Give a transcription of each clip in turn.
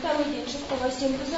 второй день 6-го синтеза.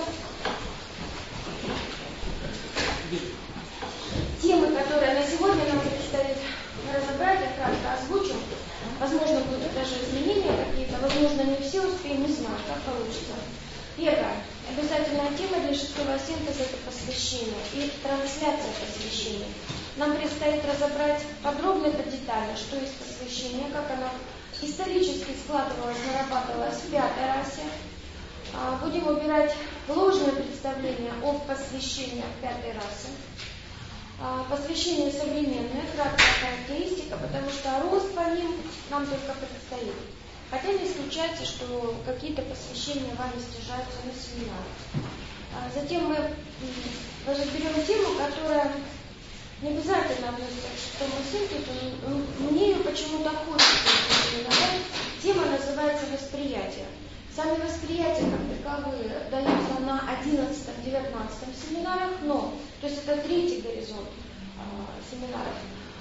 Темы, которые на сегодня нам предстоит разобрать, я кратко озвучу. Возможно, будут даже изменения какие-то, возможно, не все успеем, не знаю, как получится. Первое. Обязательная тема для 6-го синтеза – это посвящение и трансляция посвящения. Нам предстоит разобрать подробно и детально, что есть посвящение, как оно исторически складывалось, нарабатывалось в 5-й расе. Будем убирать ложное представление о посвящении в 5-й расе. Посвящение современное, краткая характеристика, потому что рост по ним нам только предстоит. Хотя не исключается, что какие-то посвящения вами стяжаются на семинарах. Затем мы разберем тему, которая не обязательно относится к 6-му синтезу. Мне ее почему-то хочется упоминать. Тема называется «Восприятие». Сами восприятия, как таковые, даются на 11-19 семинарах, то есть это 3-й горизонт семинаров.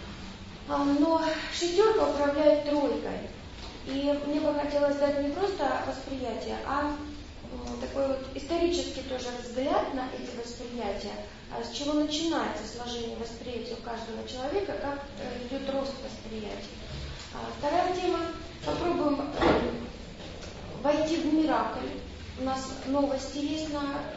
Но 6-ка управляет 3-кой. И мне бы хотелось дать не просто восприятие, а такой вот исторический тоже взгляд на эти восприятия, с чего начинается сложение восприятия у каждого человека, как идет рост восприятия. Вторая тема. Попробуем войти в миракль. У нас новости есть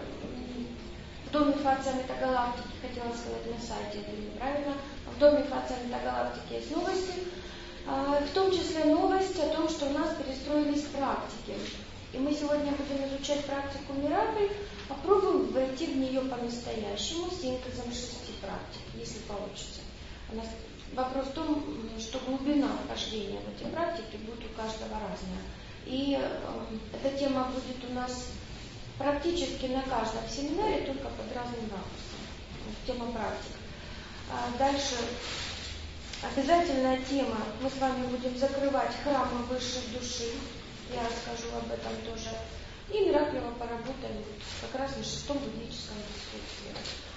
в доме Фация Метагалактики, хотела сказать на сайте, это неправильно. В доме Фация Метагалактики есть новости, в том числе новости о том, что у нас перестроились практики. И мы сегодня будем изучать практику миракль, попробуем войти в нее по-настоящему синтезом 6 практик, если получится. У нас вопрос в том, что глубина вхождения в эти практики будет у каждого разная. И эта тема будет у нас практически на каждом семинаре, только под разным ракурсом. Тема практик. Дальше обязательная тема. Мы с вами будем закрывать храмы высшей души. Я расскажу об этом тоже. И мираклево поработаем как раз на 6-м буддическом присутствии.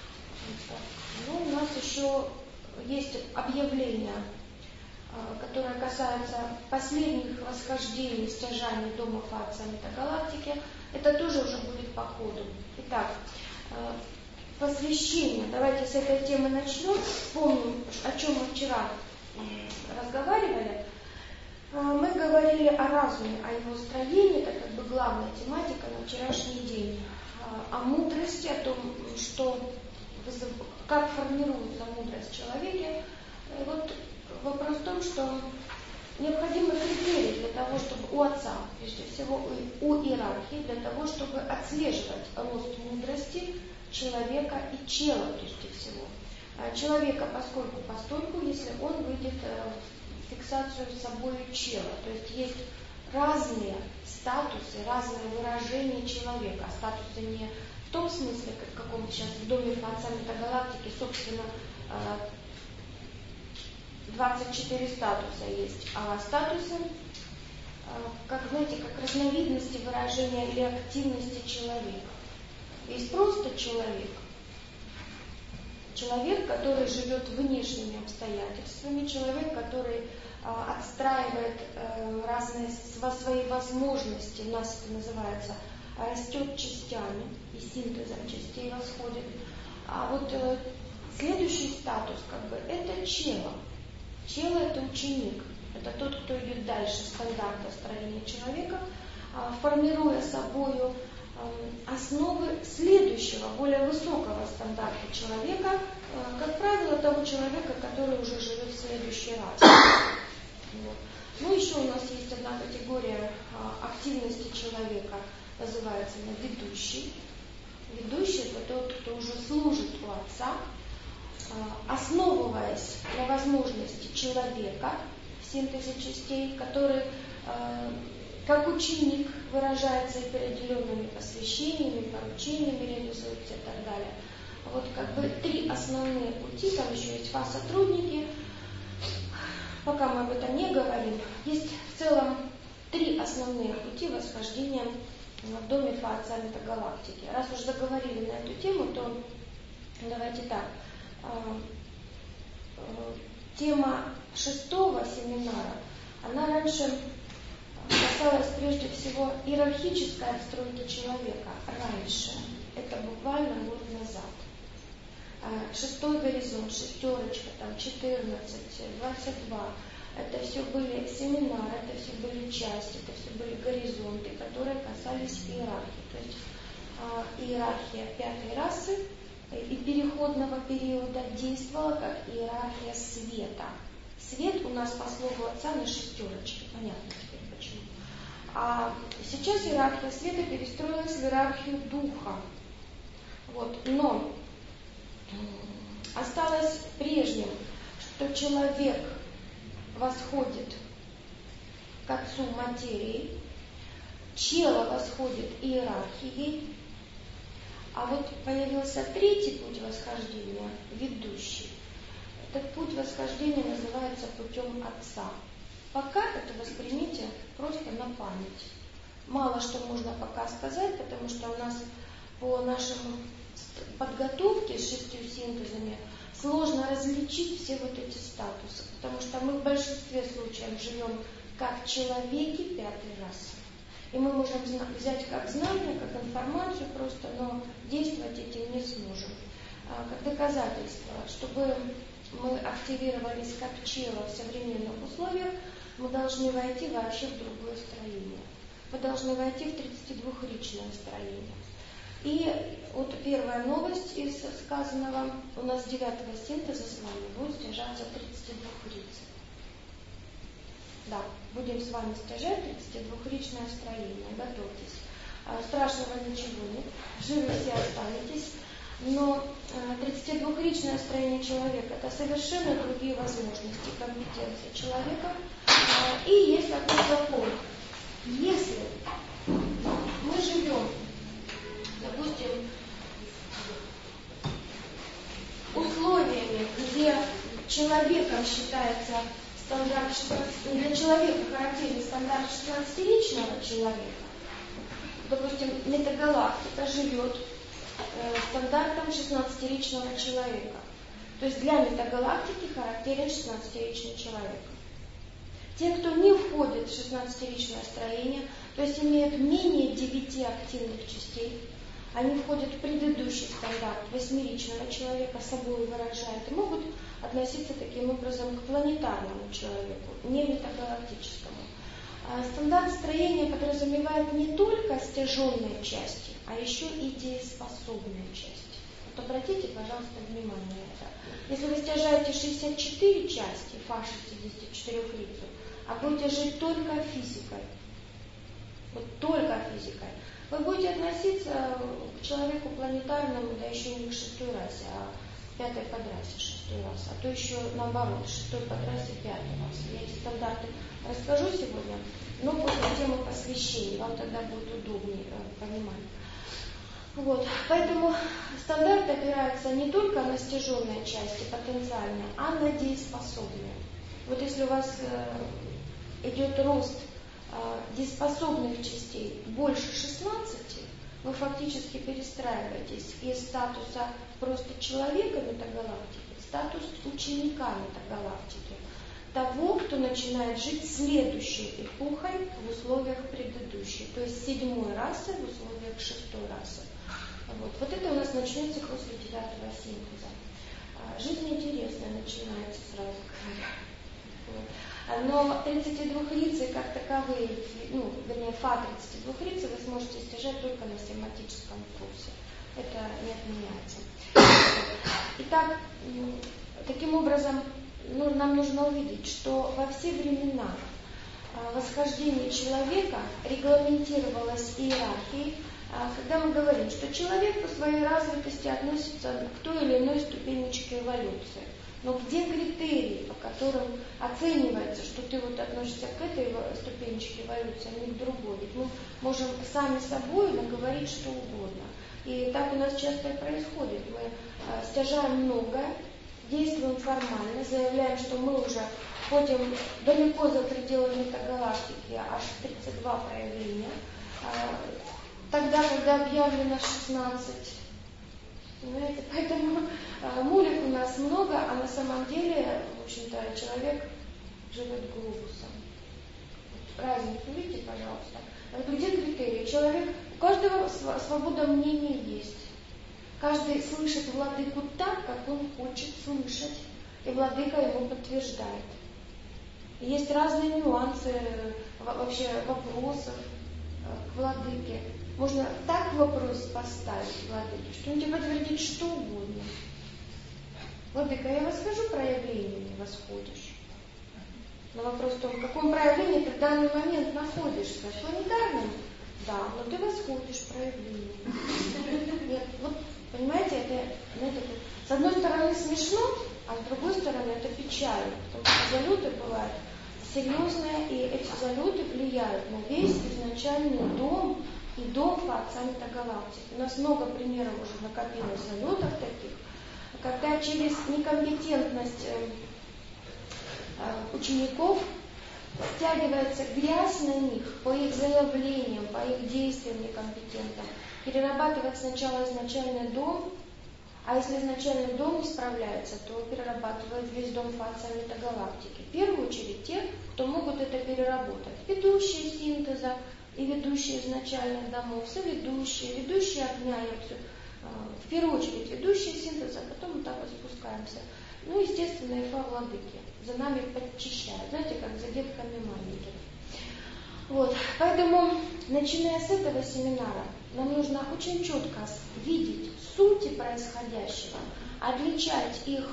Ну, у нас еще есть объявление, которое касается последних восхождений, стяжаний дома Фация Метагалактики. Это тоже уже будет по ходу. Итак, посвящение. Давайте с этой темы начнем. Вспомним, о чем мы вчера разговаривали. Мы говорили о разуме, о его строении, это как бы главная тематика на вчерашний день. О мудрости, о том, как формируется мудрость в человеке. И вот вопрос в том, что необходимы критерии для того, чтобы у отца, прежде всего у иерархии, для того, чтобы отслеживать рост мудрости человека и чела, прежде всего. Человека постольку, если он выйдет в фиксацию с собой чела. То есть есть разные статусы, разные выражения человека. Статусы не в том смысле, в каком сейчас в доме Фация Метагалактики, собственно, 24 статуса есть, а статусы, как, знаете, как разновидности выражения или активности человека. Есть просто человек, который живет внешними обстоятельствами, человек, который отстраивает разные свои возможности, у нас это называется, растет частями, и синтезом частей восходит. А вот следующий статус, это чело. Чело – это ученик, это тот, кто идет дальше стандарта строения человека, формируя собою основы следующего, более высокого стандарта человека, как правило, того человека, который уже живет в следующий раз. Вот. Ну, еще у нас есть одна категория активности человека, называется она ведущий. Ведущий – это тот, кто уже служит у отца, основываясь на возможности человека в синтезе частей, который как ученик выражается и определенными посвящениями, поручениями реализуется и так далее. Вот 3 основные пути, там еще есть сотрудники. Пока мы об этом не говорим, есть в целом 3 основные пути восхождения в доме Фация Метагалактики. Раз уж заговорили на эту тему, то давайте так. Тема 6-го семинара, она раньше касалась прежде всего иерархической отстройки человека раньше. Это буквально год назад. Шестой горизонт, шестерочка, там 14, 22. Это все были семинары, это все были части, это все были горизонты, которые касались иерархии. То есть иерархия пятой расы и переходного периода действовала как иерархия света. Свет у нас по слову отца на шестерочке. Понятно теперь почему. А сейчас иерархия света перестроилась в иерархию духа. Вот. Но осталось прежним, что человек восходит к отцу материи, чело восходит иерархией, а вот появился третий путь восхождения, ведущий. Этот путь восхождения называется путем отца. Пока это воспримите просто на память. Мало что можно пока сказать, потому что у нас по нашему подготовке с 6 синтезами сложно различить все вот эти статусы, потому что мы в большинстве случаев живем как человеки пятой расы. И мы можем взять как знание, как информацию просто, но действовать этим не сможем. Как доказательство, чтобы мы активировались как чело в современных условиях, мы должны войти вообще в другое строение. Мы должны войти в 32-ричное строение. И вот первая новость из сказанного. У нас 9-го синтеза с вами будет стяжаться 32-рицей. Да, будем с вами стяжать 32-ричное строение. Готовьтесь. Страшного ничего нет. Живы все останетесь. Но 32-ричное строение человека – это совершенно другие возможности, компетенции человека. И есть такой закон. Если мы живем, допустим, условиями, где человеком считается стандарт 16, для человека характерен стандарт 16-ричного человека, допустим, метагалактика живет стандартом 16-ричного человека. То есть для метагалактики характерен 16-ричный человек. Те, кто не входит в 16-ричное строение, то есть имеют менее 9 активных частей, они входят в предыдущий стандарт 8-ричного человека, собой выражают, и могут относиться таким образом к планетарному человеку, не метагалактическому. Стандарт строения подразумевает не только стяженные части, а еще и дееспособные части. Вот обратите, пожалуйста, внимание на это. Если вы стяжаете 64 части, фа 64-рицу, а будете жить только физикой, вот только физикой, вы будете относиться к человеку планетарному, да еще не к 6-й расе, а к 5-й подрасе 6-й расе, а то еще наоборот, 6-й подрасе 5-й расе. Я эти стандарты расскажу сегодня, но после темы посвящения, вам тогда будет удобнее понимать. Вот. Поэтому стандарт опирается не только на стяженные части потенциальные, а на дееспособные. Вот если у вас идет рост дееспособных частей больше 16, вы фактически перестраиваетесь из статуса просто человека метагалактики в статус ученика метагалактики. Того, кто начинает жить следующей эпохой в условиях предыдущей, то есть 7-й расы в условиях 6-й расы. Вот это у нас начнется после 9-го синтеза. Жизнь интересная начинается, сразу говоря. Но 32-рицей как таковые, вернее, фа 32-рицей вы сможете стяжать только на семантическом курсе. Это не отменяется. Итак, таким образом, нам нужно увидеть, что во все времена восхождение человека регламентировалось иерархией, когда мы говорим, что человек по своей развитости относится к той или иной ступенечке эволюции. Но где критерии, по которым оценивается, что ты вот относишься к этой ступенечке эволюции, а не к другой? Ведь мы можем сами собой наговорить что угодно. И так у нас часто и происходит. Мы стяжаем многое, действуем формально, заявляем, что мы уже ходим далеко за пределы метагалактики, аж 32 проявления. Тогда, когда объявлено 16. Понимаете? Поэтому мулек у нас много, а на самом деле, в общем-то, человек живет глобусом. Разницу видите, пожалуйста. человек, у каждого свобода мнения есть. Каждый слышит владыку так, как он хочет слышать, и владыка ему подтверждает. И есть разные нюансы вообще вопросов к владыке. Можно так вопрос поставить владыке, что он тебе подтвердит что угодно. Владыка, я восхожу проявлениями, восходишь. Но вопрос в том, в каком проявлении ты в данный момент находишься. В планетарном? Да, но ты восходишь проявлениями. Нет, вот, понимаете, это, знаете, с одной стороны смешно, а с другой стороны это печально. Потому что залеты бывают серьезные, и эти залеты влияют на весь изначальный дом и дом Творца Метагалактики. У нас много примеров уже накопилось залетов таких, когда через некомпетентность учеников стягивается грязь на них по их заявлениям, по их действиям некомпетентным, перерабатывает сначала изначальный дом, а если изначальный дом не справляется, то перерабатывает весь дом Творца Метагалактики. В первую очередь те, кто могут это переработать. Ведущие синтеза и ведущие изначальных домов, соведущие, ведущие огня. В первую очередь ведущие синтеза, а потом мы так вот спускаемся. Ну, естественно, Ифа владыки за нами подчищают, знаете, как за детками маленькими. Вот, поэтому, начиная с этого семинара, нам нужно очень четко видеть сути происходящего, отличать их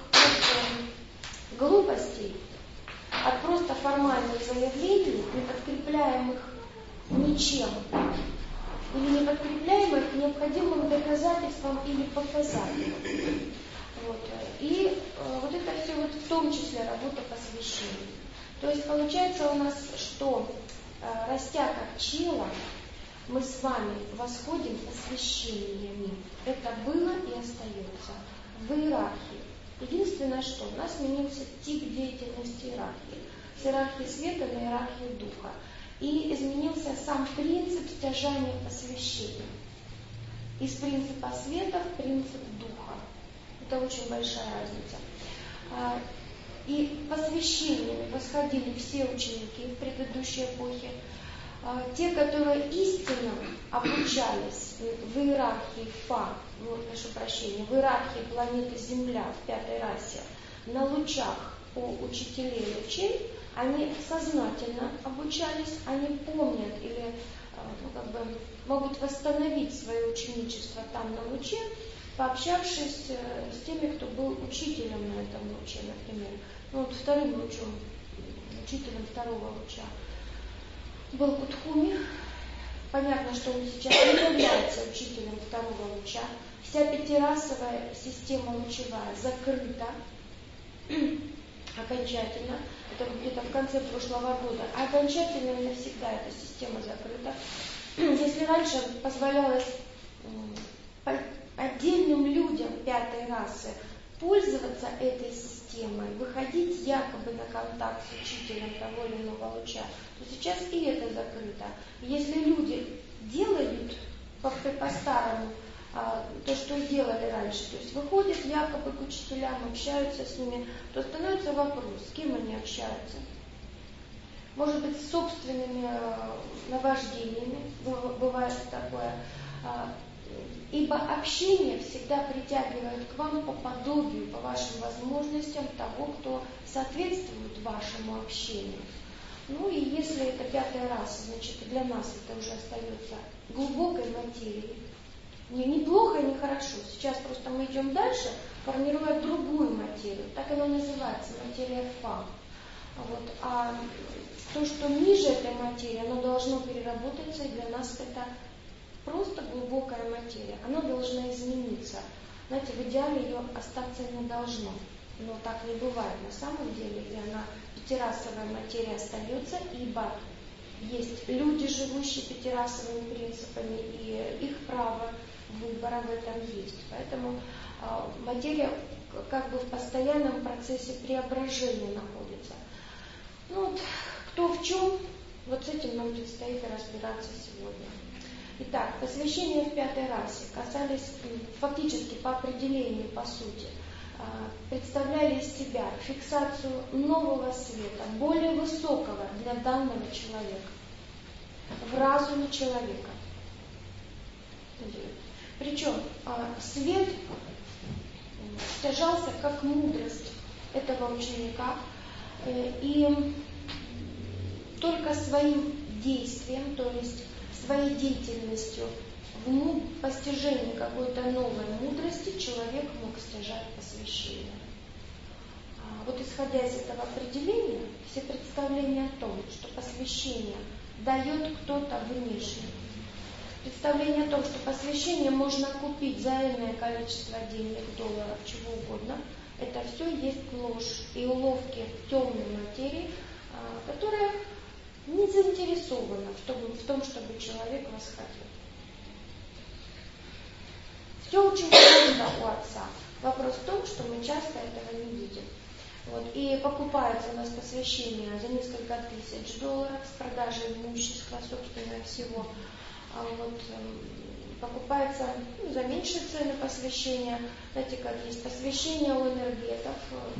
от глупостей, от просто формальных заявлений, не подкрепляемых ничем, или не подкрепляемых необходимым доказательством или показателем. Вот. И вот это все вот в том числе работа посвящения. То есть получается у нас, что растя как чело, мы с вами восходим посвящениями. Это было и остается в иерархии. Единственное, что у нас сменился тип деятельности иерархии. С иерархии света на иерархию духа. И изменился сам принцип стяжания посвящения. Из принципа света в принцип духа. Это очень большая разница. И посвящениями восходили все ученики в предыдущей эпохе. Те, которые истинно обучались в иерархии Фа, прошу прощения, в иерархии планеты Земля в пятой расе, на лучах у учителей лучей, они сознательно обучались, они помнят или могут восстановить свое ученичество там на луче, пообщавшись с теми, кто был учителем на этом луче, например. Вторым лучом, учителем второго луча был Кутхуми. Понятно, что он сейчас не является учителем второго луча. Вся пятирасовая система лучевая закрыта окончательно. Это где-то в конце прошлого года. А окончательно и навсегда эта система закрыта. Если раньше позволялось отдельным людям пятой расы пользоваться этой системой, выходить якобы на контакт с учителем того или иного луча, то сейчас и это закрыто. Если люди делают по-старому то, что делали раньше, то есть выходят якобы к учителям, общаются с ними, то становится вопрос, с кем они общаются. Может быть, с собственными наваждениями, бывает такое. Ибо общение всегда притягивает к вам по подобию, по вашим возможностям того, кто соответствует вашему общению. И если это пятая раса, значит для нас это уже остается глубокой материей. Не плохо и не хорошо. Сейчас просто мы идем дальше, формируя другую материю. Так она называется, материя Фа. А то, что ниже этой материи, оно должно переработаться, и для нас это просто глубокая материя. Она должна измениться. Знаете, в идеале ее остаться не должно. Но так не бывает на самом деле. И она, пятирасовая материя, остается, ибо есть люди, живущие пятирасовыми принципами, и их право выбора в этом есть. Поэтому материя как бы в постоянном процессе преображения находится. Кто в чем, вот с этим нам предстоит разбираться сегодня. Итак, посвящения в пятой расе касались фактически по определению, по сути, представляли из себя фиксацию нового света, более высокого для данного человека, в разуме человека. Причем свет стяжался как мудрость этого ученика, и только своим действием, то есть своей деятельностью в постижении какой-то новой мудрости человек мог стяжать посвящение. Вот исходя из этого определения, все представления о том, что посвящение дает кто-то внешний, представление о том, что посвящение можно купить за иное количество денег, долларов, чего угодно, это все есть ложь и уловки темной материи, которая не заинтересована в том, чтобы человек восходил. Все очень просто у Отца. Вопрос в том, что мы часто этого не видим. Вот. И покупается у нас посвящение за несколько тысяч долларов с продажей имущества, собственно, всего. Покупается за меньшие цены посвящения. Знаете, как есть посвящение у энергетов,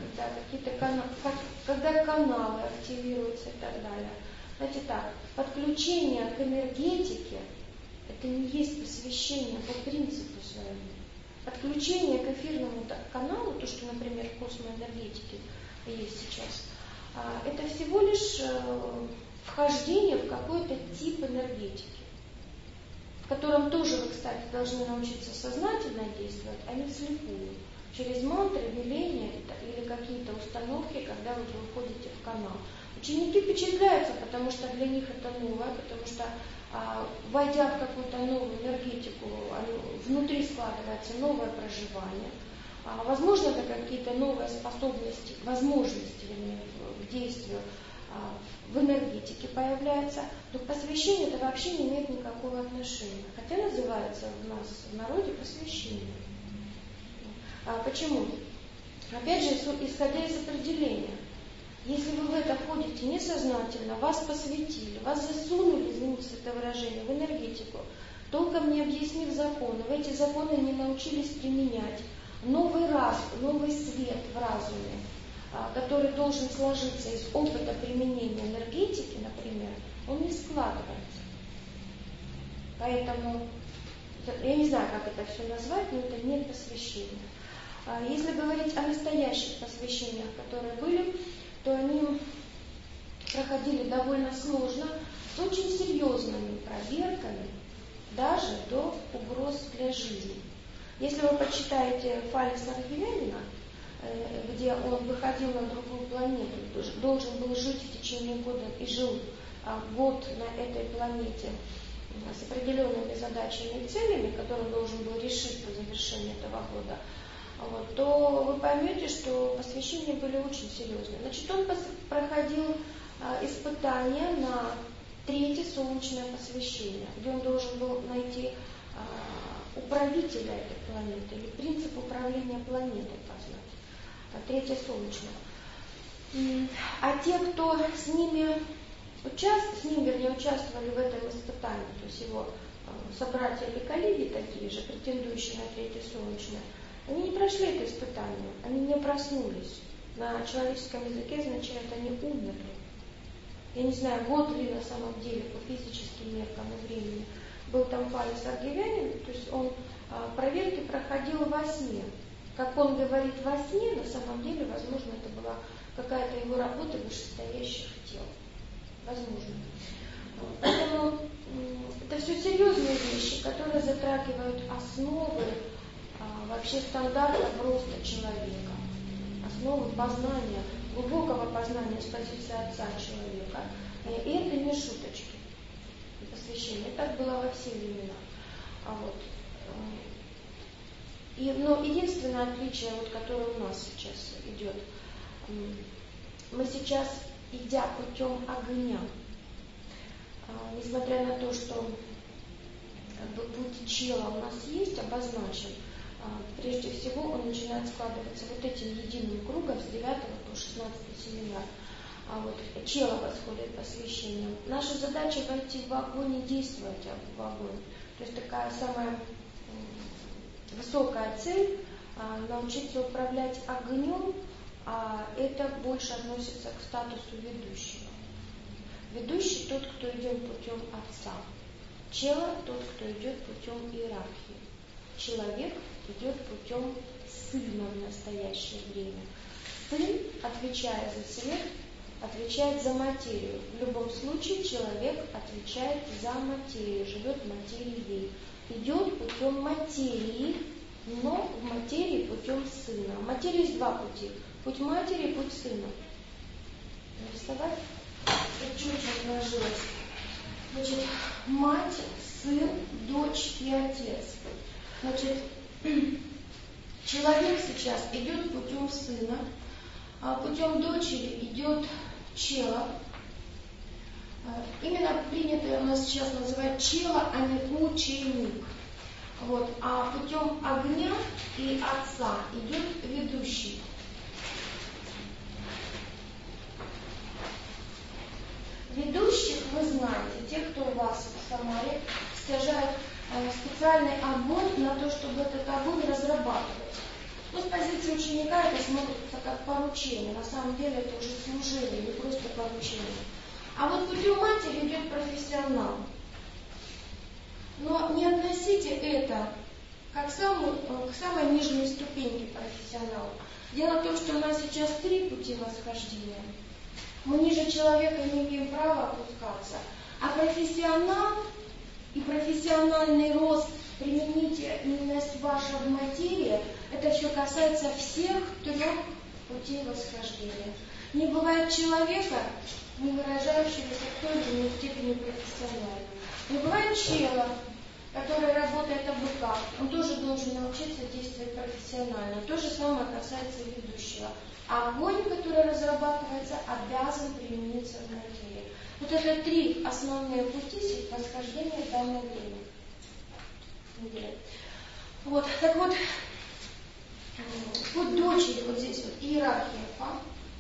когда каналы активируются и так далее. Знаете так, подключение к энергетике это не есть посвящение по принципу своему. Подключение к эфирному каналу, то, что, например, в космоэнергетике есть сейчас, это всего лишь вхождение в какой-то тип энергетики, в котором тоже вы, кстати, должны научиться сознательно действовать, а не вслепую, через мантры, веления или какие-то установки, когда вы выходите в канал. Ученики впечатляются, потому что для них это новое, потому что, войдя в какую-то новую энергетику, внутри складывается новое проживание. Возможно, это какие-то новые способности, возможности к действию в энергетике появляются, то к посвящению это вообще не имеет никакого отношения. Хотя называется у нас в народе посвящение. Почему? Опять же, исходя из определения. Если вы в это входите несознательно, вас посвятили, вас засунули, извините за это выражение, в энергетику, толком не объяснив законы, вы эти законы не научились применять, новый свет в разуме, который должен сложиться из опыта применения энергетики, например, он не складывается. Поэтому, я не знаю, как это все назвать, но это не посвящение. Если говорить о настоящих посвящениях, которые были, то они проходили довольно сложно, с очень серьезными проверками, даже до угроз для жизни. Если вы почитаете Фалеса Аргивянина, где он выходил на другую планету, должен был жить в течение года и жил год на этой планете с определенными задачами и целями, которые он должен был решить по завершении этого года, то вы поймете, что посвящения были очень серьезные. Значит, он проходил испытания на 3-е солнечное посвящение, где он должен был найти управителя этой планеты или принцип управления планетой познать. 3-е солнечное. А те, кто с ним участвовали в этом испытании, то есть его собратья или коллеги такие же, претендующие на 3-е солнечное, они не прошли это испытание, они не проснулись. На человеческом языке означает, они умерли. Я не знаю, год ли на самом деле по физическим меркам и времени был там Фалес Аргивянин, то есть он проверки проходил во сне. Как он говорит во сне, на самом деле, возможно, это была какая-то его работа вышестоящих тел. Возможно. Поэтому это все серьезные вещи, которые затрагивают основы вообще стандартов роста человека, основы познания, глубокого познания с позиции отца человека. И это не шуточки, посвящение. Так было во все времена. Но единственное отличие, которое у нас сейчас идет, мы сейчас, идя путем огня, несмотря на то, что путь чела у нас есть, обозначен, прежде всего он начинает складываться вот этим единым кругом с 9 по 16 семинар. Чела восходит посвящением. Наша задача войти в огонь и действовать в огонь. То есть такая самая высокая цель научиться управлять огнем, а это больше относится к статусу ведущего. Ведущий тот, кто идет путем Отца. Чело – тот, кто идет путем иерархии. Человек идет путем сына в настоящее время. Сын, отвечая за свет, отвечает за материю. В любом случае человек отвечает за материю, живет материей. Идет путем материи, но в материи путем сына. В материи есть два пути. Путь матери и путь сына. Нарисовать? Это чуть-чуть сложилось. Значит, мать, сын, дочь и отец. Значит, человек сейчас идет путем сына, а путем дочери идет чело. Именно принято у нас сейчас называть чело, а не ученик. Вот. А путем огня и отца идет ведущий. Ведущих вы знаете, те, кто у вас в Самаре, сажают специальный огонь на то, чтобы этот огонь разрабатывать. Ну, с позиции ученика это смотрится как поручение. На самом деле это уже служение, не просто поручение. А вот путем матери идет профессионал. Но не относите это как к самой нижней ступеньке профессионала. Дело в том, что у нас сейчас 3 пути восхождения. Мы ниже человека не имеем права опускаться. А профессионал и профессиональный рост, применительность ваша в материи, это все касается всех 3 путей восхождения. Не бывает человека, не выражающегося в той или иной степени профессионально. Не бывает чела, который работает о быках. Он тоже должен научиться действовать профессионально. То же самое касается ведущего. Огонь, который разрабатывается, обязан примениться в материи. Вот это 3 основные пути восхождения в данное время. Вот, так вот, путь дочери, вот здесь вот иерархия Фа.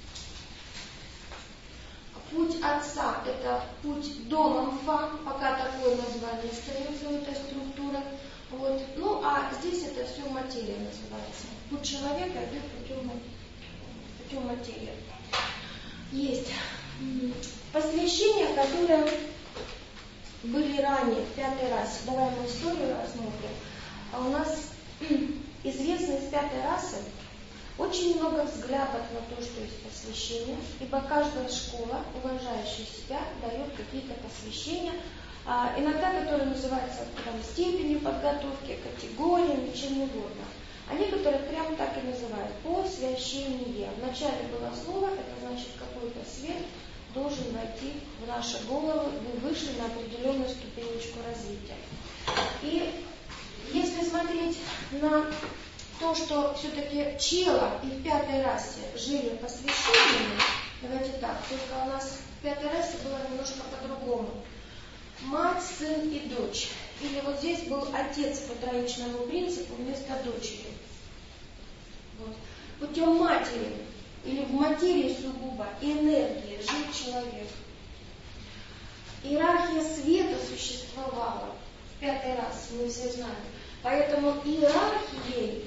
Путь отца – это путь домом Фа, пока такое название остается у этой структуры. Вот. Ну, а здесь это все материя называется. Путь человека идет путем материи. Есть посвящения, которые были ранее, в 5-й расе. Давай мы историю рассмотрим. А у нас известно из 5-й расы очень много взглядов на то, что есть посвящение, ибо каждая школа, уважающая себя, дает какие-то посвящения, иногда которые называются степенью подготовки, категориями, чем угодно. А некоторые прямо так и называют посвящение. Вначале было слово, это значит какой-то свет должен войти в наши головы, вы вышли на определенную ступенечку развития. И если смотреть на то, что все-таки чело и в 5-й расе жили посвящениями, давайте так, только у нас в 5-й расе было немножко по-другому. Мать, сын и дочь. Или вот здесь был отец по троичному принципу вместо дочери. Вот. Путем матери или в материи сугубо энергии жил человек. Иерархия света существовала в 5-й расе, мы все знаем. Поэтому иерархией,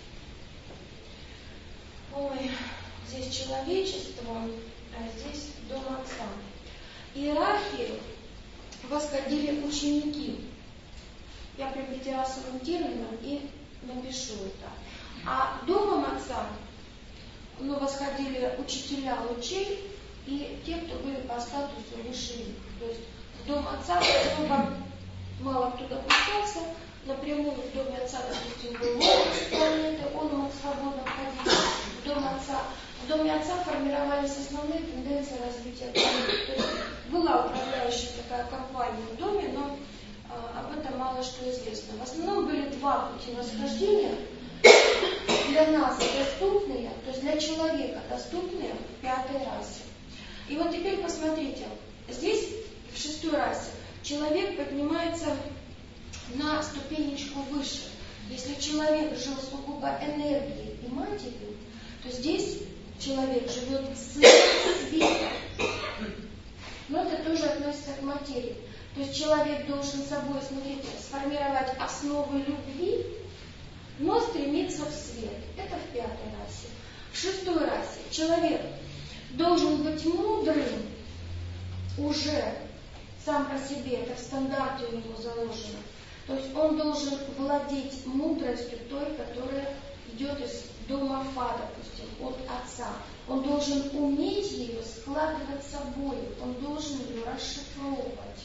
здесь человечество, а здесь дом отца. Иерархию восходили ученики. Я прям пятирасовым термином и напишу это. А домом отца восходили учителя лучей и те, кто были по статусу выше них. То есть в дом отца особо мало кто допускался. Напрямую в доме отца, допустим, был с планеты, он мог свободно ходить в дом отца. В доме отца формировались основные тенденции развития планеты. То есть была управляющая такая компания в доме, но об этом мало что известно. В основном были 2 пути восхождения для нас доступные, то есть для человека доступные в 5-й расе. И вот теперь посмотрите, здесь в 6-й расе человек поднимается на ступенечку выше. Если человек жил сугубо энергией и матерью, то здесь человек живет света. Но это тоже относится к материи. То есть человек должен собой, смотрите, сформировать основы любви, но стремиться в свет. Это в 5-й расе. В 6-й расе человек должен быть мудрым уже сам по себе, это в стандарте у него заложено. То есть он должен владеть мудростью той, которая идет из дома Фа, допустим, от отца. Он должен уметь ее складывать собой, он должен ее расшифровывать.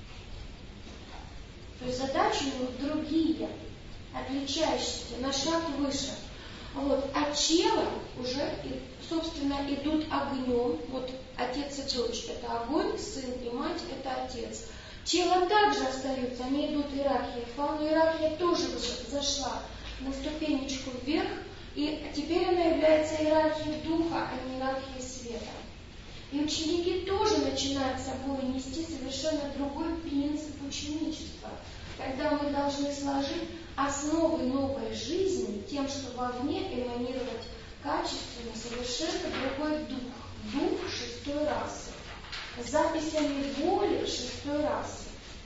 То есть задачи у него другие, отличающиеся, на шаг выше. Вот. А чела уже, собственно, идут огнем. Вот отец и дочь – это огонь, сын и мать – это отец. Чела также остаются, они идут иерархия Фа, но иерархия тоже зашла на ступенечку вверх, и теперь она является иерархией духа, а не иерархией света. И ученики тоже начинают с собой нести совершенно другой принцип ученичества, когда мы должны сложить основы новой жизни тем, что вовне эманировать качественно совершенно другой дух, дух шестой расы, с записями воли шестой расы.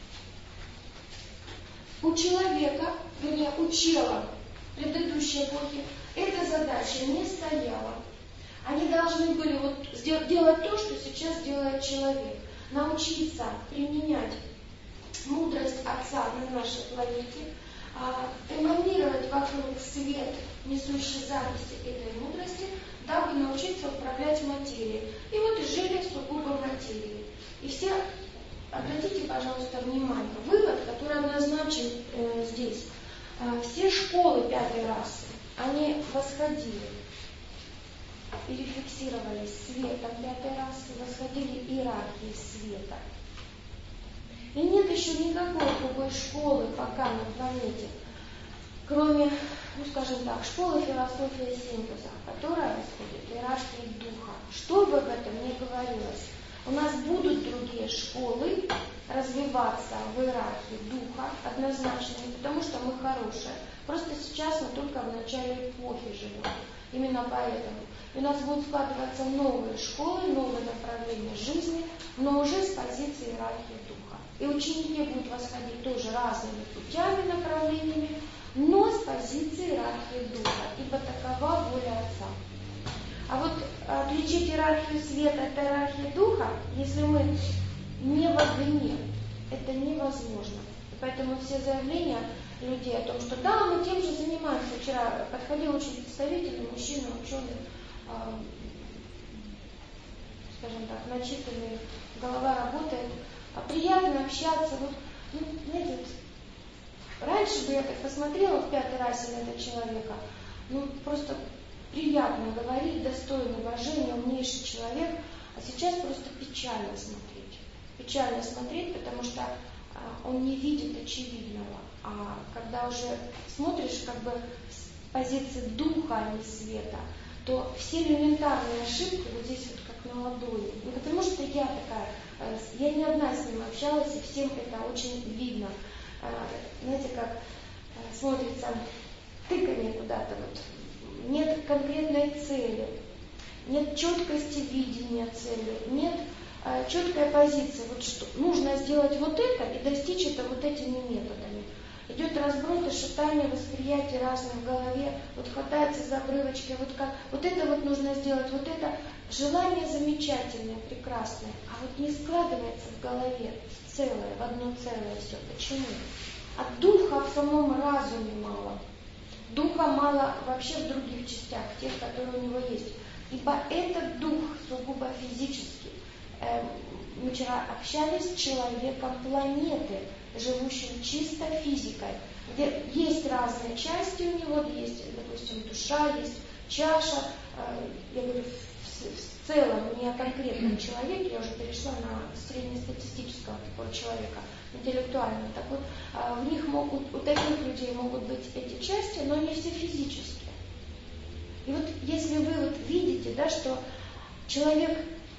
У человека, вернее, у чела предыдущей эпохи эта задача не стояла. Они должны были делать то, что сейчас делает человек. Научиться применять мудрость Отца на нашей планете, эманировать вокруг свет, несущий записи этой мудрости, дабы научиться управлять материей. И вот и жили в сугубо материи. И все, обратите, пожалуйста, внимание, вывод, который обозначен здесь. Все школы пятой расы, они восходили и рефлексировались светом пятой расы, восходили иерархии света. И нет еще никакой другой школы пока на планете, кроме, скажем так, школы философии синтеза, которая восходит иерархии духа. Что бы об этом ни говорилось, у нас будут другие школы развиваться в иерархии духа однозначно, не потому что мы хорошие. Просто сейчас мы только в начале эпохи живем. Именно поэтому. И у нас будут складываться новые школы, новые направления жизни, но уже с позиции иерархии духа. И ученики будут восходить тоже разными путями, направлениями, но с позиции иерархии духа, ибо такова воля Отца. А вот отличить иерархию света от иерархии духа, если мы не в огне, это невозможно. И поэтому все заявления людей о том, что да, мы тем же занимаемся. Вчера подходил очень представительный мужчина, ученый, скажем так, начитанный, голова работает, приятно общаться. Вот, знаете, раньше бы я так посмотрела в пятой расе на этого человека, просто приятно говорить, достойный уважения, умнейший человек, а сейчас просто печально смотреть. Печально смотреть, потому что он не видит очевидного. А когда уже смотришь как бы с позиции духа, а не света, то все элементарные ошибки вот здесь вот как на ладони. Не потому что я такая, я не одна с ним общалась, и всем это очень видно. Знаете, как смотрится тыкание куда-то вот. Нет конкретной цели, нет четкости видения цели, нет четкой позиции. Вот что нужно сделать вот это и достичь это вот этими методами. Идет разброд и шатание восприятий разных в голове, вот хватается за обрывочки, вот это вот нужно сделать, вот это желание замечательное, прекрасное, а вот не складывается в голове целое, в одно целое все. Почему? А духа в самом разуме мало. Духа мало вообще в других частях, тех, которые у него есть. Ибо этот дух сугубо физический. Мы вчера общались с человеком планеты, живущим чисто физикой, где есть разные части у него, есть, допустим, душа, есть чаша. Я говорю в целом, не о конкретном человеке, я уже перешла на среднестатистического такого человека, интеллектуального. Так вот, в них у таких людей могут быть эти части, но они все физические. И вот если вы вот видите, да, что человек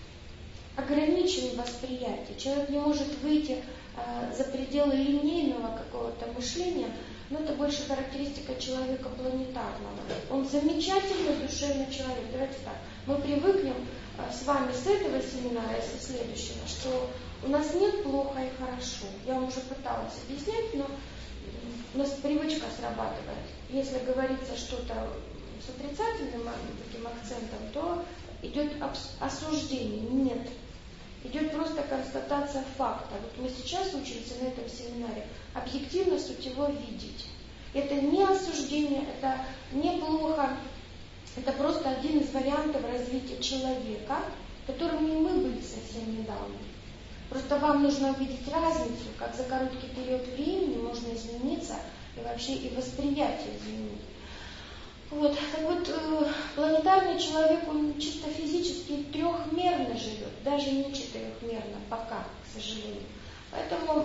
ограничен в восприятии, человек не может выйти за пределы линейного какого-то мышления, но это больше характеристика человека планетарного. Он замечательный душевный человек. Давайте так, мы привыкнем с вами с этого семинара и со следующего, что у нас нет плохо и хорошо. Я вам уже пыталась объяснять, но у нас привычка срабатывает. Если говорится что-то с отрицательным таким акцентом, то идет осуждение. Нет. идет просто констатация факта. Вот мы сейчас учимся на этом семинаре объективно суть его видеть. Это не осуждение, это не плохо, это просто один из вариантов развития человека, которыми мы были совсем недавно. Просто вам нужно увидеть разницу, как за короткий период времени можно измениться и вообще и восприятие изменить. Вот, так вот, планетарный человек, он чисто физически трехмерно живет, даже не четырехмерно пока, к сожалению. Поэтому,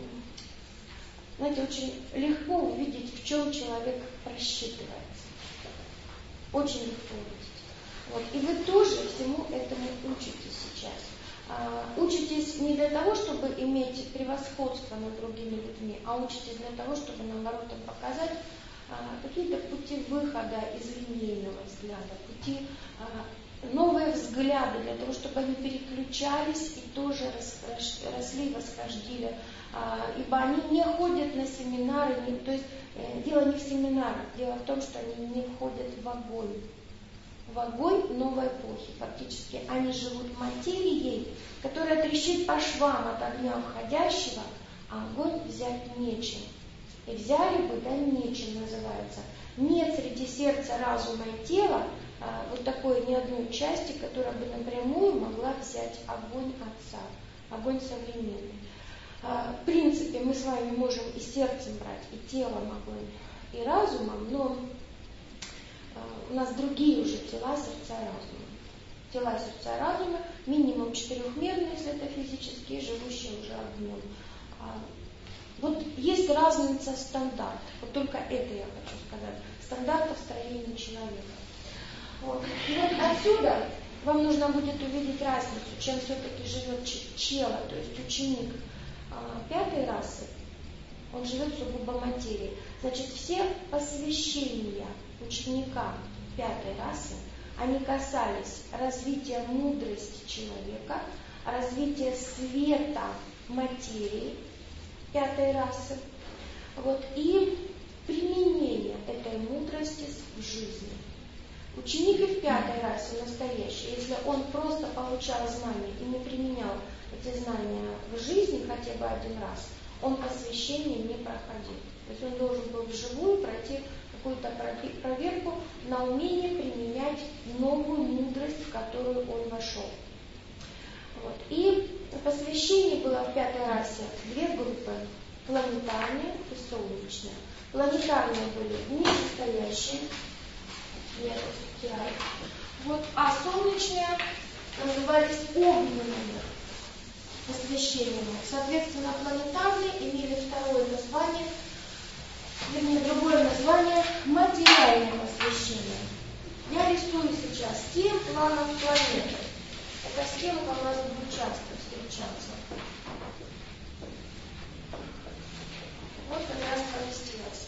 знаете, очень легко увидеть, в чем человек просчитывается. Очень легко увидеть. Вот. И вы тоже всему этому учитесь сейчас. Учитесь не для того, чтобы иметь превосходство над другими людьми, а учитесь для того, чтобы, наоборот, им показать какие-то пути выхода из линейного взгляда, пути, новые взгляды, для того, чтобы они переключались и тоже росли, восхождили. Ибо они не ходят на семинары, то есть дело не в семинарах, дело в том, что они не входят в огонь. В огонь новой эпохи. Фактически они живут материей, которая трещит по швам от огня уходящего, а огонь взять нечем. И взяли бы, да нечем называется. Нет среди сердца, разума и тела вот такой ни одной части, которая бы напрямую могла взять огонь Отца, огонь современный. В принципе, мы с вами можем и сердцем брать, и телом огонь, и разумом, но у нас другие уже тела, сердца и разума. Тела, сердца и разума минимум четырехмерные, если это физические, живущие уже огнем. Вот есть разница стандартов. Вот только это я хочу сказать. Стандартов строения человека. Вот. И вот отсюда вам нужно будет увидеть разницу, чем все-таки живет чела, то есть ученик пятой расы. Он живет сугубо материей. Значит, все посвящения ученика пятой расы, они касались развития мудрости человека, развития света материи пятой расы, вот, и применения этой мудрости в жизни. Ученик в пятой расе настоящий, если он просто получал знания и не применял эти знания в жизни хотя бы один раз, он посвящение не проходил. То есть он должен был вживую пройти какую-то проверку на умение применять новую мудрость, в которую он вошел. Вот. И посвящение было в пятой расе две группы: планетарные и солнечные. Планетарные были несостоящие, вот, а солнечные назывались огненными посвящениями. Соответственно, планетарные имели второе название, вернее, другое название — материальное посвящение. Я рисую сейчас 7 планов планеты. Эта схемка у нас будет часто встречаться. Вот как раз поместилась.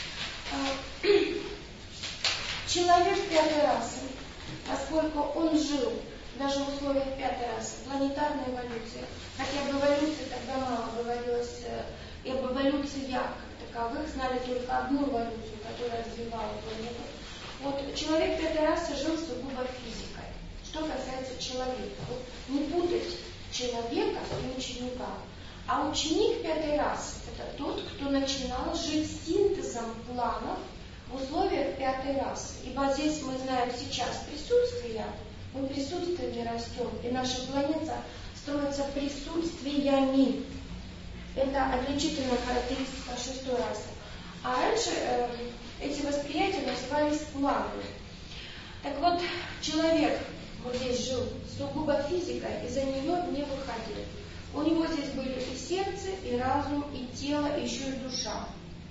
Человек пятой расы, поскольку он жил даже в условиях пятой расы, планетарной эволюции, хотя об эволюции тогда мало говорилось, и об эволюциях как таковых знали только одну эволюцию, которая развивала планету. Вот человек пятой расы жил сугубо физикой. Что касается человека, вот не путать человека и ученика. А ученик пятой расы — это тот, кто начинал жить синтезом планов в условиях пятой расы. Ибо здесь мы знаем сейчас присутствие, мы присутствиями растем, и наша планета строится присутствиями. Это отличительная характеристика шестой расы. А раньше эти восприятия назывались планами. Так вот, человек вот здесь жил сугубо физикой, и за нее не выходил. У него здесь были и сердце, и разум, и тело, и еще и душа.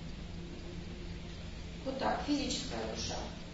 Вот так, физическая душа.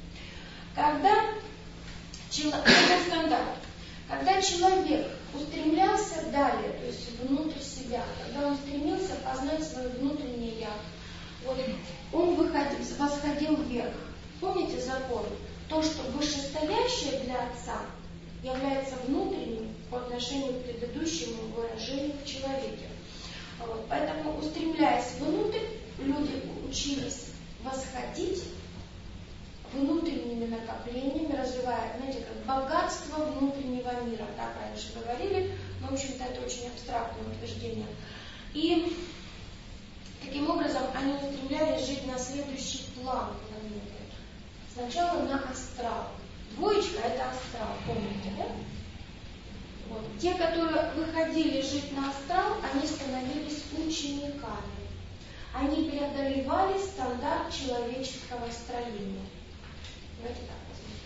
Это стандарт. Когда человек устремлялся далее, то есть внутрь себя, когда он стремился познать свое внутреннее «я», вот, он восходил вверх. Помните закон? То, что вышестоящее для Отца является внутренним по отношению к предыдущему выражению в человеке. Вот. Поэтому, устремляясь внутрь, люди учились восходить внутренними накоплениями, развивая, знаете, как богатство внутреннего мира. Так раньше говорили, Но, в общем-то, это очень абстрактное утверждение. И таким образом они устремлялись жить на следующий план планеты. Сначала на астрал. Двоечка – это астрал, помните, да? Вот. Те, которые выходили жить на астрал, они становились учениками. Они преодолевали стандарт человеческого строения. Давайте так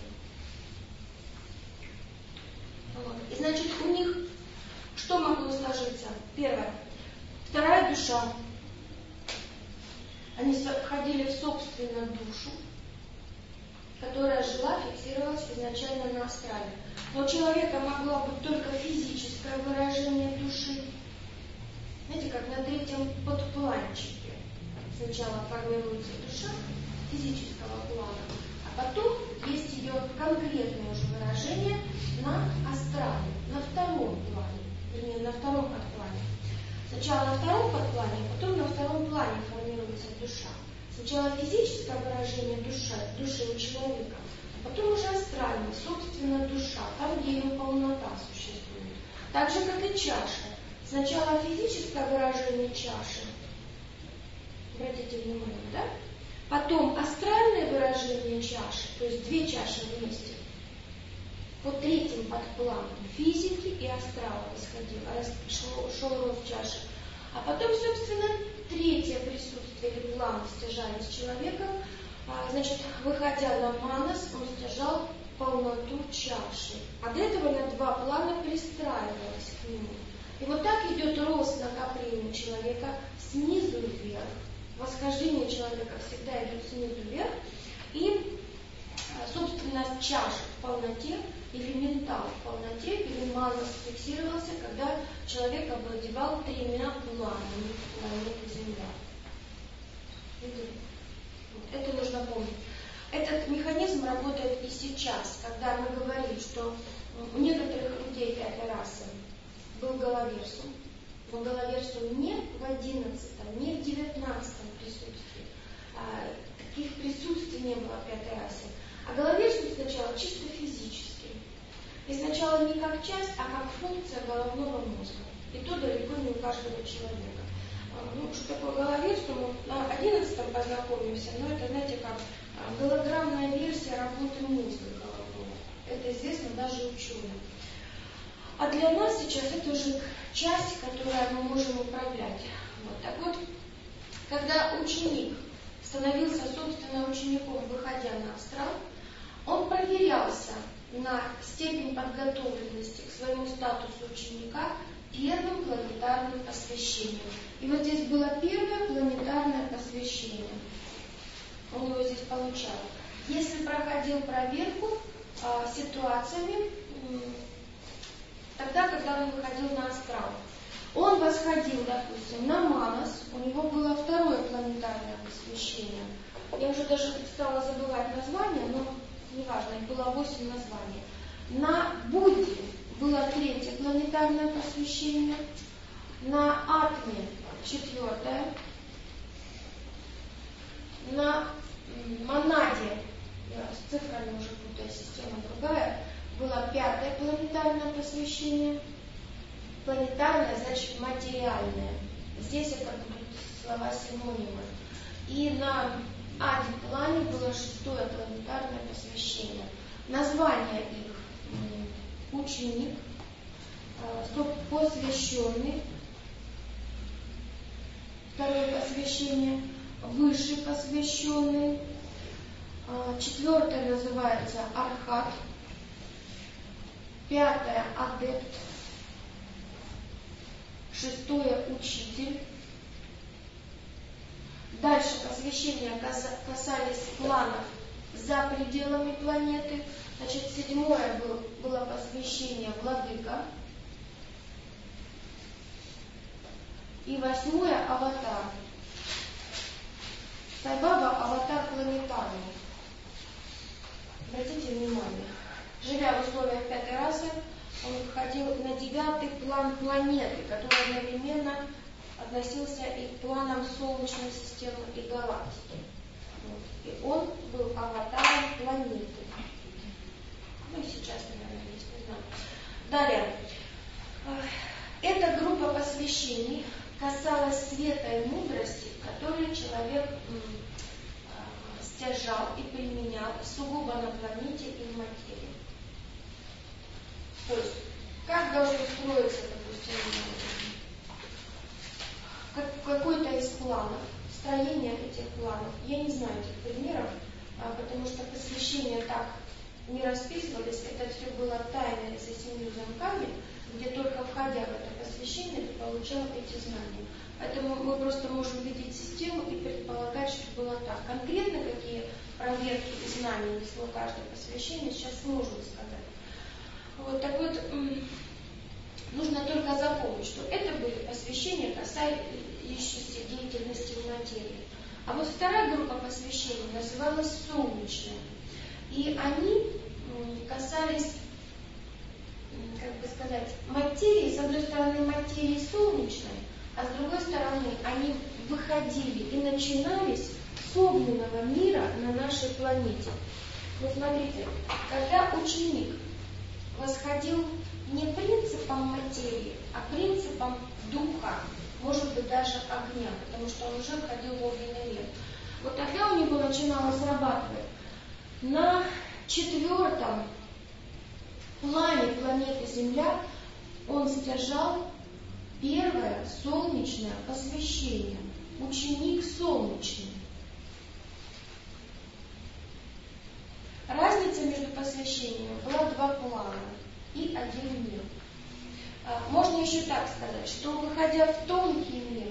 посмотрим. Вот. И значит, у них что могло сложиться? Первое. Вторая душа. Они входили в собственную душу, которая жила, фиксировалась изначально на астрале. Но у человека могло быть только физическое выражение души. Знаете, как на третьем подпланчике. Сначала формируется душа физического плана, а потом есть ее конкретное уже выражение на астрале, на втором плане, вернее, на втором подплане. Сначала на втором подплане, а потом на втором плане формируется душа. Сначала физическое выражение души у человека, а потом уже астральная, собственно, душа, там, где ее полнота существует. Так же, как и чаша. Сначала физическое выражение чаши, обратите внимание, да? Потом астральное выражение чаши, то есть две чаши вместе. По третьим подпланам физики и астрала шел рост чаши. А потом, собственно, третье присутствие или план стяжались человеком. Значит, выходя на манас, он стяжал полноту чаши. А до этого на два плана пристраивалась к нему. И вот так идет рост накопления человека снизу вверх. Восхождение человека всегда идет снизу вверх. И, собственно, чаша в полноте или ментал в полноте или манас фиксировался, когда человек овладевал тремя планами планеты Земля. Это нужно помнить. Этот механизм работает и сейчас, когда мы говорим, что у некоторых людей пятой расы был головерсум, но головерсум не в 11-м, не в 19-м присутствии. Таких присутствий не было в пятой расе. А головерсум сначала чисто физически. И сначала не как часть, а как функция головного мозга. И то далеко не у каждого человека. Ну, что такое головерсум? На 11-м познакомимся, но это, знаете, как голограммная версия работы мозга головного. Это известно даже ученым. А для нас сейчас это уже часть, которую мы можем управлять. Вот. Так вот, когда ученик становился, собственно, учеником, выходя на астрал, он проверялся на степень подготовленности к своему статусу ученика первым планетарным посвящением. И вот здесь было первое планетарное посвящение. Он его здесь получал. Если проходил проверку ситуациями, тогда, когда он выходил на астрал, он восходил, допустим, на манас, у него было второе планетарное посвящение. Я уже даже стала забывать название, но неважно, их было 8 названий. На Будде было третье планетарное посвящение, на Атме четвертое, на Монаде, я с цифрами уже путаю, система другая, было пятое планетарное посвящение. Планетарное значит материальное. Здесь это будут слова синонимы. И на Ади-плане было шестое планетарное посвящение. Название их ученик, посвященный, второе посвящение, высший посвященный, четвертое называется архат, пятое адепт, шестое учитель. Дальше посвящения касались планов за пределами планеты. Значит, седьмое было посвящение владыка. И восьмое аватар. Сайбаба аватар планетарный. Обратите внимание. Живя в условиях пятой расы, он входил на 9-й план планеты, который одновременно относился и к планам Солнечной системы и галактики. Вот. И он был аватаром планеты. Ну и сейчас, наверное, есть, не знаю. Далее. Эта группа посвящений касалась света и мудрости, которые человек стяжал и применял сугубо на планете и в материи. То есть, как должен строиться, допустим, какой-то из планов, строение этих планов. Я не знаю этих примеров, потому что посвящения так не расписывались, это все было тайное за 7 замками, где только входя в это посвящение, ты получал эти знания. Поэтому мы просто можем видеть систему и предполагать, что было так. Конкретно какие проверки и знания несло каждое посвящение, сейчас сложно сказать. Вот, так вот, нужно только запомнить, что это были посвящения, касающиеся деятельности в материи. А вот вторая группа посвящений называлась солнечная. И они касались, как бы сказать, материи, с одной стороны материи солнечной, а с другой стороны они выходили и начинались с огненного мира на нашей планете. Вот смотрите, когда ученик восходил не принципом материи, а принципом духа, может быть даже огня, потому что он уже входил в огненный мир. Вот тогда у него начинало срабатывать. На 4-м плане планеты Земля он стяжал первое солнечное посвящение. Ученик солнечный. Разница между посвящениями была 2 плана и 1 мир. Можно еще так сказать, что выходя в тонкий мир,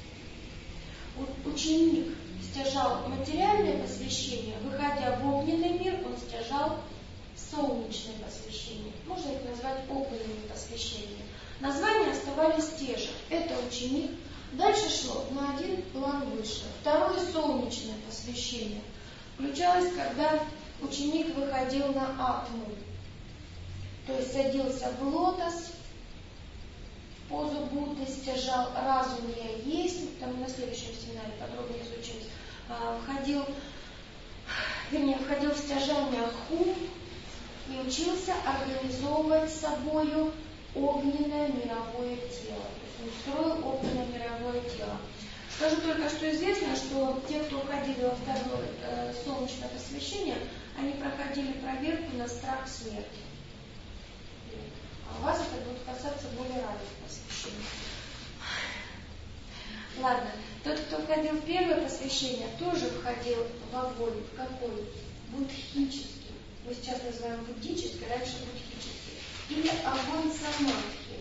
ученик стяжал материальное посвящение, выходя в огненный мир, он стяжал солнечное посвящение. Можно их назвать огненными посвящениями. Названия оставались те же. Это ученик. Дальше шло на 1 план выше. Второе солнечное посвящение включалось, когда ученик выходил на атму. То есть садился в лотос, в позу Будды, стяжал разум я есть. Там на следующем семинаре подробнее изучилось. Входил в стяжание ху и учился организовывать собою огненное мировое тело. То есть он строил огненное мировое тело. Скажу только, что известно, что те, кто уходили во второе солнечное посвящение, они проходили проверку на страх смерти. А у вас это будет касаться более ранних посвящений. Ладно, тот, кто входил в первое посвящение, тоже входил в огонь. В какой? Будхический. Мы сейчас называем буддический, раньше будхический. Или огонь самадхи.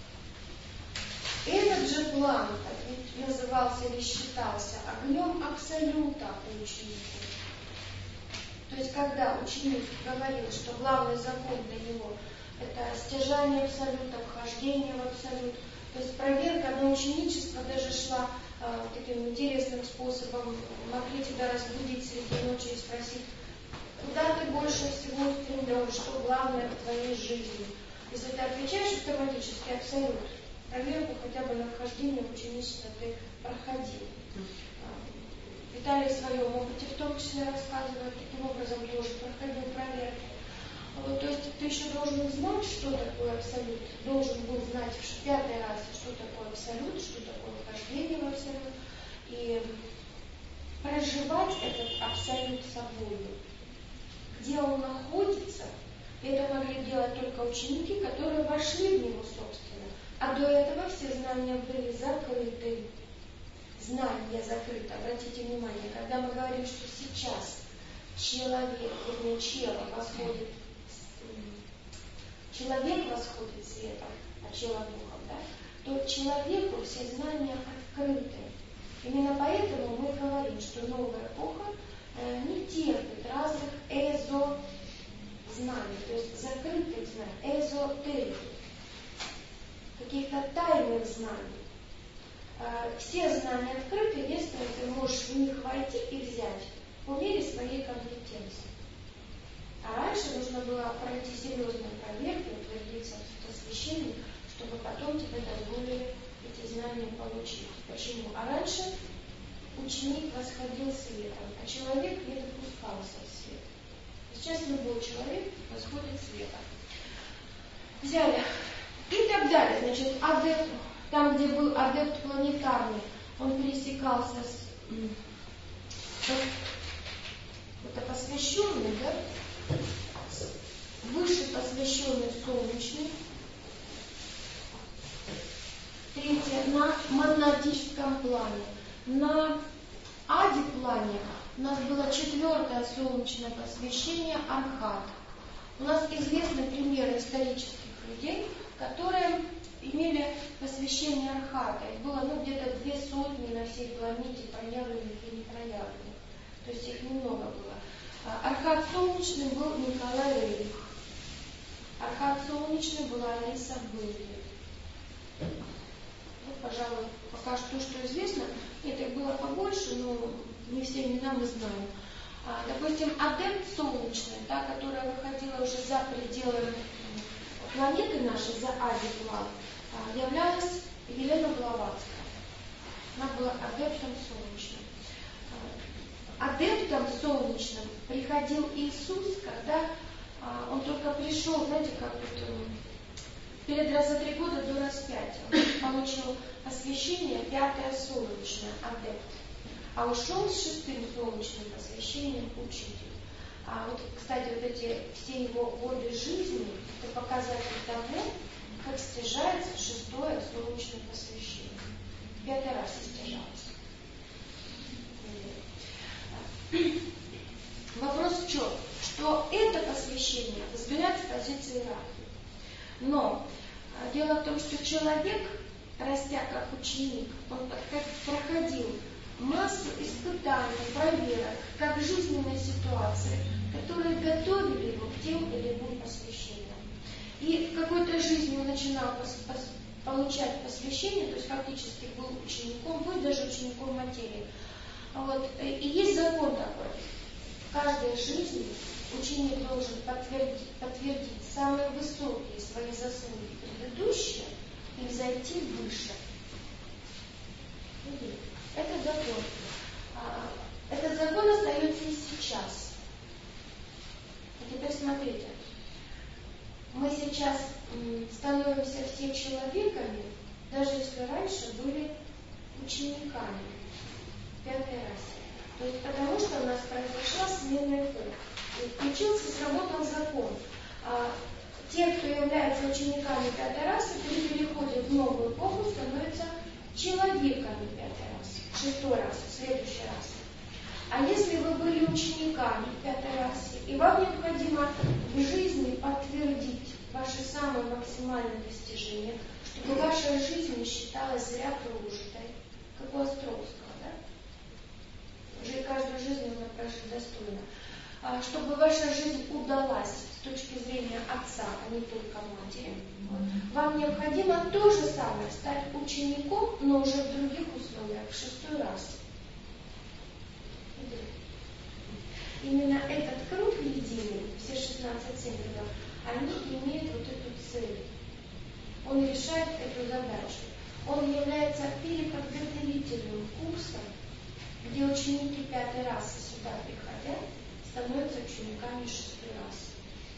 Этот же план назывался или считался огнем абсолюта у ученика. То есть, когда ученик говорил, что главный закон для него – это стяжание абсолюта, вхождение в абсолют, то есть проверка на ученичество даже шла таким интересным способом. Могли тебя разбудить среди ночи и спросить, куда ты больше всего устремлен, что главное в твоей жизни. Если ты отвечаешь автоматически абсолют, проверку хотя бы на вхождение в ученичество ты проходил. Виталий в своем опыте в том числе рассказывает, таким образом тоже проходил проверку. То есть ты еще должен знать, что такое абсолют, должен был знать в 5-й раз, что такое абсолют, что такое вхождение в абсолют, и проживать этот абсолют собой. Где он находится, это могли делать только ученики, которые вошли в него собственно. А до этого все знания были закрыты. Знания закрыты. Обратите внимание, когда мы говорим, что сейчас человек восходит светом, а чело духом, да, то человеку все знания открыты. Именно поэтому мы говорим, что новая эпоха не терпит разных эзо-знаний, то есть закрытых знаний, эзотерики, каких-то тайных знаний. Все знания открыты, если ты можешь в них войти и взять по мере своей компетенции. А раньше нужно было пройти серьезную проверку, утвердиться в посвящении, чтобы потом тебе дозволили эти знания получить. Почему? А раньше ученик восходил светом, а человек не допускался в свет. Сейчас любой человек восходит светом. Взяли И так далее. Значит, адепт, там, где был адепт планетарный, он пересекался это посвященный, да? Выше посвященный солнечный. Третье, на монадическом плане. На ади-плане у нас было 4-е солнечное посвящение Архат. У нас известны примеры исторических людей, которые имели посвящение Архата. Их было где-то 200 на всей планете, проявленных и не проявленных. То есть их немного было. Архат солнечный был Николай Рерих. Архат солнечный была Алиса Были. Вот, пожалуй, пока что известно. Нет, их было побольше, но не все имена мы знаем. Допустим, адепт солнечный, да, которая выходила уже за пределы планеты нашей, за ади-план, являлась Елена Блаватская. Она была адептом солнечным. Адептом солнечным приходил Иисус, когда он только пришел, знаете, как перед за 3 года до распятия. Он получил посвящение 5-е солнечное, адепт. А ушел с 6-м солнечным посвящением учитель. Вот, кстати, вот эти все его годы жизни, это показатель того, как стяжается 6-е солнечное посвящение. 5-й раз стяжалось. Вопрос в чем? Что это посвящение взгляд с позиции иерархии. Но дело в том, что человек, растя как ученик, он проходил массу испытаний, проверок, как жизненные ситуации, которые готовили его к тем или иным посвящениям. И в какой-то жизни он начинал получать посвящение, то есть фактически был учеником, был даже учеником материи. Вот. И есть закон такой. В каждой жизни ученик должен подтвердить самые высокие свои заслуги предыдущие и взойти выше. Это закон. Этот закон остается и сейчас. И теперь смотрите. Мы сейчас становимся все человеками, даже если раньше были учениками. 5-й раз. То есть потому что у нас произошла смена эпох. И включился, сработал закон. Те, кто является учениками 5-й расы, при переходе в новую эпоху становятся человеками 5-й расы, 6-й расы, следующей расы. А если вы были учениками 5-й расы, и вам необходимо в жизни подтвердить ваши самые максимальные достижения, чтобы ваша жизнь не считалась зря прожитой, как у Островского, да? Уже каждую жизнь нужно прожить достойно. Чтобы ваша жизнь удалась с точки зрения отца, а не только матери, вам необходимо то же самое стать учеником, но уже в других условиях, в 6-й раз. Именно этот круг единый, все 16 символов, они имеют вот эту цель. Он решает эту задачу. Он является переподготовительным курсом, где ученики 5-й расы сюда приходят, становятся учениками 6-й расы.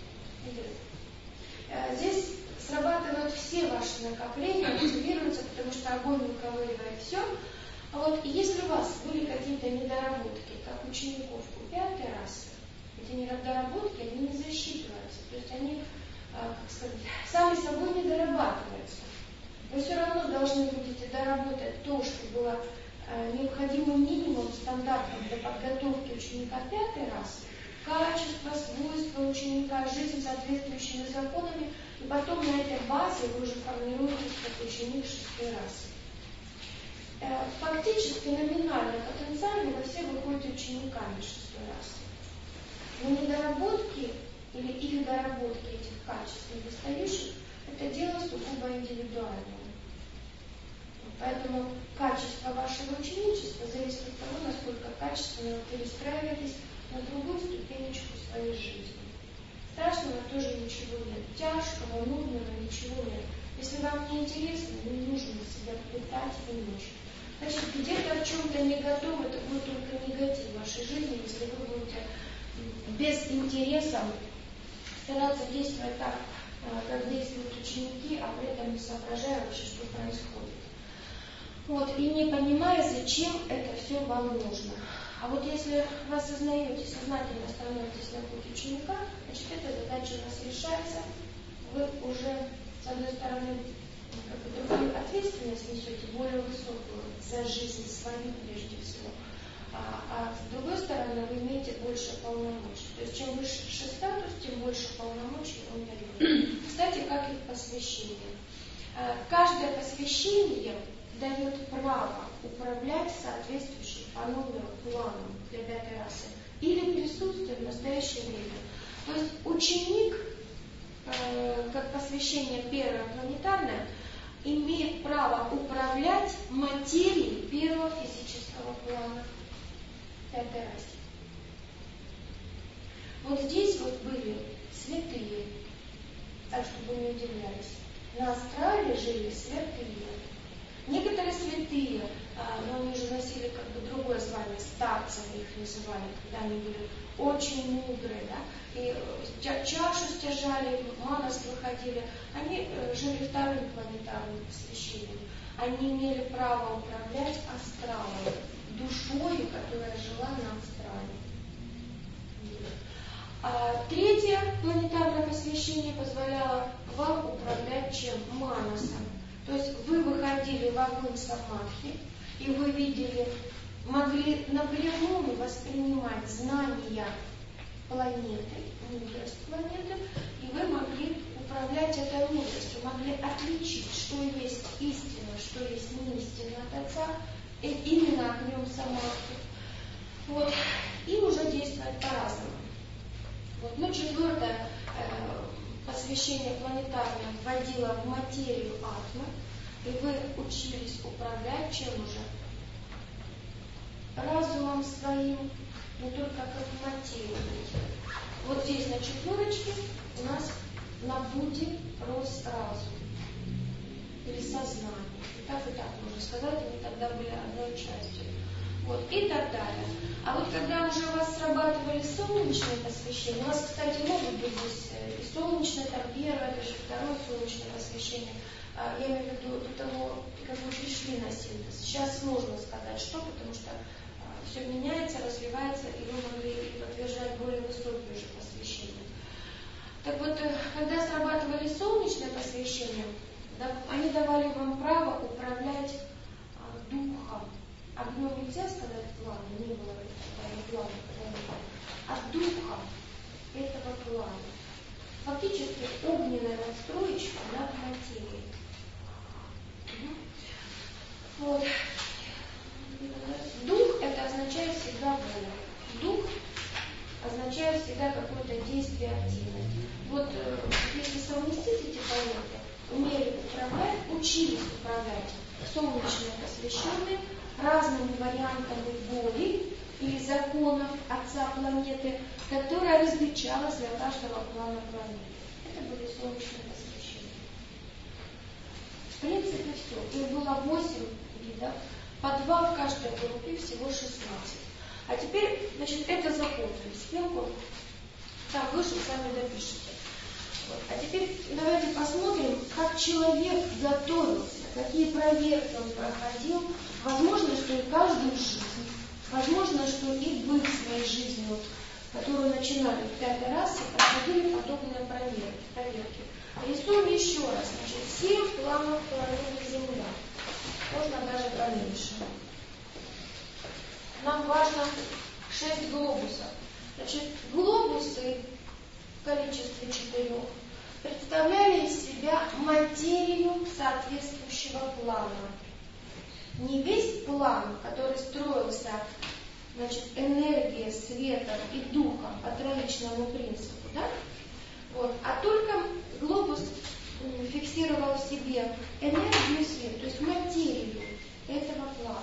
Здесь срабатывают все ваши накопления, активируются, потому что огонь выковыривает все. И если у вас были какие-то недоработки, как учеников у 5-й расы, эти недоработки, они не засчитываются. То есть они, сами собой не дорабатываются. Вы все равно должны будете доработать то, что было необходимым минимум стандартом для подготовки ученика 5-й расы, качество, свойства ученика, жизнь соответствующими законами, и потом на этой базе вы уже формируетесь как ученик 6-й расы. Фактически, номинально, потенциально вы все выходите учениками 6-й расы. Но недоработки или их доработки этих качеств недостающих, это дело сугубо индивидуальное. Поэтому качество вашего ученичества зависит от того, насколько качественно вы перестраиваетесь на другую ступенечку своей жизни. Страшного тоже ничего нет. Тяжкого, нудного ничего нет. Если вам не интересно, не нужно себя пытать и мучить. Значит, где-то в чем-то не готовы, это будет только негатив в вашей жизни, если вы будете без интереса стараться действовать так, как действуют ученики, а при этом не соображая вообще, что происходит. Вот, и не понимая, зачем это все вам нужно. А вот если вы осознаете, сознательно становитесь на путь ученика, значит, эта задача у вас решается, вы уже, с одной стороны, другую ответственность несете, более высокую, за жизнь свою прежде всего. А с другой стороны, вы имеете больше полномочий. То есть, чем выше статус, тем больше полномочий он дает. Кстати, как и в посвящении. Каждое посвящение дает право управлять соответствующим по номеру планом для 5-й расы или присутствием в настоящее время. То есть ученик, как посвящение первое планетарное, имеет право управлять материей первого физического плана 5-й расе. Вот здесь вот были святые, так чтобы не удивлялись. На астрале жили святые. Некоторые святые, но они уже носили как бы другое звание, старцами их называли, когда они были очень мудрые, да, и чашу стяжали, манас выходили. Они жили вторым планетарным посвящением. Они имели право управлять астралом, душою, которая жила на астрале. А третье планетарное посвящение позволяло вам управлять чем? Манасом. То есть вы выходили в огонь самадхи, и вы видели, могли напрямую воспринимать знания планеты, мудрость планеты, и вы могли управлять этой мудростью, могли отличить, что есть истина, что есть не истина от Отца, именно огнем самадхи. Вот. И уже действовать по-разному. Вот. Ну, четвертое посвящение планетарное вводило в материю атмы, и вы учились управлять чем уже? Разумом своим, но только как материей. Вот здесь на четверочке у нас на Будде рос разум или сознание. И так можно сказать, они тогда были одной частью. Вот, и так далее. А вот когда уже у вас срабатывали солнечные посвящения, у вас, кстати, могут быть здесь и солнечное, там первое, даже второе солнечное посвящение, я имею в виду до того, как вы пришли на синтез. Сейчас сложно сказать, что, потому что все меняется, развивается, и вы могли подтверждать более высокие уже посвящения. Так вот, когда срабатывали солнечное посвящение, они давали вам право управлять духом. Огнем нельзя сказать плана, не было плана, а духом этого плана. Фактически огненная настроечка над материей. Вот. Дух это означает всегда воля. Дух означает всегда какое-то действие активное. Вот если совместить эти понятия, умели управлять, учились управлять солнечные посвященные разными вариантами воли или законов Отца планеты, которая различалась для каждого плана планеты. Это были солнечные посвящения. В принципе, все. Их было 8 видов, по 2 в каждой группе, всего 16. А теперь, значит, это запомнили. Схемку там выше сами допишите. Вот. А теперь давайте посмотрим, как человек готовился, какие проверки он проходил. Возможно, что и каждую жизнь, возможно, что и вы в своей жизни, вот, которую начинали в 5-й расе, проходили подобные проверки. Рисуем еще раз. Значит, 7 планов планеты Земля. Можно даже поменьше. Нам важно 6 глобусов. Значит, глобусы в количестве 4 представляли из себя материю соответствующего плана. Не весь план, который строился, значит, энергией, светом и духом по троичному принципу, да? Вот, а только глобус фиксировал в себе энергию и свет, то есть материю этого плана.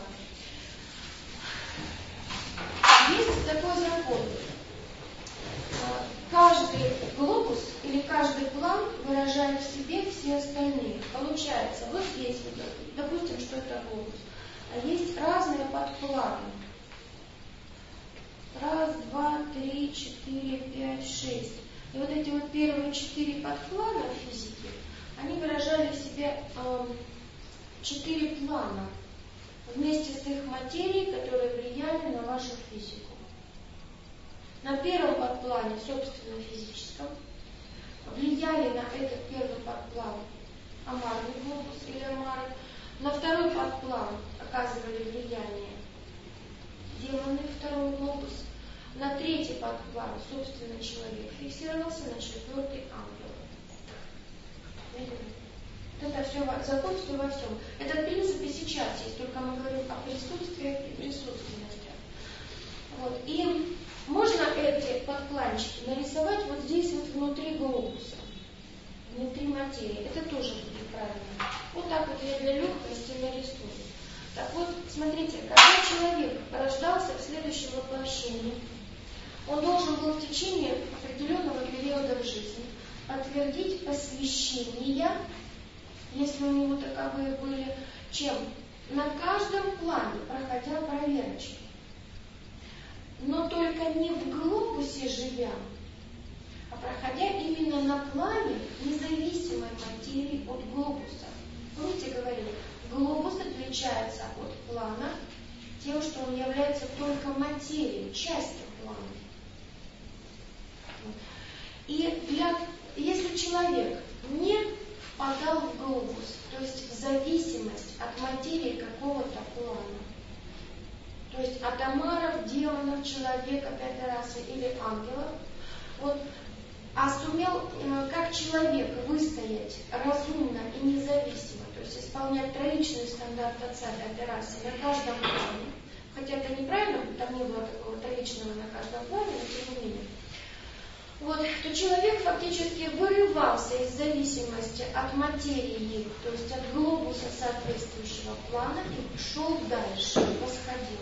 Есть такой закон. Каждый глобус или каждый план выражает в себе все остальные. Получается, вот здесь, вот, допустим, что это глобус. А есть разные подпланы. 1, 2, 3, 4, 5, 6. И вот эти вот первые 4 подплана физики, они выражали в себе 4 плана вместе с их материей, которые влияли на вашу физику. На первом подплане, собственно физическом, влияли на этот первый подплан амарный глобус или амары. На второй подплан оказывали влияние демоны, второй глобус. На третий подплан, собственно, человек фиксировался, на четвертый ангел. Это все, закон все во всем. Это, в принципе, сейчас есть, только мы говорим о присутствии и присутственности. Вот. И можно эти подпланчики нарисовать вот здесь вот внутри глобуса, внутри материи. Это тоже будет правильно. Вот так вот я для легкости нарисую. Так вот, смотрите, когда человек рождался в следующем воплощении, он должен был в течение определенного периода в жизни подтвердить посвящение, если у него таковые были, чем? На каждом плане, проходя проверочки. Но только не в глобусе живя, а проходя именно на плане независимой материи от глобуса. Помните, говорили, глобус отличается от плана тем, что он является только материей, частью плана. И если человек не впадал в глобус, то есть в зависимость от материи какого-то плана, то есть от амаров, демонов, человека, пятой расы или ангелов, вот, а сумел как человек выстоять разумно и независимо, то есть исполнять троичный стандарт отца пятой расы на каждом плане, хотя это неправильно, там не было такого троичного на каждом плане, но тем не менее, вот, то человек фактически вырывался из зависимости от материи, то есть от глобуса соответствующего плана и шел дальше, восходил.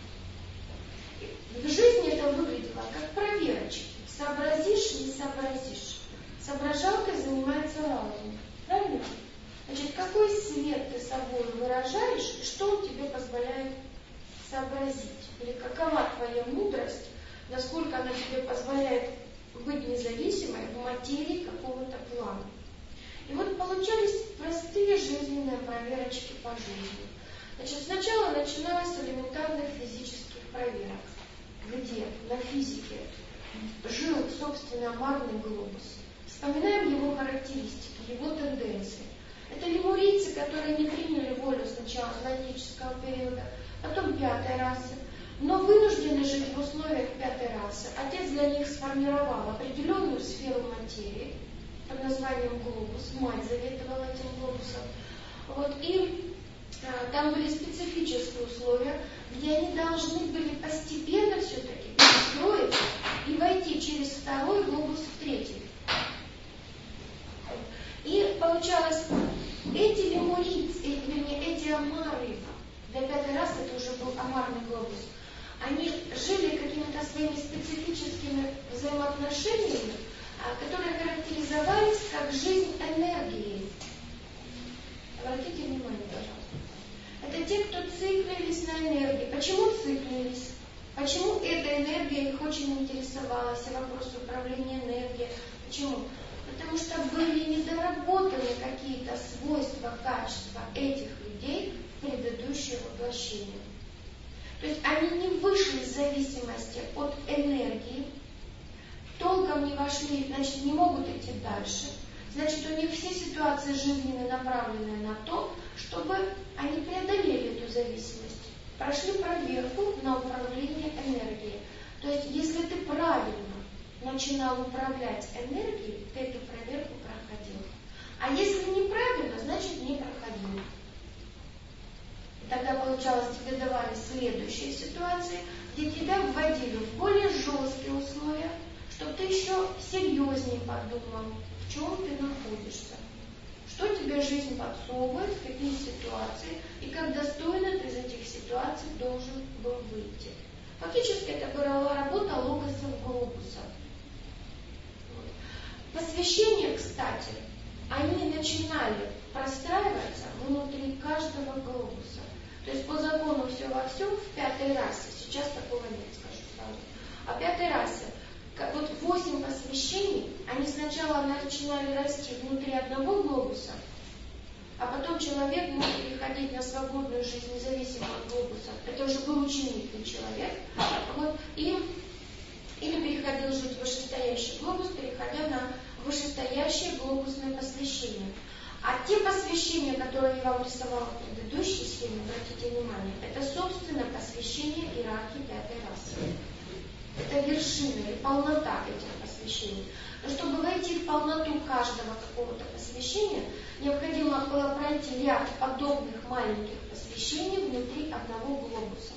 В жизни это выглядело как проверочки. Сообразишь, не сообразишь. Соображалкой занимается разум. Правильно? Значит, какой свет ты собой выражаешь, и что он тебе позволяет сообразить? Или какова твоя мудрость, насколько она тебе позволяет быть независимой в материи какого-то плана. И вот получались простые жизненные проверочки по жизни. Значит, сначала начиналось с элементарных физических проверок, где на физике жил, собственно, амарный глобус. Вспоминаем его характеристики, его тенденции. Это лемурийцы, которые не приняли волю сначала атлантического периода, потом пятой расы, но вынуждены жить в условиях пятой расы. Отец для них сформировал определенную сферу материи под названием глобус. Мать заведовала этим глобусом. Вот, и там были специфические условия, где они должны были постепенно все-таки перестроиться и войти через второй глобус в третий. И получалось, эти лемурийцы, эти амары, для пятой расы это уже был амарный глобус, они жили какими-то своими специфическими взаимоотношениями, которые характеризовались как жизнь энергии. Обратите внимание, пожалуйста. Это те, кто циклились на энергии. Почему циклились? Почему эта энергия их очень интересовалась, и вопрос управления энергией? Почему? Потому что были недоработаны какие-то свойства, качества этих людей в предыдущее воплощение. То есть они не вышли из зависимости от энергии, толком не вошли, значит, не могут идти дальше. Значит, у них все ситуации жизненные направлены на то, чтобы они преодолели эту зависимость, прошли проверку на управление энергией. То есть, если ты правильно начинал управлять энергией, ты эту проверку проходил. А если неправильно, значит не проходил. И тогда, получалось, тебе давали следующие ситуации, где тебя вводили в более жесткие условия, чтобы ты еще серьезнее подумал, в чем ты находишься, что тебе жизнь подсовывает, в какие ситуации, и как достойно ты из этих ситуаций должен был выйти. Фактически это была работа логосов глобуса. Посвящения, кстати, они начинали простраиваться внутри каждого глобуса. То есть по закону все во всем в пятой расе. Сейчас такого нет, скажу сразу. А пятой расе, вот 8 посвящений, они сначала начинали расти внутри одного глобуса, а потом человек мог переходить на свободную жизнь, независимо от глобуса. Это уже был ученик, не человек. Вот, или переходил жить в вышестоящий глобус, переходя на вышестоящее глобусное посвящение. А те посвящения, которые я вам рисовала в предыдущей схеме, обратите внимание, это, собственно, посвящение иерархии пятой расы. Это вершина или полнота этих посвящений. Но чтобы войти в полноту каждого какого-то посвящения, необходимо было пройти ряд подобных маленьких посвящений внутри одного глобуса.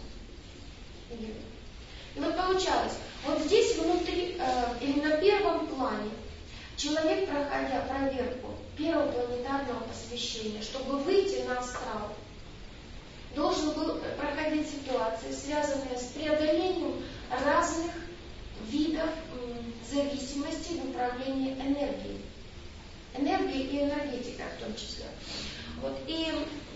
И вот получалось, вот здесь внутри, или на первом плане, человек, проходя проверку первого планетарного посвящения, чтобы выйти на астрал, должен был проходить ситуации, связанные с преодолением разных видов зависимости в управлении энергией. Энергией и энергетикой в том числе. Вот, и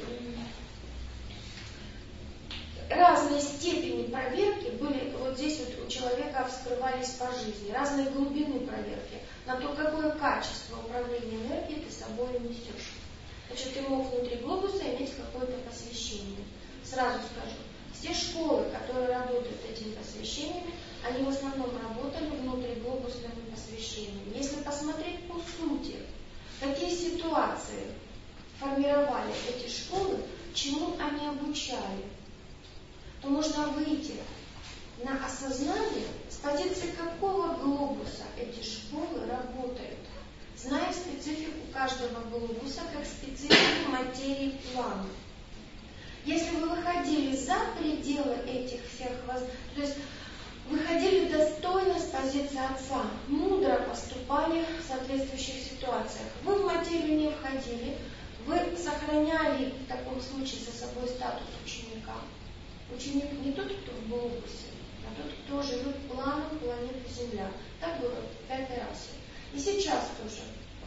разные степени проверки были, вот здесь вот у человека вскрывались по жизни, разные глубины проверки, на то, какое качество управления энергией ты с собой несешь. Значит, ты мог внутри глобуса иметь какое-то посвящение. Сразу скажу, все школы, которые работают этими посвящениями, они в основном работали внутриглобусными посвящениями. Если посмотреть по сути, какие ситуации формировали эти школы, чему они обучали, то можно выйти на осознание, с позиции какого глобуса эти школы работают, зная специфику каждого глобуса как специфику материи плана. Если вы выходили за пределы этих всех то есть выходили достойно с позиции Отца, мудро поступали в соответствующих ситуациях, вы в материю не входили, вы сохраняли в таком случае за собой статус ученика. Ученик не тот, кто в глобусе, а тот, кто живет планом планеты Земля. Так было в пятой расе. И сейчас тоже.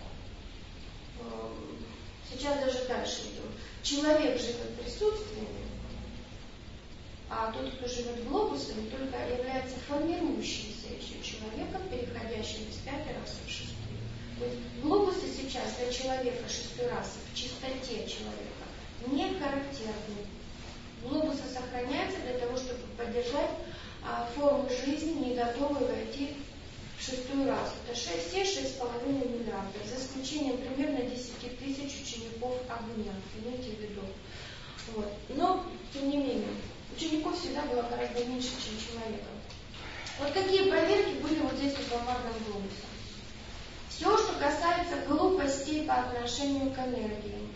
Сейчас даже дальше идем. Человек живет присутствиями, а тот, кто живет глобусами, только является формирующимся еще человеком, переходящим из пятой расы в шестую. То есть глобусы сейчас для человека шестой расы в чистоте человека не характерны. Глобусы сохраняются для того, чтобы поддержать форму жизни, не готовы войти в шестую расу. Это все 6,5 миллиардов, за исключением примерно 10 тысяч учеников огня. Имейте в виду. Вот. Но, тем не менее, учеников всегда было гораздо меньше, чем человеков. Вот какие проверки были вот здесь у помарного глобуса. Все, что касается глупостей по отношению к энергии.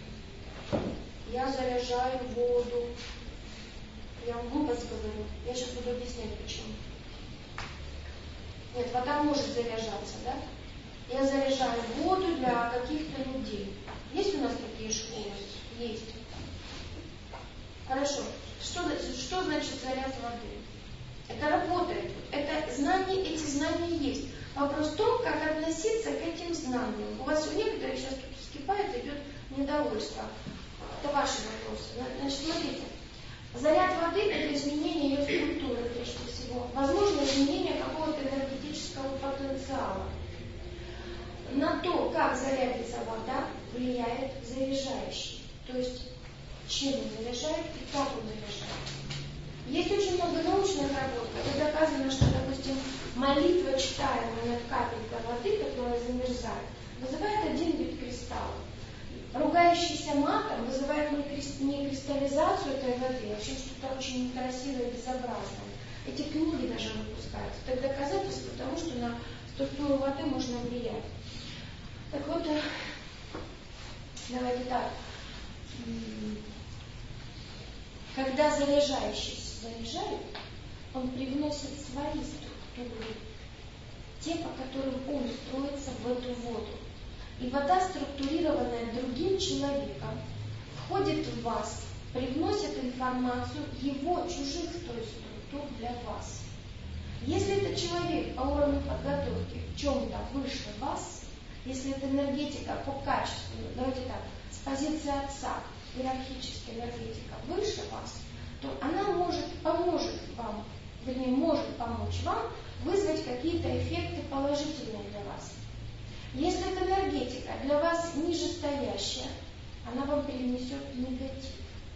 Я заряжаю воду. Я вам глупость говорю. Я сейчас буду объяснять, почему. Нет, вода может заряжаться, да? Я заряжаю воду для каких-то людей. Есть у нас такие школы? Есть. Хорошо. Что значит заряд воды? Это работает. Это знания, эти знания есть. Вопрос в том, как относиться к этим знаниям. У вас у некоторых сейчас тут вскипает, идет недовольство. Это ваши вопросы. Значит, смотрите. Заряд воды – это изменение ее структуры, прежде всего. Возможно, изменение какого-то энергетического потенциала. На то, как зарядится вода, влияет заряжающий. То есть, чем он заряжает и как он заряжает. Есть очень много научных работ, где доказано, что, допустим, молитва, читаемая над капелькой воды, которая замерзает, вызывает один вид кристалла. Ругающийся матом вызывает не кристаллизацию этой воды, а вообще что-то очень некрасивое и безобразное. Эти книги даже выпускаются. Это доказательство того, что на структуру воды можно влиять. Так вот, давайте так. Когда заряжающий заряжает, он привносит свои структуры, те, по которым он строится в эту воду. И вода, структурированная другим человеком, входит в вас, привносит информацию его чужих структур для вас. Если это человек по уровню подготовки в чем-то выше вас, если это энергетика по качеству, давайте так, с позиции Отца, иерархическая энергетика выше вас, то она поможет вам, вернее, может помочь вам вызвать какие-то эффекты положительные для вас. Если эта энергетика для вас нижестоящая, она вам принесет негатив.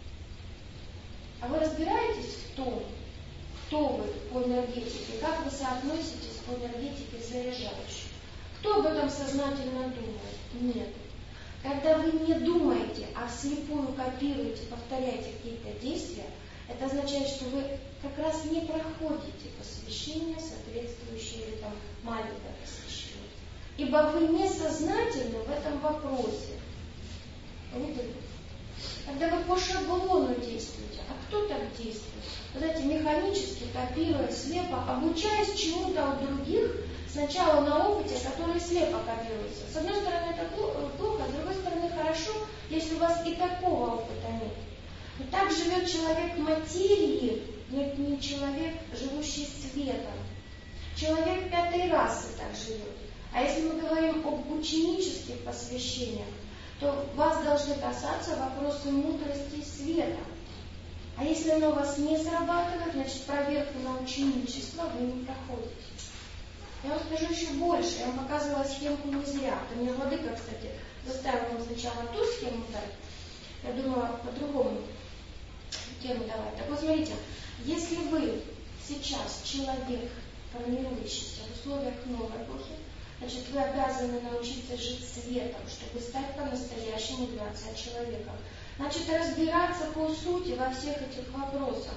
А вы разбираетесь в том, кто вы по энергетике, как вы соотноситесь по энергетике заряжающей? Кто об этом сознательно думает? Нет. Когда вы не думаете, а вслепую копируете, повторяете какие-то действия, это означает, что вы как раз не проходите посвящение, соответствующее или там маленькое посвящение. Ибо вы несознательны в этом вопросе. Видели? Когда вы по шаблону действуете, а кто так действует? Вы знаете, механически, копируя, слепо, обучаясь чему-то от других, сначала на опыте, который слепо копируется. С одной стороны, это плохо, с другой стороны, хорошо, если у вас и такого опыта нет. И так живет человек материи, но это не человек, живущий светом. Человек пятой расы так живет. А если мы говорим об ученических посвящениях, то вас должны касаться вопросы мудрости и света. А если оно у вас не срабатывает, значит проверку на ученичество вы не проходите. Я вам скажу еще больше. Я вам показывала схемку не зря. У меня владыка, кстати, заставила вам сначала ту схему дать. Я думала, по-другому тему давать. Так вот, смотрите, если вы сейчас человек, формирующийся в условиях новой эпохи, значит, вы обязаны научиться жить светом, чтобы стать по-настоящему для Отца человеком. Значит, разбираться по сути во всех этих вопросах.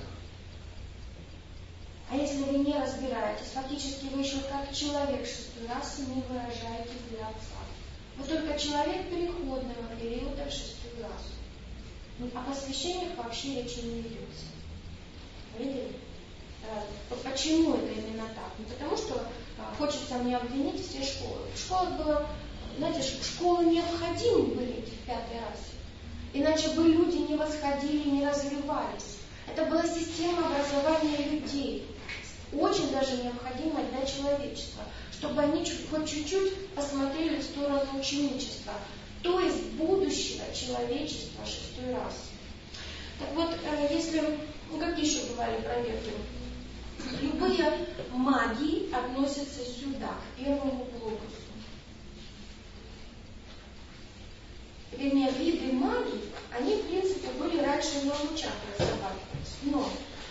А если вы не разбираетесь, фактически вы еще как человек шестой расы не выражаетесь для Отца. Вы только человек переходного периода в шестую расу. О посвящениях вообще речи не ведется. Видели? Почему это именно так? Ну, потому что хочется мне обвинить все школы. В школах было, знаете, школы необходимы были эти в пятой расе. Иначе бы люди не восходили, не развивались. Это была система образования людей. Очень даже необходимая для человечества, чтобы они хоть чуть-чуть посмотрели в сторону ученичества, то есть будущего человечества шестой расы. Так вот, если, какие еще бывали проверки? Любые магии относятся сюда, к первому глобусу. Вернее, виды магии, они, в принципе, были раньше в новом чакре разрабатывались. Но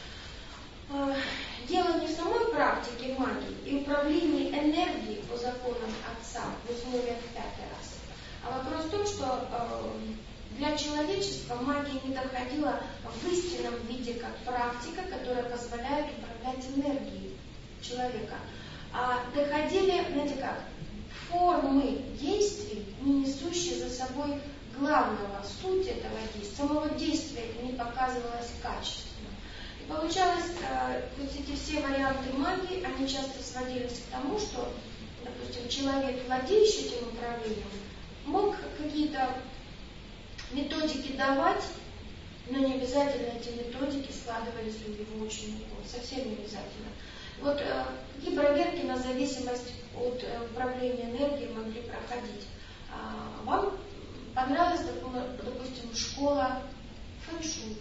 дело не в самой практике магии и управлении энергией по законам Отца в условиях пятой расы, а вопрос в том, что для человечества магия не доходила в истинном виде как практика, которая позволяет управлять энергией человека. А доходили, знаете как, формы действий, не несущие за собой главного, суть этого действия. Самого действия это не показывалось качественно. И получалось, вот эти все варианты магии, они часто сводились к тому, что, допустим, человек, владеющий этим управлением, мог какие-то методики давать, но не обязательно эти методики складывались у его учеников. Совсем не обязательно. Вот какие проверки на зависимость от управления энергией могли проходить? Вам понравилась, допустим, школа фэн-шуй?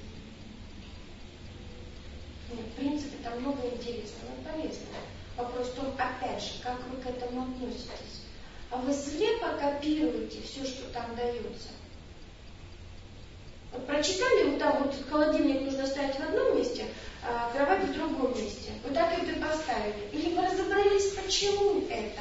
Нет, в принципе, там много интересного и полезного. Вопрос в том, опять же, как вы к этому относитесь. А вы слепо копируете все, что там дается? Вот прочитали, вот там вот холодильник нужно ставить в одном месте, а кровать в другом месте. Вот так это и поставили. Или вы разобрались, почему это?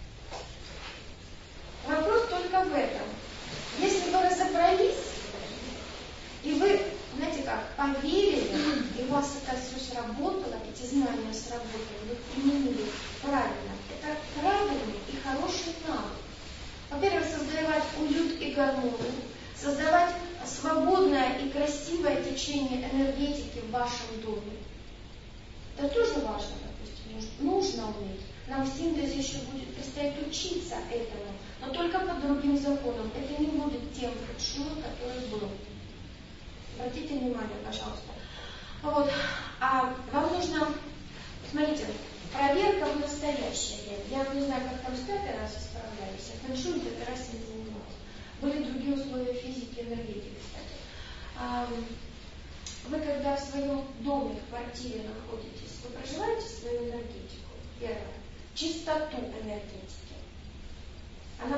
Вопрос только в этом. Если вы разобрались, и вы, знаете как, поверили, и у вас это все сработало, эти знания сработали, вы применили правильно. Это правильный и хороший навык. Во-первых, создавать уют и гармонию, создавать свободное и красивое течение энергетики в вашем доме. Это тоже важно, допустим, нужно уметь. Нам в синтезе еще будет предстоять учиться этому, но только по другим законам. Это не будет тем фэн-шуй, который был. Обратите внимание, пожалуйста. Вот. А вам нужно, смотрите, проверка в настоящее время. Я не знаю, как там с пятой расой справлялись, а фэн-шуй в пятой расе не занималась. Были другие условия физики и энергетики, кстати. Вы, когда в своем доме, в квартире находитесь, вы проживаете свою энергетику? Первое. Чистоту энергетики. Она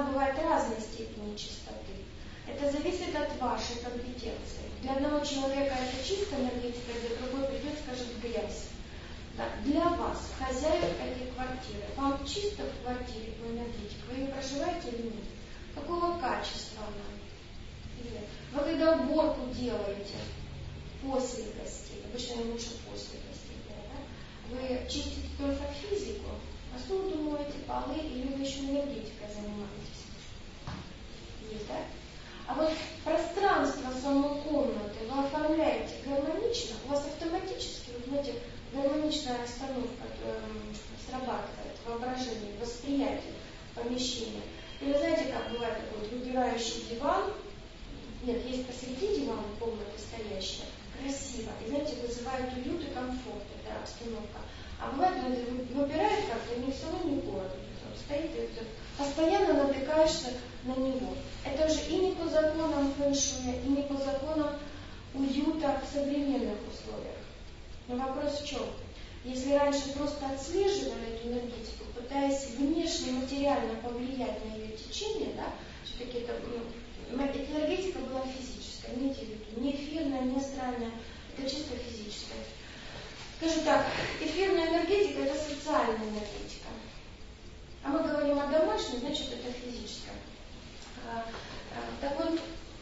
разной степени чистоты. Это зависит от вашей компетенции. Для одного человека это чистая энергетика, для другого придет, скажет, грязь. Да. Для вас, хозяев этой квартиры, вам чисто в квартире по энергетике? Вы ее проживаете или нет? Какого качества она? Или вы когда уборку делаете после гостей, обычно лучше после гостей, да? Вы чистите только физику, посуду моете, полы, или вы еще энергетикой занимаетесь? Есть, да? А вот пространство самой комнаты вы оформляете гармонично, у вас автоматически, вы знаете, гармоничная расстановка срабатывает, воображение, восприятие помещения. Или знаете, как бывает такой выбирающий диван, нет, есть посреди дивана комната стоящая, красиво, и знаете, вызывает уют и комфорт, эта обстановка. А бывает, выбирает как-то ни в село, ни в город, он стоит и постоянно натыкаешься на него. Это уже и не по законам фэн-шуя, и не по законам уюта в современных условиях. Но вопрос в чем? Если раньше просто отслеживали эту энергетику, пытаясь внешне материально повлиять на ее течение, да, все-таки это, энергетика была физическая, имейте в виду, не эфирная, не астральная, это чисто физическая. Скажу так, эфирная энергетика – это социальная энергетика. А мы говорим о домашней, значит, это физическое. Так вот,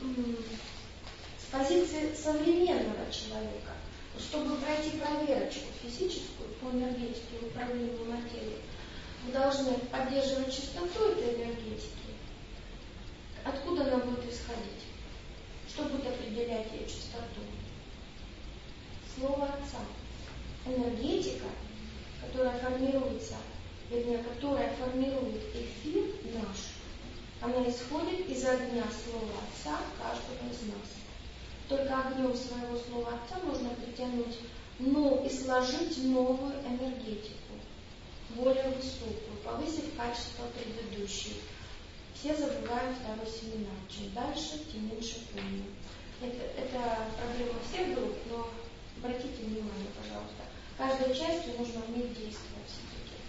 с позиции современного человека, чтобы пройти проверочку физическую по энергетике, управлению материей, вы должны поддерживать чистоту этой энергетики. Откуда она будет исходить? Что будет определять ее чистоту? Слово Отца. Энергетика, которая формируется, вернее, которая формирует эфир наш, она исходит из огня Слова Отца каждого из нас. Только огнем своего Слова Отца можно притянуть, и сложить новую энергетику, более высокую, повысив качество предыдущей. Все забывают второй семинар. Чем дальше, тем меньше помню. Это проблема всех групп, но обратите внимание, пожалуйста. Каждой частью нужно уметь действовать все-таки.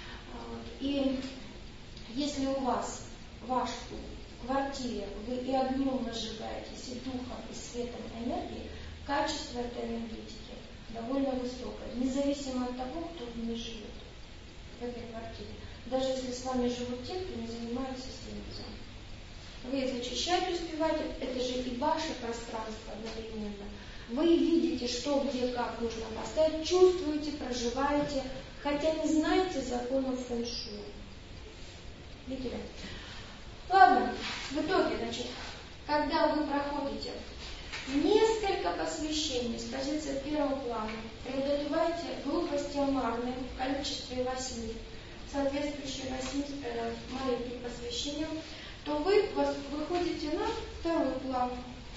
И если у вас, в вашей квартире, вы и огнем разжигаетесь, и духом, и светом энергии, качество этой энергетики довольно высокое, независимо от того, кто в ней живет, в этой квартире. Даже если с вами живут те, кто не занимается синтезом. Вы их зачищать успеваете, это же и ваше пространство одновременно. Вы видите, что, где, как нужно поставить, чувствуете, проживаете, хотя не знаете законов фэн-шуя. Видели? Ладно, в итоге, значит, когда вы проходите несколько посвящений с позиции первого плана, преодолеваете глупости амарные в количестве 8, соответствующие 8 маленьких посвящениям, то вы выходите на второй план.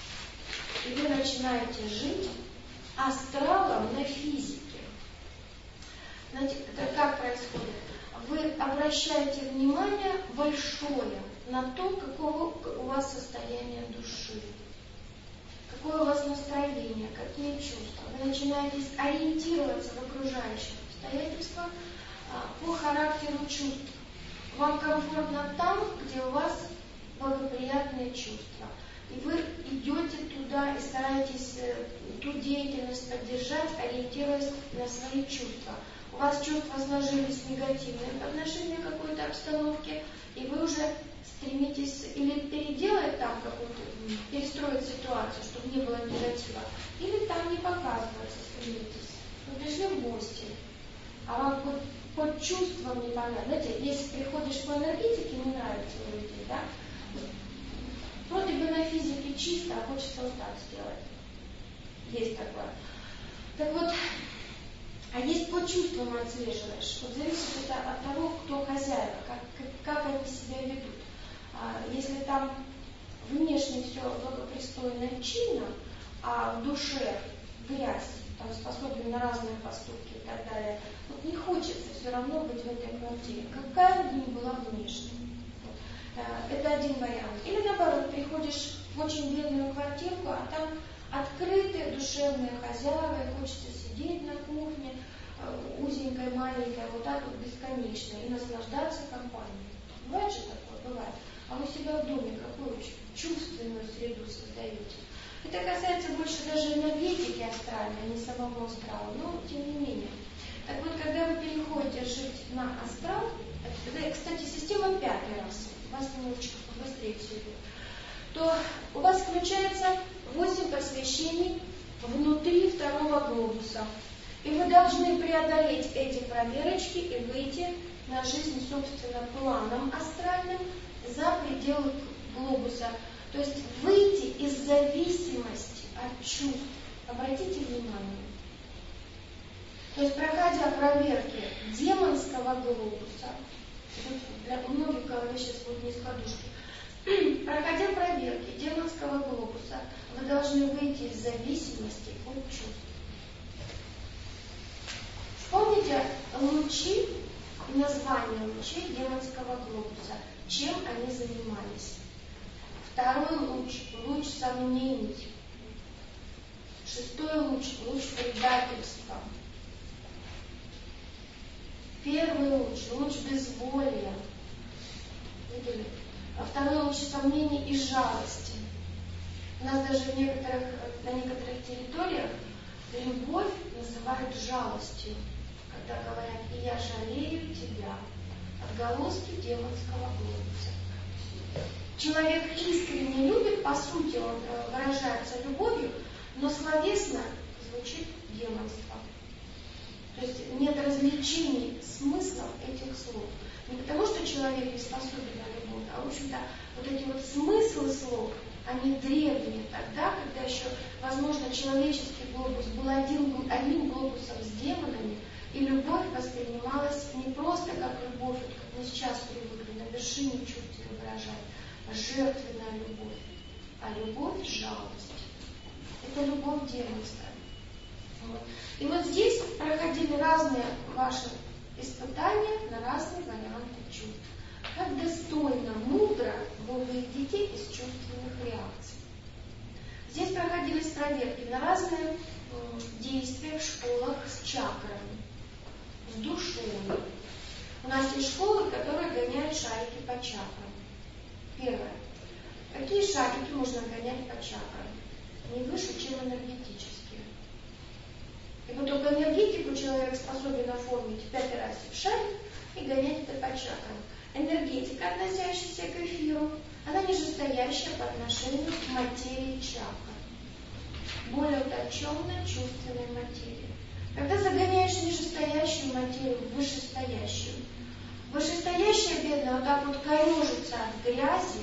И вы начинаете жить астралом на физике. Знаете, это как происходит? Вы обращаете внимание большое на то, какого у вас состояние души, какое у вас настроение, какие чувства. Вы начинаете ориентироваться в окружающих обстоятельствах по характеру чувств. Вам комфортно там, где у вас благоприятные чувства. И вы идете туда и стараетесь ту деятельность поддержать, ориентируясь на свои чувства. У вас чувства сложились негативные по отношению к какой-то обстановке, и вы уже стремитесь или переделать там какую-то, перестроить ситуацию, чтобы не было негатива, или там не показываться стремитесь. Вы пришли в гости, а вам под чувством не понравилось. Знаете, если приходишь по энергетике, не нравится у людей, да? Вроде бы на физике чисто, а хочется вот так сделать. Есть такое. Так вот, а есть по чувствам отслеживаешь. Вот зависит это от того, кто хозяева, как они себя ведут. Если там внешне все благопристойно и чинно, а в душе грязь, там способен на разные поступки и так далее, вот не хочется все равно быть в этой квартире, какая бы ни была внешне. Это один вариант. Или наоборот, приходишь в очень бедную квартирку, а там открытые, душевные хозяева, и хочется сидеть на кухне, узенькой, маленькой, вот так вот бесконечно, и наслаждаться компанией. Бывает же такое? Бывает. а вы себя в доме какую чувственную среду создаете. Это касается больше даже энергетики астральной, а не самого астрала, но тем не менее. Так вот, когда вы переходите жить на астрал, это, кстати, система 5-й расы, у вас немножечко побыстрее все идет, то у вас включается 8 посвящений внутри 2-го глобуса. И вы должны преодолеть эти проверочки и выйти на жизнь, собственно, планом астральным за пределы глобуса. То есть выйти из зависимости от чувств. Обратите внимание. То есть, проходя проверки демонского глобуса, для многих головы сейчас будут не складушки, проходя проверки демонского глобуса, вы должны выйти из зависимости от чувств. Помните лучи, название лучей демонского глобуса, чем они занимались? 2-й луч, луч сомнений. 6-й луч, луч предательства. 1-й луч, луч безволия. Видели? А 2-й луч сомнений и жалости. У нас даже на некоторых территориях любовь называют жалостью, когда говорят: «И я жалею тебя», отголоски демонского глобуса. Человек искренне любит, по сути, он выражается любовью, но словесно звучит демонство. То есть нет различений смыслов этих слов. Не потому, что человек не способен на любовь, а, в общем-то, вот эти вот смыслы слов, они древние тогда, когда еще, возможно, человеческий глобус был одним глобусом с демонами, и любовь воспринималась не просто как любовь, вот как мы сейчас привыкли на вершине чувств выражать, а жертвенная любовь, а любовь – жалость. Это любовь демонская. Вот. И вот здесь проходили разные ваши испытания на разные варианты чувств. Как достойно, мудро вы выйдете из чувственных реакций. Здесь проходились проверки на разные действия в школах с чакрами, с душой. У нас есть школы, которые гоняют шарики по чакрам. Первое. Какие шарики можно гонять по чакрам? Не выше, чем энергетические. И вот только энергетику человек способен оформить в 5-й расе в шарик и гонять это по чакрам. Энергетика, относящаяся к эфиру, она нижестоящая по отношению к материи чакр. Более утонченная чувственная материя. Когда загоняешь нижестоящую материю в вышестоящую, вышестоящая бедная вот так вот корежится от грязи,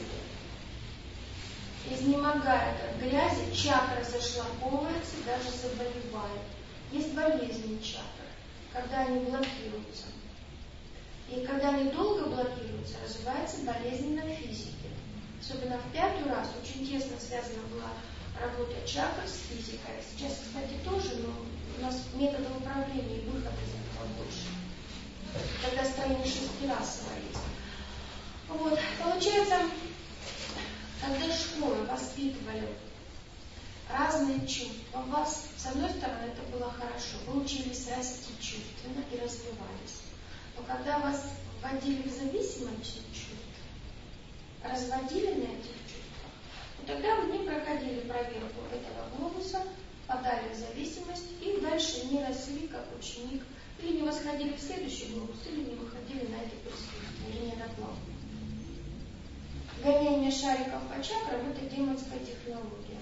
изнемогает от грязи, чакра зашлаковывается, даже заболевает. Есть болезни чакр, когда они блокируются. И когда они долго блокируются, развивается болезнь на физике. Особенно в 5-й раз очень тесно связана была работа чакр с физикой. Сейчас, кстати, тоже, но у нас методы управления и выхода из этого больше. Когда строение 6 раз есть. Вот. Получается, когда школы воспитывали разные чувства в вас, с одной стороны, это было хорошо. Вы учились расти чувственно и развивались. Но когда вас вводили в зависимость от чувств, разводили на этих чувствах, то тогда вы не проходили проверку этого глобуса, подали в зависимость и дальше не росли как ученик, или не восходили в следующий глобус, или не выходили на это присутствие, или не на план. Гоняние шариков по чакрам – это демонская технология.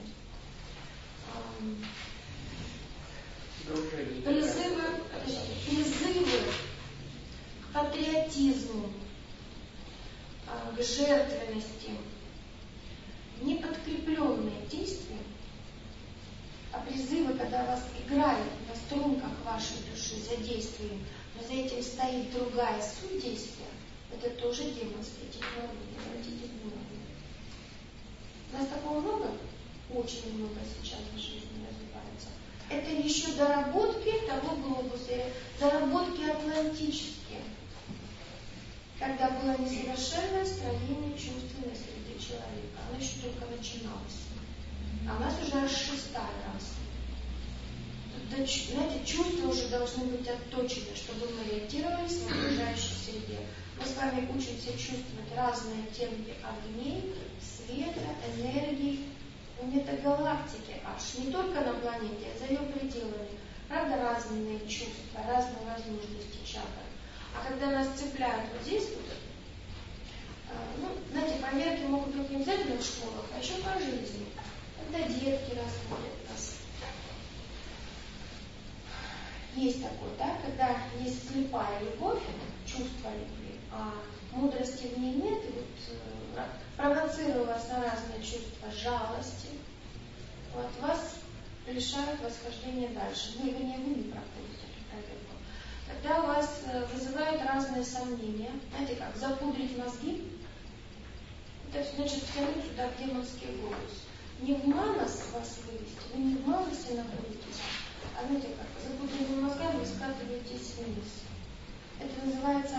Призывы к патриотизму, к жертвенности, неподкрепленные действия, а призывы, когда вас играют на струнках вашей души за действием, но за этим стоит другая суть действия, это тоже демонские технологии. Обратите внимание. У нас такого много? Очень много сейчас в жизни развивается. Это еще доработки того глобуса, доработки атлантические, когда было несовершенное строение чувственной среды человека. Оно еще только начиналось. А у нас уже аж 6-я раса. Знаете, чувства уже должны быть отточены, чтобы мы ориентировались в окружающем окружающей среде. Мы с вами учимся чувствовать разные оттенки огней, света, энергии, метагалактики аж, не только на планете, а за ее пределами. Правда, разные чувства, разные возможности чакр. А когда нас цепляют вот здесь, знаете, проверки могут быть не обязательно в школах, а еще по жизни. Когда детки разводят нас. Есть такое, да, когда есть слепая любовь, чувство любви, а мудрости в ней нет, и вот провоцируя вас на разные чувства жалости, вот вас лишают восхождения дальше. Вы не проходите эту проверку. Когда у вас вызывают разные сомнения, знаете как, запудрить мозги, это значит втянуть сюда демонский голос. Не в манас вас вывести, вы не в манасе находитесь, а знаете как, запудренными мозгами вы скатываетесь вниз. Это называется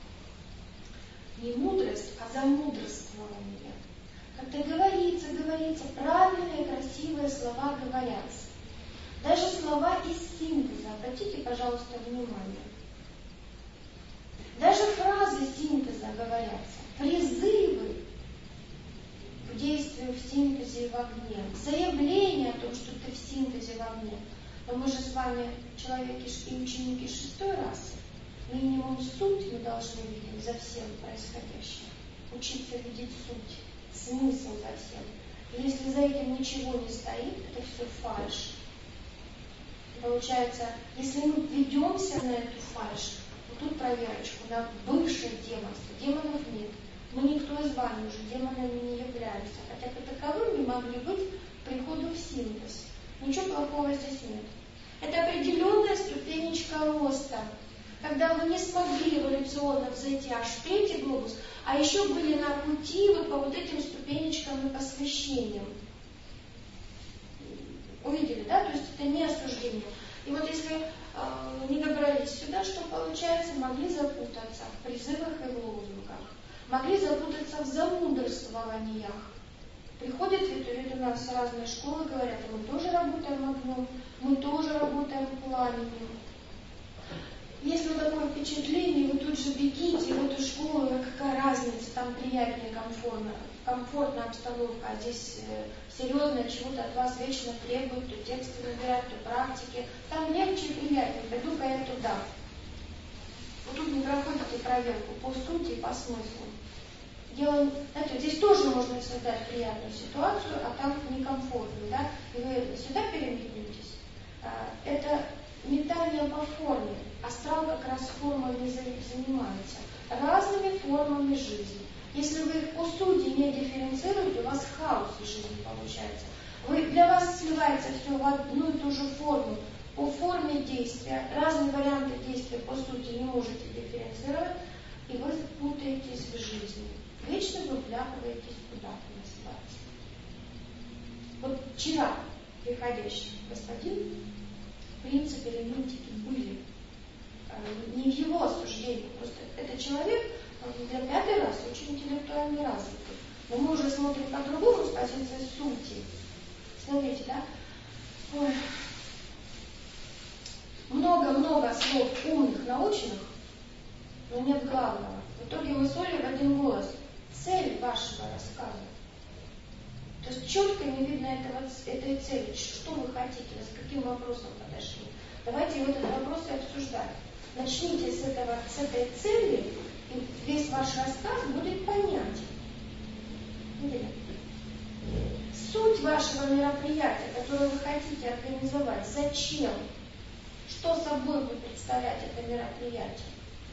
не мудрость, а замудрствование. Когда говорится, правильные, красивые слова говорятся. Даже слова из синтеза, обратите, пожалуйста, внимание. Даже фразы синтеза говорятся. Призывы к действию в синтезе и в огне. Заявление о том, что ты в синтезе в огне. Но мы же с вами человеки и ученики 6-й расы. Минимум суть мы должны видеть за всем происходящим. Учиться видеть суть, смысл за всем. И если за этим ничего не стоит, это все фальшь. Получается, если мы ведемся на эту фальшь, вот тут проверочку на бывшее демонство. Демонов нет. Мы никто из вами уже демонами не являемся. Хотя бы таковыми могли быть к приходу в синтез. Ничего плохого здесь нет. Это определенная ступенечка роста. Когда вы не смогли эволюционно взойти аж в 3-й глобус, а еще были на пути вот по вот этим ступенечкам и посвящениям. Увидели, да? То есть это не осуждение. И вот если не добрались сюда, что получается? Могли запутаться в призывах и в лозунгах. Могли запутаться в замудрствованиях. Приходят, ведь у нас разные школы говорят, мы тоже работаем огнем, мы тоже работаем пламенем. Если вот такое впечатление, вы тут же бегите в эту школу, какая разница, там приятнее, комфортная обстановка, а здесь серьезно чего-то от вас вечно требуют, то тексты набирают, то практики. Там легче и приятнее, пойду-ка я туда. Вот тут не проходите проверку по сути и по смыслу. Делаем, знаете, здесь тоже можно создать приятную ситуацию, а там некомфортную, да, и вы сюда переметнетесь. Это метание по форме. Астрал как раз формами занимается. Разными формами жизни. Если вы их по сути не дифференцируете, у вас хаос в жизни получается. Для вас сливается все в одну и ту же форму. По форме действия, разные варианты действия по сути не можете дифференцировать, и вы путаетесь в жизни. Вечно вы вляпываетесь куда-то на ситуацию. Вот вчера приходящий господин, в принципе, элементики были. Не в его осуждении. Просто этот человек для 5-й расы очень интеллектуально развитый. Но мы уже смотрим по-другому с позиции сути. Смотрите, да? Ой. Много-много слов умных, научных, но нет главного. В итоге мы с Олей в один голос. Цель вашего рассказа. То есть четко не видно этой цели. Что вы хотите, вы с каким вопросом подошли. Давайте вот этот вопрос и обсуждать. Начните с этой цели, и весь ваш рассказ будет понятен. Видели? Суть вашего мероприятия, которое вы хотите организовать, зачем? Что собой будет представлять это мероприятие?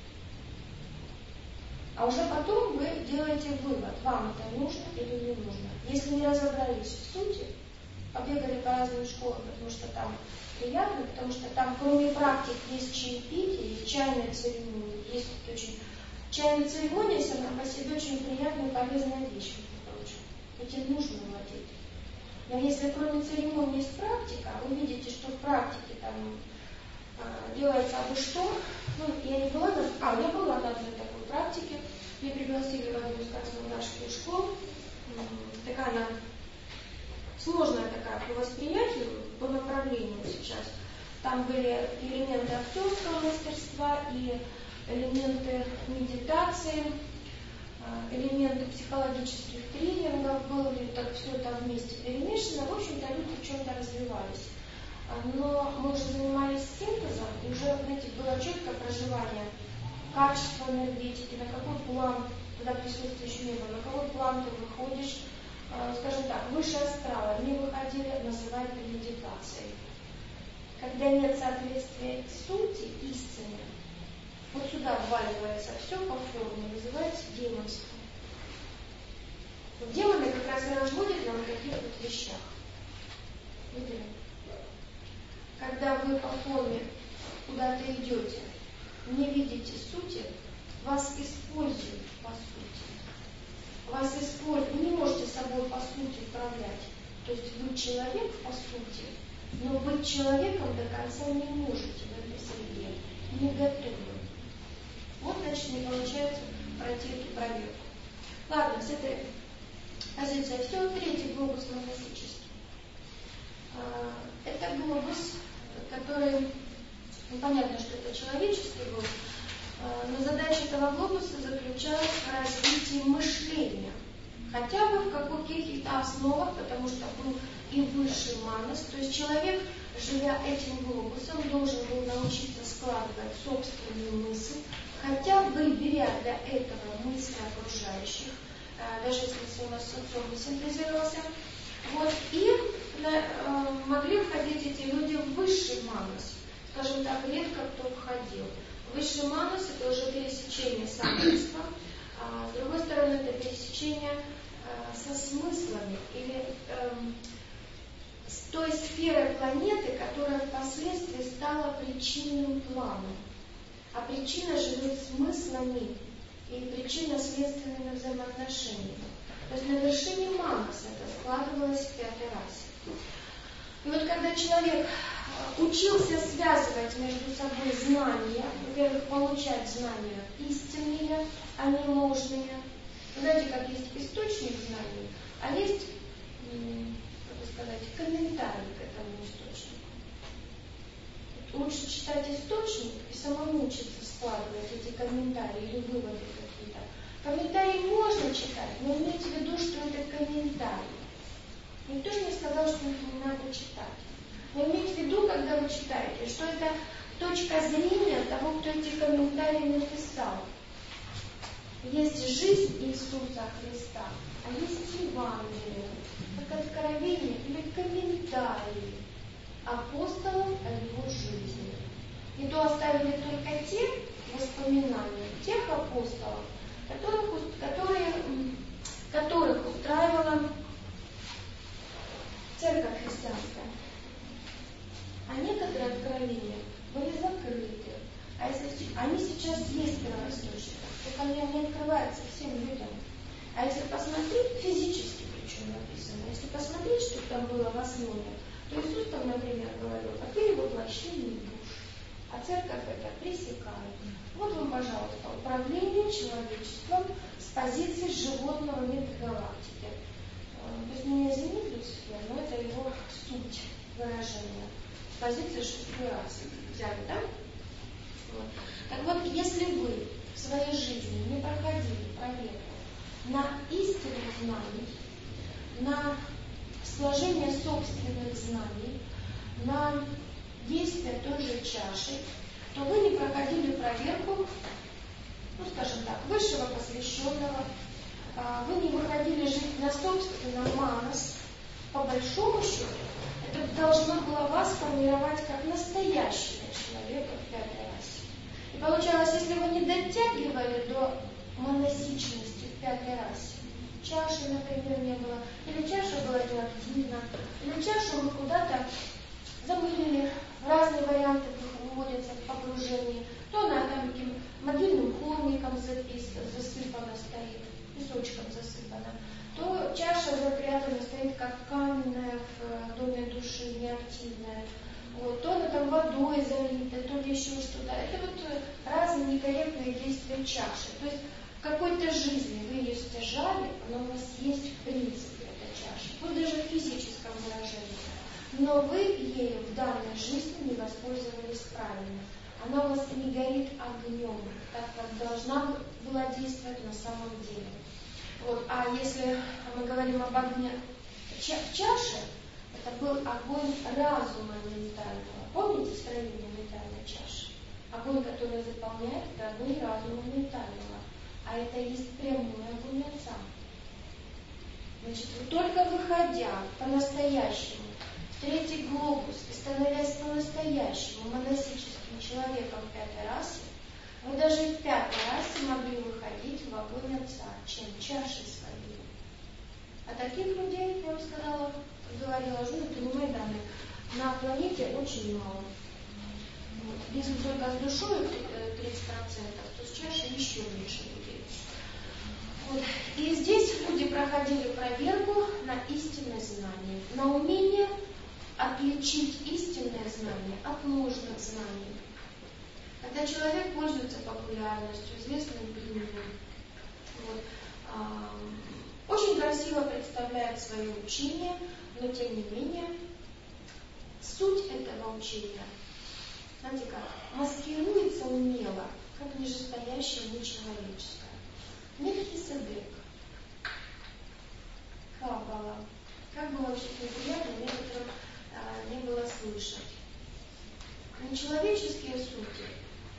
А уже потом вы делаете вывод, вам это нужно или не нужно. Если не разобрались в сути, побегали по разным школам, потому что там приятно, потому что там кроме практик есть чаепитие, есть чайная церемония, есть очень... Чайная церемония сама по себе очень приятная и полезная вещь, между прочим. Этим нужно владеть. Но если кроме церемонии есть практика, вы видите, что в практике там делается абы что. Я не была, я была на одной такой практике. Меня пригласили в одну из краснодарских школ. Такая она сложная такая по восприятию, по направлению сейчас. Там были элементы актерского мастерства и элементы медитации, элементы психологических тренингов, было ли так все это вместе перемешано. В общем-то, люди в чем-то развивались. Но мы уже занимались синтезом, и уже, знаете, было четкое проживание качества энергетики, на какой план, когда присутствия еще не было, на какой план ты выходишь, скажем так, выше астрала. Мне выходили, называют медитацией. Когда нет соответствия сути, истине, вот сюда вваливается все по форме, называется демонство. Вот демоны как раз и разводят нам таких вот вещах. Видели? Когда вы по форме куда-то идете, не видите сути, вас используют по сути. Вас используют, вы не можете собой по сути управлять. То есть вы человек по сути, но быть человеком до конца не можете в этой среде, не готовы. Вот, значит, не получается пройти эту проверку. Ладно, с этой позиции все. Третий глобус монастический. Это глобус, который, ну, понятно, что это человеческий глобус, но задача этого глобуса заключалась в развитии мышления. Хотя бы в каких-то основах, потому что был и высший манас. То есть человек, живя этим глобусом, должен был научиться складывать собственную мысль, хотя бы беря для этого мысли окружающих, даже если у нас социум не синтезировался. Вот, и могли входить эти люди в высший манас. Скажем так, редко кто входил. Высший манас – это уже пересечение самоства, а с другой стороны, это пересечение со смыслами или с той сферой планеты, которая впоследствии стала причинным планом. А причина живет смыслами и причинно-следственными взаимоотношениями. То есть на вершине манаса это складывалось в пятой расе. И вот когда человек учился связывать между собой знания, во-первых, получать знания истинные, а не ложные. Знаете, как есть источник знаний, а есть, как сказать, комментарий к этому источнику. Лучше читать источник и самому учиться складывать эти комментарии или выводы какие-то. Комментарии можно читать, но имейте в виду, что это комментарии. Никто же не сказал, что их не надо читать. Но имейте в виду, когда вы читаете, что это точка зрения того, кто эти комментарии написал. Есть жизнь Иисуса Христа, а есть Евангелие, как откровение или комментарии апостолов о его жизни. И то оставили только те воспоминания тех апостолов, которых устраивала церковь христианская. А некоторые откровения были закрыты. А если они сейчас есть в первоисточниках, только они открываются всем людям. А если посмотреть, физически причем написано, если посмотреть, что там было в основе, то Иисус там, например, говорил о перевоплощении душ. А церковь это пресекает. Вот вам, пожалуйста, управление человечеством с позиции животного метагалактики. То есть меня извинит Люцифер, но это его суть выражения. С позиции шестой расы взяли, да? Вот. Так вот, если вы в своей жизни не проходили проверку на истину знаний, на сложение собственных знаний, на действие той же чаши, то вы не проходили проверку, ну, скажем так, высшего посвященного, вы не выходили жить на собственном манас, по большому счету, это должно было вас формировать как настоящего человека в пятой расе. И получалось, если вы не дотягивали до монасичности в пятой расе, чаши, например, не было, или чаша была неактивна, или чашу вы куда-то замылили, разные варианты вводятся в погружении, то она там таким могильным холмиком засыпана стоит, песочком засыпана, то чаша запрятана стоит как каменная в доме души, неактивная, вот, то она там водой залита, то ли еще что-то. Это вот разные некорректные действия чаши. То есть в какой-то жизни вы ее стяжали, она у вас есть в принципе, эта чаша, вот даже в физическом выражении. Но вы ею в данной жизни не воспользовались правильно. Она у вас не горит огнем, так должна была действовать на самом деле. Вот. А если мы говорим об огне в чаше, это был огонь разума ментального. Помните строение ментальной чаши? Огонь, который заполняет, это огонь разума ментального. А это есть прямой огонь Отца. Значит, только выходя по-настоящему в третий глобус и становясь по-настоящему монастическим человеком пятой расы, вы даже в пятой расе могли выходить в огонь Отца, чем чашей своей. А таких людей, я вам сказала, говорила Жуна, это не мои данные, на планете очень мало. Вот. Если только с душой 30%, то с чашей еще меньше людей. Вот. И здесь люди проходили проверку на истинное знание, на умение отличить истинное знание от ложных знаний. Когда человек пользуется популярностью, известным именем, вот, очень красиво представляет свое учение, но тем не менее суть этого учения, знаете как, маскируется умело, как нижестоящее, нечеловеческое. Мельхиседек, Каббала. Как было очень неприятно некоторым не было слышать. Нечеловеческие сути,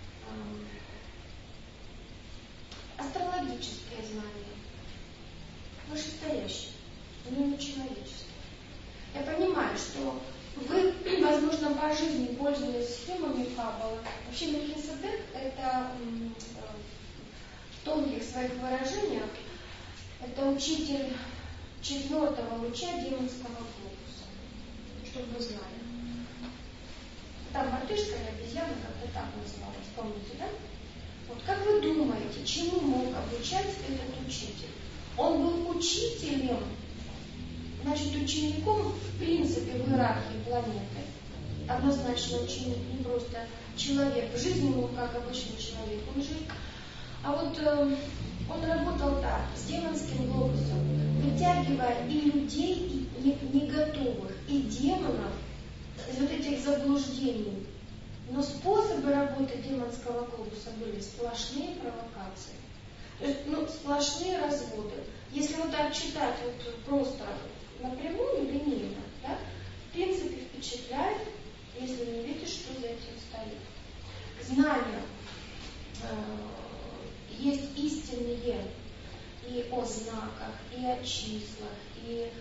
астрологические знания, вышестоящие, но не человеческие. Я понимаю, что вы, возможно, по жизни пользуетесь схемами Каббалы. Вообще Мельхиседек – это в тонких своих выражениях, это учитель 4-го луча демонского глобуса, чтобы вы знали. Там мартышка или обезьяна, как-то так называлась, помните, да? Вот как вы думаете, чему мог обучать этот учитель? Он был учителем, значит, учеником в принципе в иерархии планеты. Однозначно ученик, не просто человек. В жизни он как обычный человек, он жил. А вот он работал так, с демонским глобусом, вытягивая и людей, и не готовых, и демонов из вот этих заблуждений. Но способы работы демонского глобуса были сплошные провокации. То есть, сплошные разводы. Если вот так читать вот просто напрямую, линейно, да, в принципе впечатляет, если не видишь, что за этим стоит. Знания есть истинные и о знаках, и о числах, и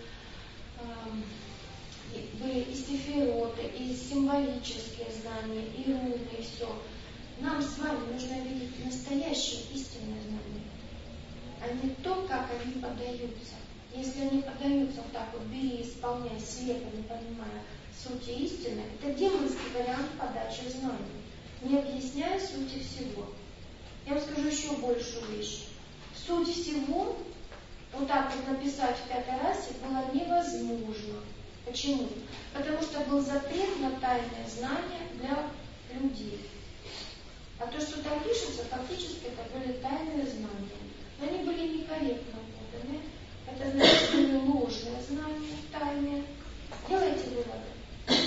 были и сефироты, и символические знания, и руны, и все. Нам с вами нужно видеть настоящее истинное знание, а не то, как они подаются. Если они подаются вот так вот, бери, исполняй, слепо, не понимая сути истины, это демонский вариант подачи знаний, не объясняя сути всего. Я вам скажу еще большую вещь. Суть всего вот так вот написать в 5-й расе было невозможно. Почему? Потому что был запрет на тайное знание для людей. А то, что там пишется, фактически это были тайные знания. Но они были некорректно поданы. Это значит, были ложные знания, тайные. Делайте выводы.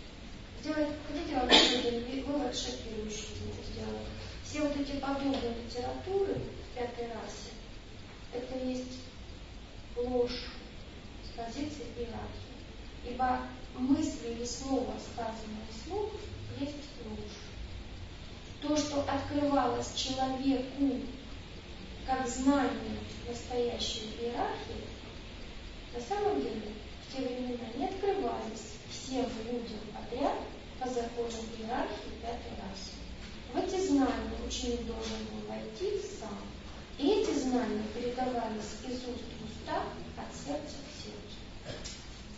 Хотите вам сегодня вывод шокирующий сделать? Все вот эти подобные литературы в 5-й расе, это есть ложь с позиции иерархии. Ибо мысли или слово, сказанное вслух, есть ложь. То, что открывалось человеку как знание настоящей иерархии, на самом деле в те времена не открывались всем людям подряд по законам иерархии 5-й расы. В эти знания ученик должен был войти сам. И эти знания передавались из уст в уста, от сердца к сердцу.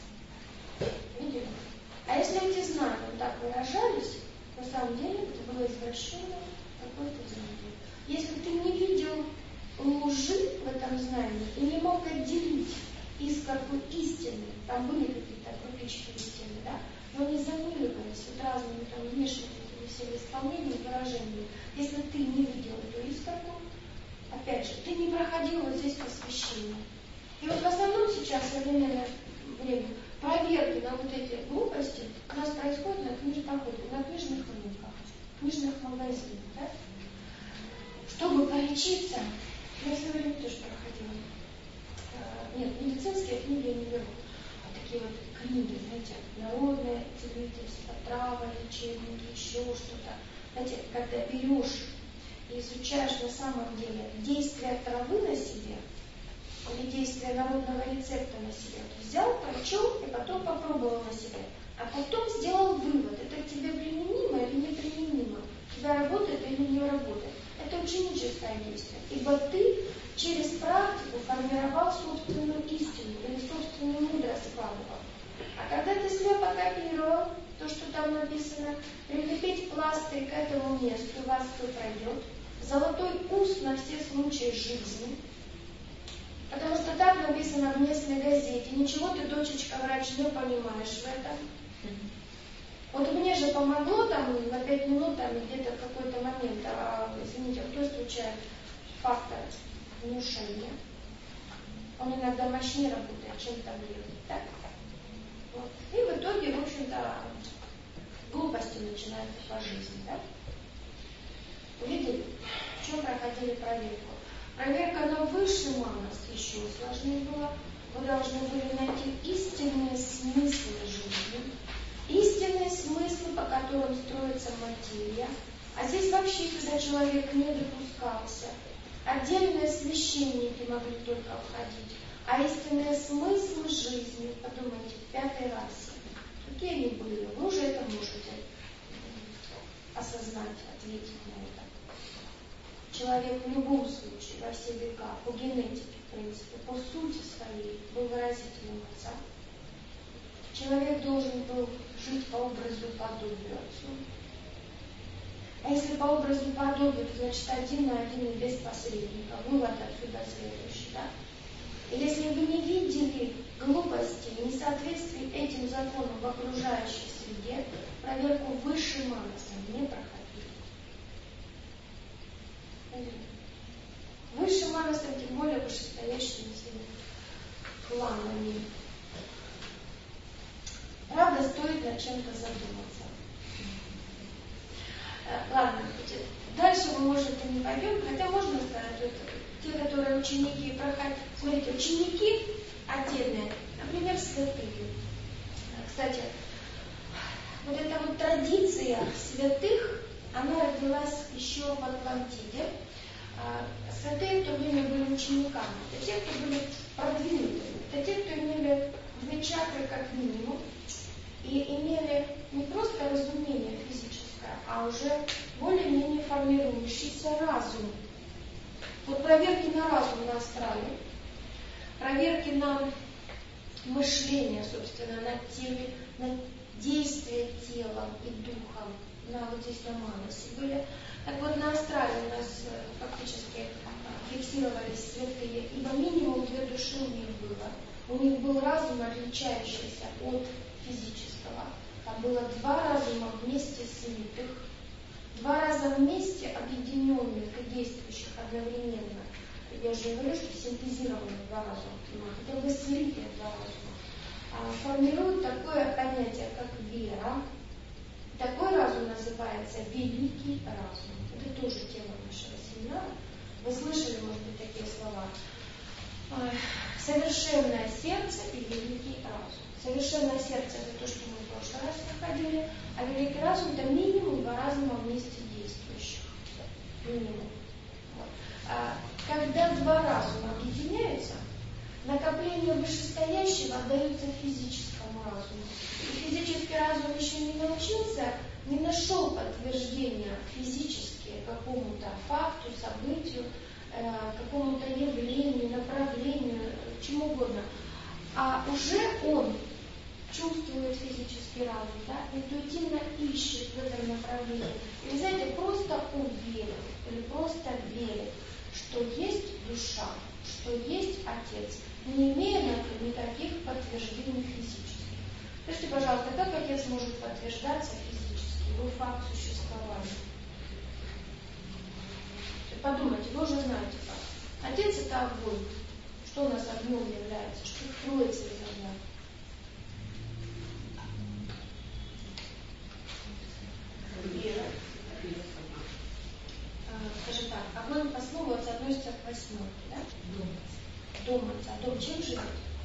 Видели? А если эти знания вот так выражались, на самом деле это было извращенное какое-то знание. Если ты не видел лжи в этом знании и не мог отделить искорку истины, там были какие-то крупички истины, да, но они замыливались вот разными там внешними всеми исполнениями, выражениями. Если ты не видел эту искорку, опять же, ты не проходил вот здесь посвящение. И вот в основном сейчас, в современное время, проверки на вот эти глупости у нас происходят на книжных рынках, книжных магазинах. Да? чтобы полечиться, я в свое время тоже проходила. Нет, медицинские книги я не беру. А такие вот книги, знаете, народное целительство, травы, лечебники, еще что-то. Знаете, когда берешь и изучаешь на самом деле действия травы на себе, или действия народного рецепта на себе. Взял, прочел и потом попробовал на себе. А потом сделал вывод, это к тебе применимо или неприменимо, у тебя работает или не работает. Это ученическое действие. Ибо ты через практику формировал собственную истину или собственную мудрость складывал. А когда ты слепо копировал то, что там написано, прилепить пластырь к этому месту, вас кто пройдет, золотой ус на все случаи жизни, потому что так написано в местной газете. Ничего ты, дочечка, врач, не понимаешь в этом. Вот мне же помогло там на 5 минут, там где-то в какой-то момент, извините, кто исключает фактор внушения. Он иногда мощнее работает, чем таблетки. Так? Вот. И в итоге, в общем-то, глупости начинаются по жизни. Да? Увидели, в чем проходили проверку? Проверка на высший манас еще сложнее была. Вы должны были найти истинные смыслы жизни, истинные смыслы, по которым строится материя. А здесь вообще сюда человек не допускался. Отдельные священники могли только входить. А истинные смыслы жизни, подумайте, в 5-й расе, какие они были? Вы уже это можете осознать, ответить на это. Человек в любом случае, во все века, по генетике, в принципе, по сути своей, был выразителем Отца. Человек должен был жить по образу и подобию Отцу. А если по образу и подобию, то значит 1 на 1 и без посредника. Вывод отсюда следующий. Да? И если вы не видели глупости, несоответствий этим законам в окружающей среде, проверку выше манаса не проходили. Выше манасом, тем более вышестоящими всеми планами. Правда, стоит над чем-то задуматься. Ладно, дальше мы, может, и не пойдем, хотя можно сказать, вот, те, которые ученики проходят. Смотрите, ученики отдельные, например, святые. Кстати, вот эта вот традиция святых, она родилась еще в Атлантиде. Святые в то время были учениками. Это те, кто были продвинутыми. Это те, кто имели 2 чакры как минимум. И имели не просто разумение физическое, а уже более-менее формирующийся разум. Вот проверки на разум на астрале, проверки на мышление, собственно, на теле, на действие телом и духом, на вот здесь на манасе были. Так вот, на астрале у нас фактически фиксировались святые, ибо минимум 2 души у них было. У них был разум, отличающийся от физического. Там было 2 разума вместе слитых, 2 раза вместе объединенных и действующих одновременно. Я же говорю, что синтезированных 2 разума, хотя бы слитые 2 разума, формируют такое понятие, как вера. Такой разум называется великий разум. Это тоже тема нашего семинара. Вы слышали, может быть, такие слова. Совершенное сердце и великий разум. Совершенное сердце — это то, что мы в прошлый раз проходили, а великий разум — это минимум 2 разума вместе действующих. Минимум. Вот. Когда 2 разума объединяются, накопление вышестоящего отдается физическому разуму. И физический разум еще не научился, не нашел подтверждения физически какому-то факту, событию, какому-то явлению, направлению, чему угодно. А уже он чувствует физический разум, да, интуитивно ищет в этом направлении. И, вы знаете, просто уверен или просто верит, что есть душа, что есть Отец, не имея никаких подтверждений физических. Скажите, пожалуйста, как Отец может подтверждаться физически? Его факт существования. Подумайте, вы уже знаете как. Отец — это огонь. Что у нас огнем является? Что кроется из огня? Вера. Скажем так, огонь дом по слову относится к 8, да? Думать. А дом чем живет?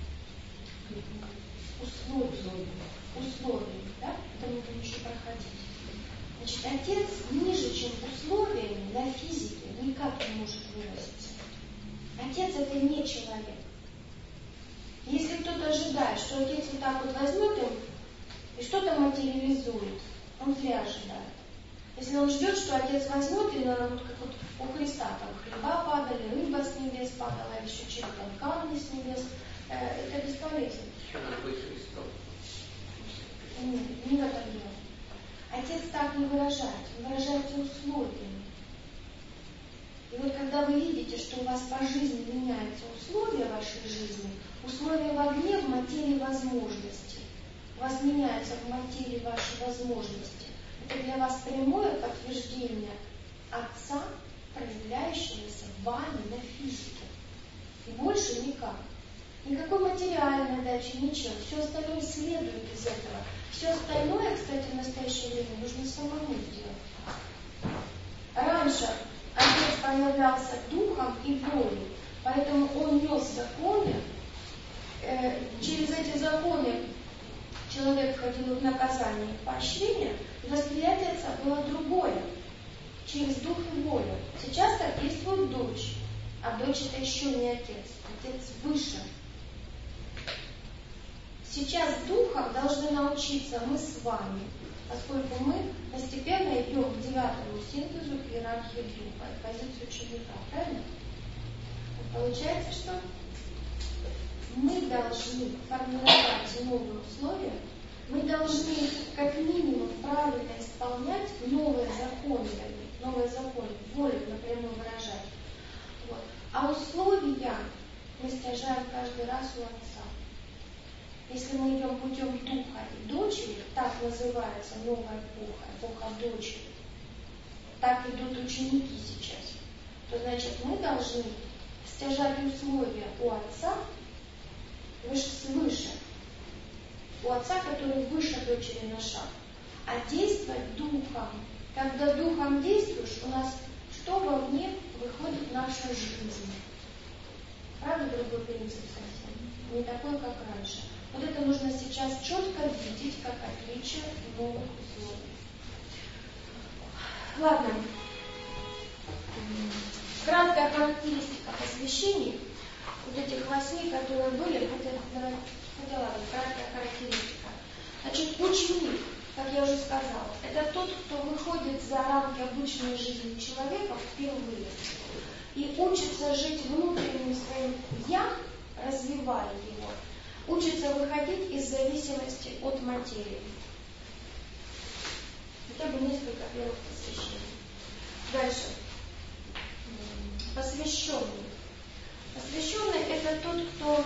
Условиями, да? Это мы будем еще проходить. Значит, отец ниже, чем условиями на физике никак не может выразиться. Отец это не человек. Если кто-то ожидает, что отец вот так вот возьмет им и что-то материализует, он зря ожидает. Если он ждет, что отец возьмет, и вот как вот у Христа там хлеба падали, рыба с небес падала, или еще что-то там, камни с небес, это бесполезно. Еще надо быть Христом. Нет, не в этом дело. Отец так не выражается, он выражается условиями. И вот когда вы видите, что у вас по жизни меняются условия вашей жизни, условия в огне в материи возможности, у вас меняются в материи ваши возможности, это для вас прямое подтверждение Отца, проявляющегося вами на физике. И больше никак. Никакой материальной дачи, ничего. Все остальное следует из этого. Все остальное, кстати, в настоящее время нужно самому сделать. Раньше Отец проявлялся духом и волей, поэтому он нес законы. Через эти законы человек входил в наказание и в поощрение, и восприятие Отца было другое, через дух и волю. Сейчас так действует дочь, а дочь это еще не отец, отец выше. Сейчас духом должны научиться мы с вами, поскольку мы постепенно идем к 9-му синтезу, к иерархии духа, к позиции ученика, правильно? Получается, что мы должны формировать новые условия, мы должны как минимум правильно исполнять новые законы, волю напрямую выражать. Вот. А условия мы стяжаем каждый раз у Отца. Если мы идем путем духа и дочери, так называется новая эпоха, эпоха дочери, так идут ученики сейчас, то значит мы должны стяжать условия у Отца свыше, у Отца, который выше дочери на шаг, а действовать духом. Когда духом действуешь, у нас что вовне выходит наша жизнь. Правда, другой принцип совсем, не такой, как раньше. Вот это нужно сейчас четко видеть, как отличие новых условий. Ладно. Краткая характеристика посвящений. Вот этих 8, которые были, хотя ладно, краткая характеристика. Значит, ученик, как я уже сказала, это тот, кто выходит за рамки обычной жизни человека впервые и учится жить внутренним своим «я», развивая его, учится выходить из зависимости от материи. Хотя бы несколько первых посвящений. Дальше. Посвященный. Посвященный – это тот, кто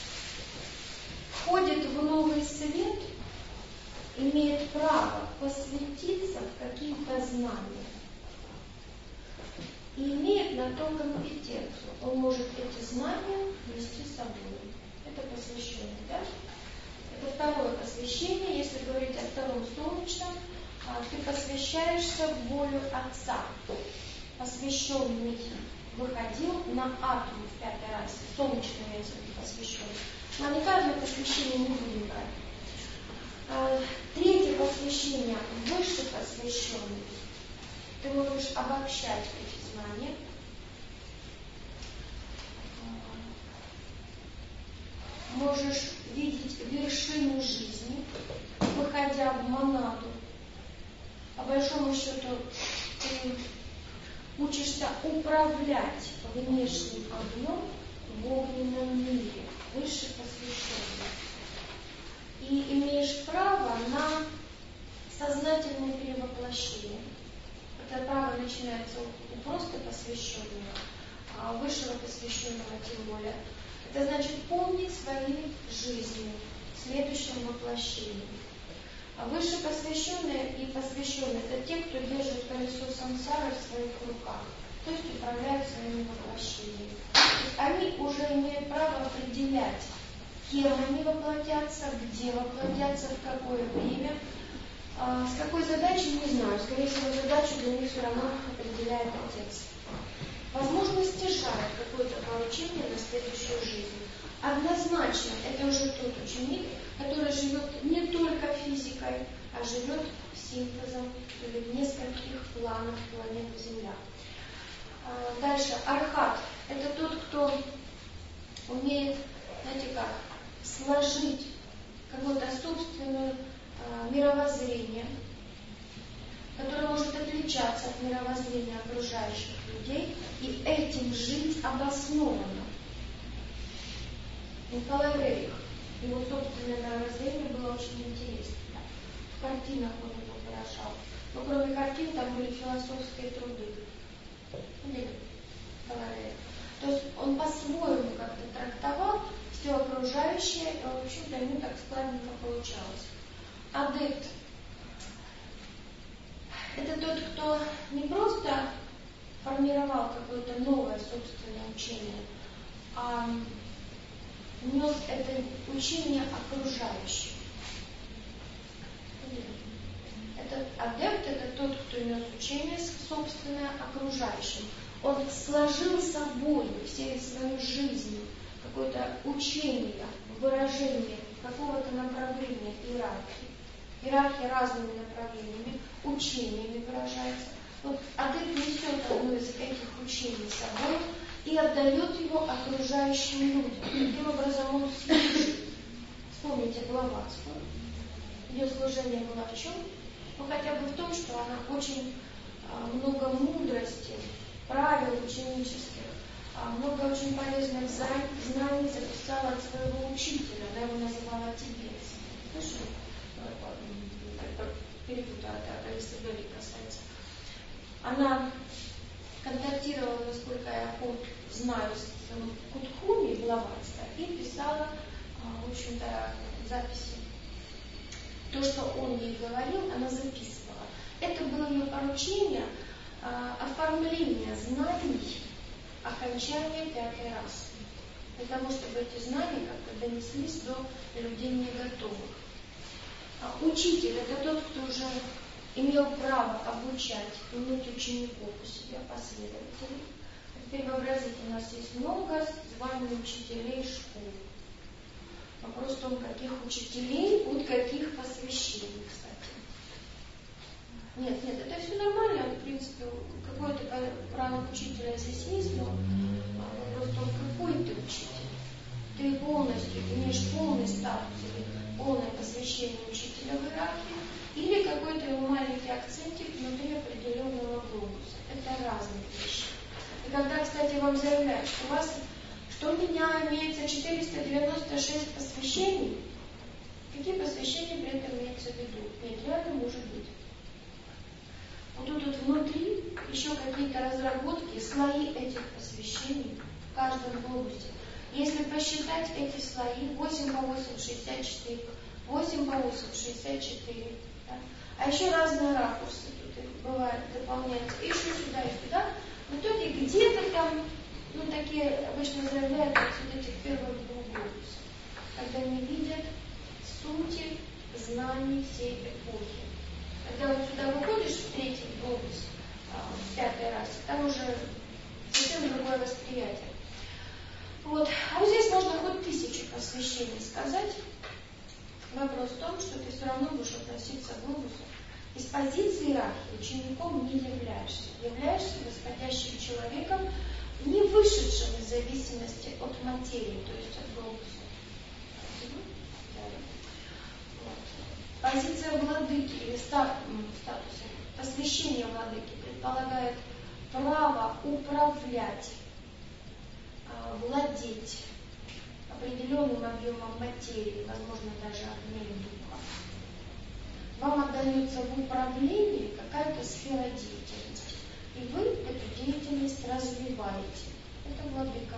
входит в новый свет, имеет право посвятиться в какие-то знания и имеет на то компетенцию. Он может эти знания нести с собой. Это посвященный, да? Это второе посвящение. Если говорить о втором солнечном, ты посвящаешься в волю Отца. Посвященный выходил на атом в 5-й расе. Солнечный имеется в виду посвященный. Но не каждое посвящение не будем брать. Третье посвящение, выше посвященный. Ты можешь обобщать эти знания. Можешь видеть вершину жизни, выходя в монаду. По большому счету, ты учишься управлять внешним огнем в огненном мире, выше посвященный. И имеешь право на сознательное перевоплощение. Это право начинается у просто посвященного, а у высшего посвященного тем более. Это значит помнить свои жизни в следующем воплощении. А выше посвященные и посвященные – это те, кто держит колесо сансары в своих руках, то есть управляют своими воплощениями. То есть они уже имеют право определять, кем они воплотятся, где воплотятся, в какое время, с какой задачей, не знаю. Скорее всего, задачу для них все равно определяет Отец. учение на следующую жизнь. Однозначно, это уже тот ученик, который живет не только физикой, а живет синтезом или в нескольких планах планеты Земля. Дальше, архат – это тот, кто умеет, знаете как, сложить какое-то собственное мировоззрение, которое может отличаться от мировоззрения окружающих людей и этим жить обоснованно. Николай Рерих, его собственное мировоззрение было очень интересно. В картинах он его выражал. Но кроме картин там были философские труды. Николай Рерих. То есть он по-своему как-то трактовал все окружающее, и, в общем-то, ему так складненько получалось. Адепт – это тот, кто не просто формировал какое-то новое собственное учение, а нес это учение окружающим. Этот адепт – это тот, кто нес учение собственное окружающим. Он сложил собой всей свою жизнь какое-то учение, выражение какого-то направления иерархии. Иерархия разными направлениями, учениями выражается. Вот адепт несет одно из этих учений с собой и отдает его окружающим людям. Таким образом он служит. Вспомните Блаватскую. Ее служение было в чем? Ну, хотя бы в том, что она очень много мудрости, правил ученических, много очень полезных знаний записала от своего учителя. Она его называла Тибетцем. Слышали? Перепутала, это Аристотеля касается. Она контактировала, насколько я знаю, с Кутхуми Блаватской и писала, в общем-то, записи. То, что он ей говорил, она записывала. Это было ее поручение оформления знаний окончания 5-й расы. Для того, чтобы эти знания как-то донеслись до людей не готовых. Учитель – это тот, кто уже имел право обучать, иметь учеников у себя, последователей. Теперь вообразите, у нас есть много званий учителей школ. Вопрос в том, каких учителей, от каких посвящений, кстати. Нет, это все нормально, в принципе, какой-то ранг учителя здесь есть, но вопрос в том, какой ты учитель. Ты полностью имеешь полный статус или полное посвящение учителя в иерархии, или какой-то его маленький акцентик внутри определенного глобуса. Это разные вещи. И когда, кстати, вам заявляют, что у вас, что у меня имеется 496 посвящений, какие посвящения при этом имеются в виду? Нет, реально может быть. Вот тут внутри еще какие-то разработки, слои этих посвящений в каждом глобусе. Если посчитать эти слои, 8 по 8, 64, 8 по 8, 64. Да? А еще разные ракурсы тут бывают, дополняются. И еще сюда и сюда. В итоге где-то там, такие обычно заявляют от этих первых двух глобусов, когда не видят сути знаний всей эпохи. Когда вот сюда выходишь в 3-й глобус, в 5-й расе, там уже совсем другое восприятие. Вот. А вот здесь можно хоть 1000 посвящений сказать. Вопрос в том, что ты все равно будешь относиться к глобусу. Из позиции иерархии учеником не являешься. Являешься восходящим человеком, не вышедшим из зависимости от материи, то есть от глобуса. Вот. Позиция владыки или статуса, посвящение владыки предполагает право управлять, владеть определенным объемом материи, возможно, даже объемом духа. Вам отдается в управлении какая-то сфера деятельности, и вы эту деятельность развиваете. Это владыка.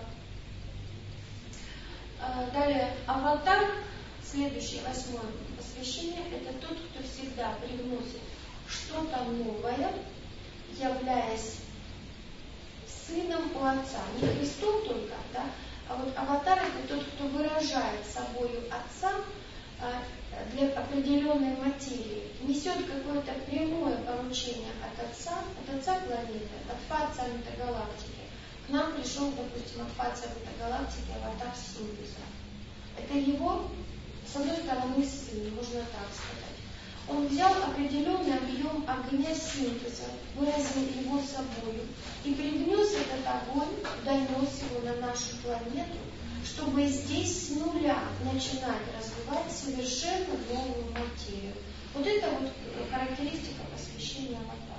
Далее, аватар, следующее, 8-е посвящение, это тот, кто всегда привносит что-то новое, являясь сыном у отца. Не Христом только, да? А вот аватар – это тот, кто выражает собою отца для определенной материи, несет какое-то прямое поручение от отца планеты, от Отца Метагалактики, к нам пришел нашел, допустим, от фация бета-галактики аватар синтеза. Это его, с одной стороны, сын, можно так сказать. Он взял определенный объем огня синтеза, выразил его собой и привнес этот огонь, донес его на нашу планету, чтобы здесь с нуля начинать развивать совершенно новую материю. Вот это вот характеристика посвящения аватара.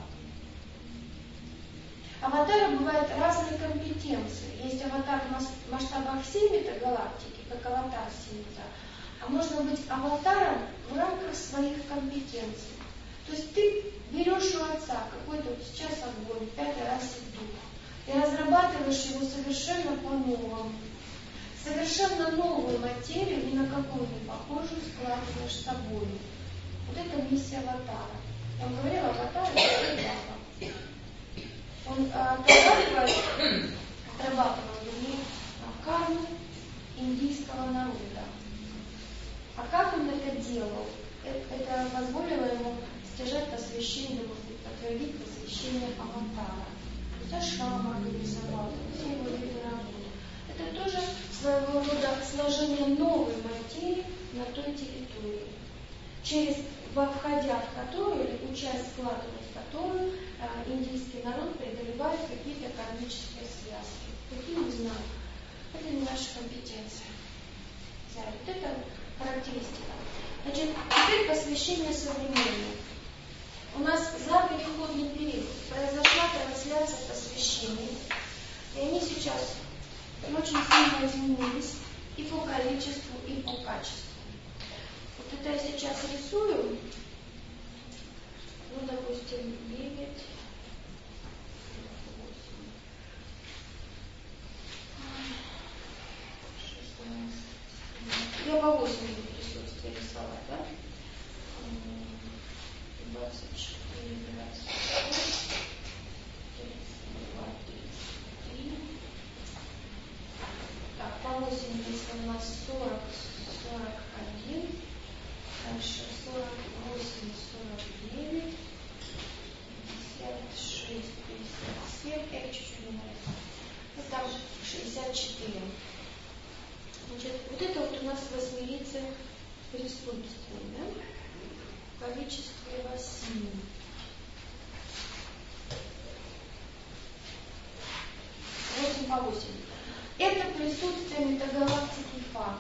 Аватары бывают разные компетенции. Есть аватар в масштабах всей метагалактики, как аватар синтеза, а можно быть аватаром в рамках своих компетенций. То есть ты берешь у отца какой-то вот сейчас огонь, 5 раз дух, и разрабатываешь его совершенно по-новому. Совершенно новую материю, ни на какую не похожую, складываешь с собой. Вот это миссия аватара. Я вам говорила, аватар это баба. Он отрабатывает карму индийского народа. А как он это делал? Это позволило ему стяжать посвящение, подтвердить посвящение аватара. То есть ашрама организовал, все его виды работы. Это тоже своего рода сложение новой материи на той территории, входя в которую, или учась складывать в которую, индийский народ преодолевает какие-то кармические связки. Какие не знаю. Это не наша компетенция. Вот это характеристика. Значит, теперь посвящение современное. У нас за переходный период произошла трансляция посвящений, и они сейчас очень сильно изменились и по количеству, и по качеству. Вот это я сейчас рисую, ну, допустим, 9, 16, я по 8 буду присутствие рисовать, да? 24, 25, 32, 33. Так, по 8 если у нас 40, 41, дальше 48, 49, 56, 57, я чуть-чуть не нарисую. Ну там 64. Значит, вот это вот у нас восьмилицее присутствие, да? В количестве 8. По 8. Это присутствие метагалактики Фа.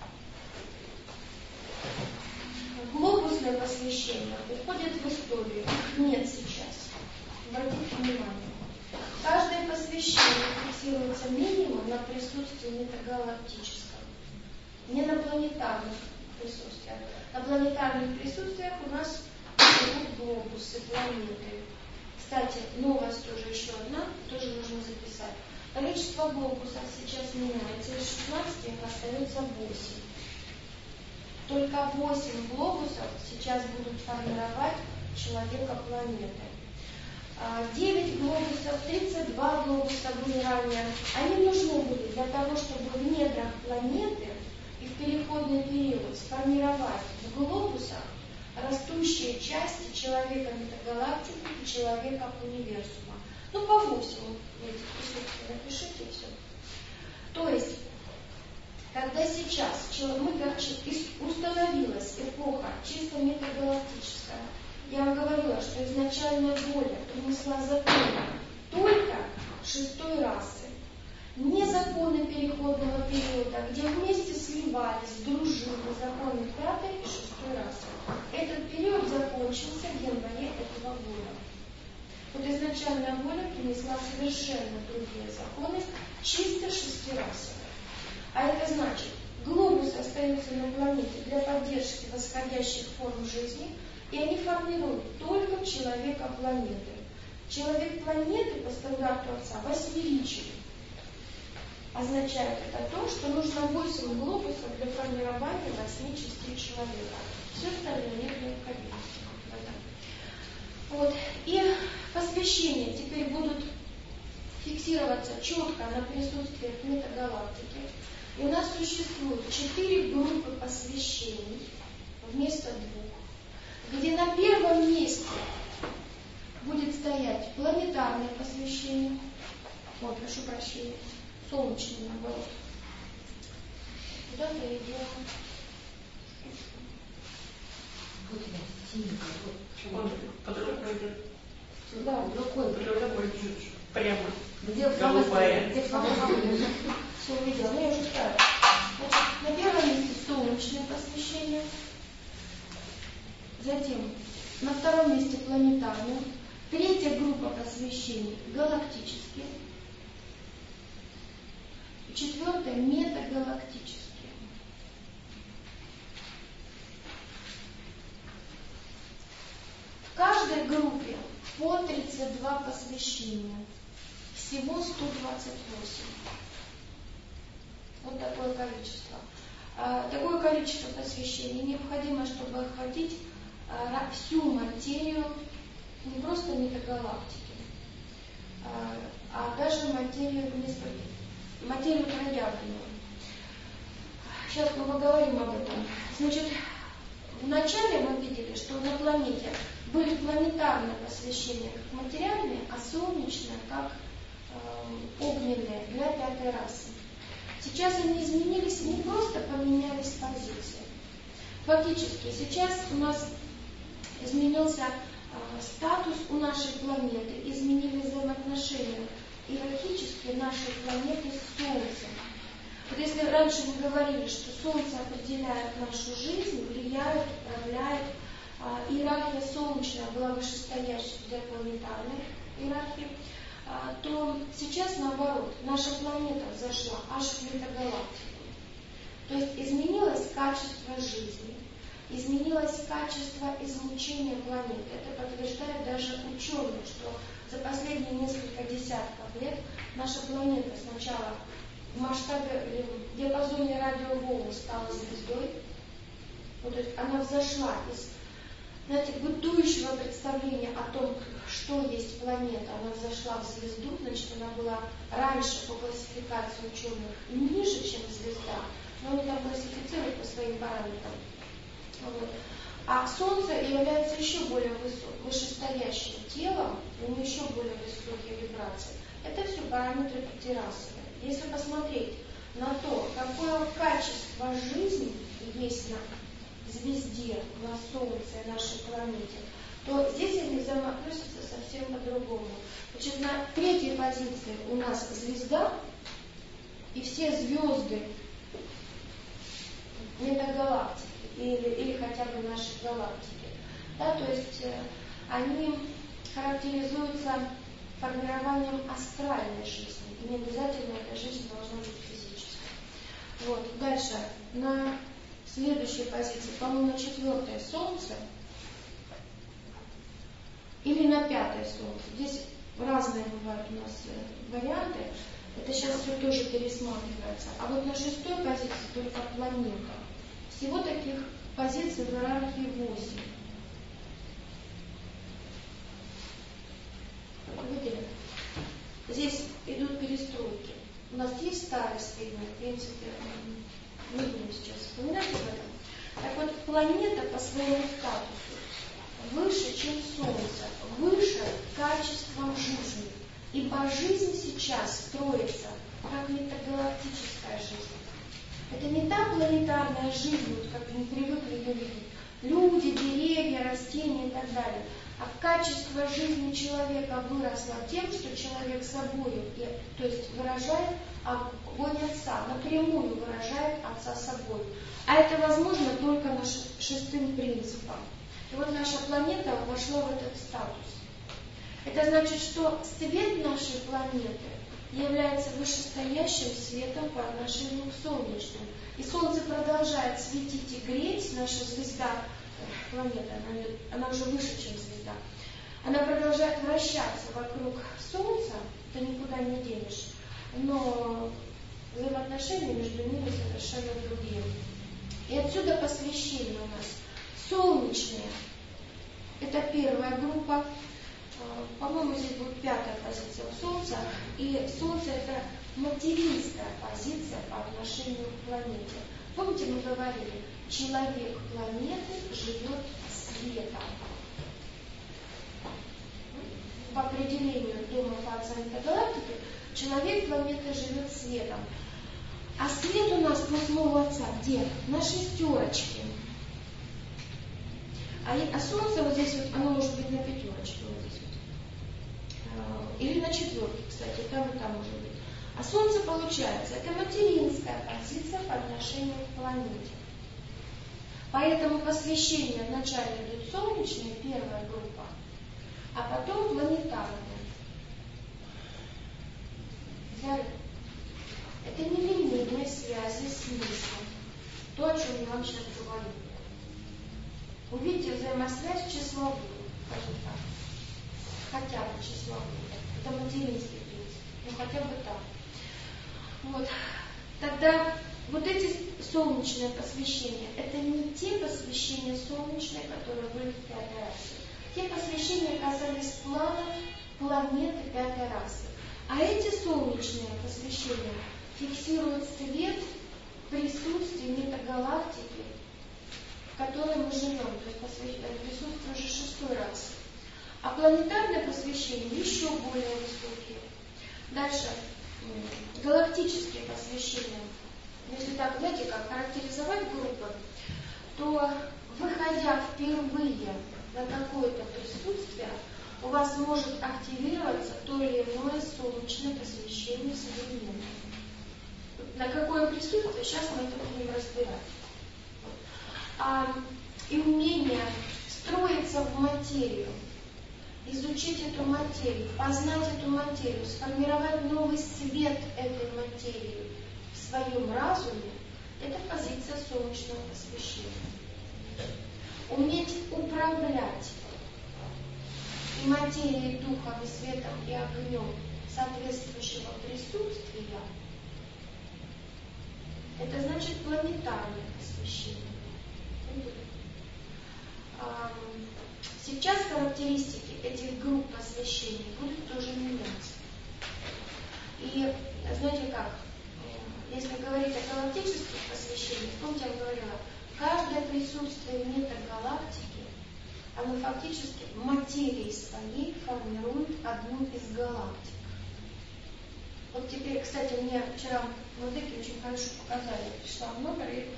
Глобусное посвящение уходит в историю. Их нет сейчас. Обратите внимание. Каждое посвящение фиксируется минимум на присутствии метагалактическом. Не на планетарных присутствиях. На планетарных присутствиях у нас живут глобусы, планеты. Кстати, новость тоже еще одна, тоже нужно записать. Количество глобусов сейчас меняется. Из 16 их остается 8. Только 8 глобусов сейчас будут формировать человека планеты. 9 глобусов, 32 глобуса были ранее. Они нужны были для того, чтобы в недрах планеты и в переходный период сформировать в глобусах растущие части человека метагалактики и человека универсума. Ну, по 8 эти присутствия напишите и все. То есть, когда сейчас установилась эпоха чисто метагалактическая, я вам говорила, что изначальная воля принесла законы только 6-й расы. Не законы переходного периода, где вместе сливались, дружили законы 5-й и 6-й расы. Этот период закончился в январе этого года. Вот изначальная воля принесла совершенно другие законы, чисто 6-расовые. А это значит, глобус остается на планете для поддержки восходящих форм жизни, и они формируют только человека планеты. Человек планеты по стандарту Отца восьмеричный. Означает это то, что нужно 8 глобусов для формирования 8 частей человека. Все остальное нет необходимости. Вот. И посвящения теперь будут фиксироваться четко на присутствие метагалактики. И у нас существует 4 группы посвящений вместо 2, где на первом месте будет стоять планетарное посвящение. Вот, прошу прощения. солнечный наоборот. Куда-то идем. Вот я синенько, вот. Он под рукой идет. Да, Под рукой. Под рукой прямо. Где голубая. Все увидела. Ну, я уже ставлю. Значит, на первом месте солнечное посвящение. Затем на втором месте планетарное. Третья группа посвящений галактические. Четвертое метагалактические. В каждой группе по 32 посвящения. Всего 128. Вот такое количество. Такое количество посвящений необходимо, чтобы охватить всю материю, не просто метагалактики, а даже материю проявленную. Сейчас мы поговорим об этом. Значит, вначале мы видели, что на планете были планетарные посвящения как материальные, а солнечные как огненные для пятой расы. Сейчас они изменились, не просто поменялись позиции. Фактически сейчас у нас изменился статус у нашей планеты, изменились взаимоотношения иерархические нашей планеты с Солнцем. Вот если раньше мы говорили, что Солнце определяет нашу жизнь, влияет, управляет, иерархия солнечная была вышестоящей для планетарной иерархии, то сейчас наоборот, наша планета взошла аж в метагалактику. То есть изменилось качество жизни, изменилось качество излучения планеты. Это подтверждает даже ученые, что за последние несколько десятков лет наша планета сначала в масштабе, в диапазоне радиоволн стала звездой. Вот, то есть она взошла из, знаете, бытующего представления о том, что есть планета, она взошла в звезду, значит, она была раньше по классификации ученых ниже, чем звезда, но они там классифицируют по своим параметрам. Вот. А Солнце является еще более вышестоящим телом, у него еще более высокие вибрации. Это все параметры пятирасовые. Если посмотреть на то, какое качество жизни есть на звезде, на Солнце, нашей планете, то здесь они взаимоотносятся совсем по-другому. Значит, на третьей позиции у нас звезда, и все звезды метагалактики или хотя бы нашей галактики. Да, то есть они характеризуются формированием астральной жизни. И не обязательно эта жизнь должна быть физической. Вот. Дальше. На следующей позиции, по-моему, на четвертое Солнце или на пятое Солнце. Здесь разные бывают у нас варианты. Это сейчас все тоже пересматривается. А вот на шестой позиции только планета. Всего таких позиций в иерархии 8. Видели? Здесь идут перестройки. У нас есть старый средний, в принципе, не будем сейчас вспоминать об этом. Так вот, планета по своему статусу выше, чем Солнце, выше качеством жизни. Ибо жизнь сейчас строится как метагалактическая жизнь. Это не та планетарная жизнь, вот как мы привыкли ее видеть. Люди, деревья, растения и так далее. А качество жизни человека выросло тем, что человек собою, то есть выражает огонь Отца, напрямую выражает Отца собой. А это возможно только шестым принципом. И вот наша планета вошла в этот статус. Это значит, что свет нашей планеты является вышестоящим светом по отношению к солнечному. И Солнце продолжает светить и греть, наша звезда, планета, она уже выше, чем звезда. Она продолжает вращаться вокруг Солнца, ты никуда не денешь. Но взаимоотношения между ними совершенно другие. И отсюда посвящение у нас. Солнечные – это первая группа. По-моему, здесь будет пятая позиция у Солнца. И Солнце – это материнская позиция по отношению к планете. Помните, мы говорили, человек планеты живет светом. По определению Дома Фацианта Галактики, Человек планеты живет светом. А свет у нас по слову Отца где? На шестерочке. А Солнце вот здесь вот, оно может быть на пятерочке, вот здесь вот. Или на четверке, кстати, там и там может быть. А Солнце, получается, это материнская позиция по отношению к планете. Поэтому посвящение вначале идут солнечные, первая группа, а потом планетарные. Взяли? Это не линейные связи смысла. То, о чем я вам сейчас говорю. Увидите взаимосвязь числовую, скажем так. Хотя бы числовую. Это материнский принцип. Ну хотя бы так. Вот. Тогда вот эти солнечные посвящения, это не те посвящения солнечные, которые были в пятой расе. Те посвящения касались планов планеты пятой расы. А эти солнечные посвящения фиксируют свет присутствия метагалактики, в которой мы живем, то есть присутствие уже шестой расы. А планетарное посвящение еще более высокие. Дальше галактические посвящения. Если так, знаете, как характеризовать группы, то, выходя впервые на какое-то присутствие, у вас может активироваться то или иное солнечное посвящение современное. На какое присутствие, сейчас мы это будем разбирать. И умение строиться в материю, изучить эту материю, познать эту материю, сформировать новый свет этой материи в своем разуме, это позиция солнечного посвящения. Уметь управлять и материей, и духом, и светом, и огнем соответствующего присутствия, это значит планетарное посвящение. Сейчас характеристики этих групп посвящений будут тоже меняться. И знаете как, если говорить о галактических посвящениях, помните, я говорила, каждое присутствие метагалактики, оно фактически материей своей формирует одну из галактик. Вот теперь, кстати, мне вчера владыки очень хорошо показали, я пришла в номер, и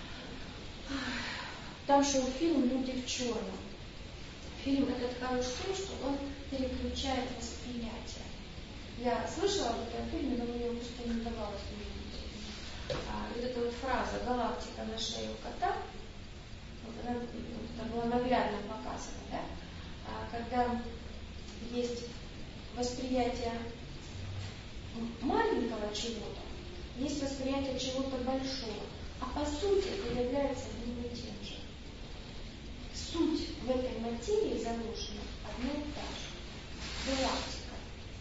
там шел фильм «Люди в черном». Фильм этот хорош тем, что он переключает восприятие. Я слышала об этом фильме, но мне просто не давалось увидеть. Вот эта вот фраза «галактика на шее у кота», вот она, это было наглядно показано, да? Когда есть восприятие маленького чего-то, есть восприятие чего-то большого, а по сути это является одним и тем же. Суть в этой материи заложена одна и та же. Галактика.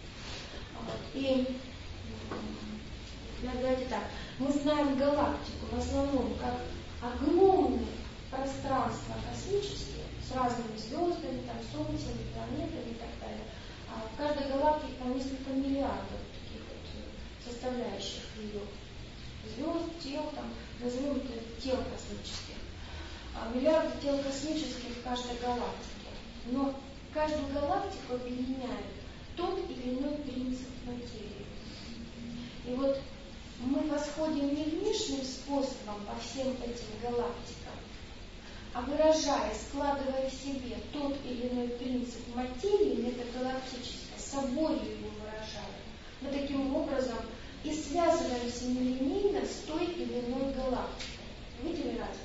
И давайте так, мы знаем галактику в основном как огромное пространство космическое с разными звездами, там, солнцами, планетами и так далее. А в каждой галактике там несколько миллиардов таких вот составляющих ее. Звезд, тел, там, назовем это тел космических. Миллиарды тел космических в каждой галактике. Но каждую галактику объединяет тот или иной принцип материи. И вот мы восходим не внешним способом по всем этим галактикам, а выражая, складывая в себе тот или иной принцип материи метагалактической, собой его выражая. Мы таким образом и связываемся нелинейно с той или иной галактикой. Видели разницу?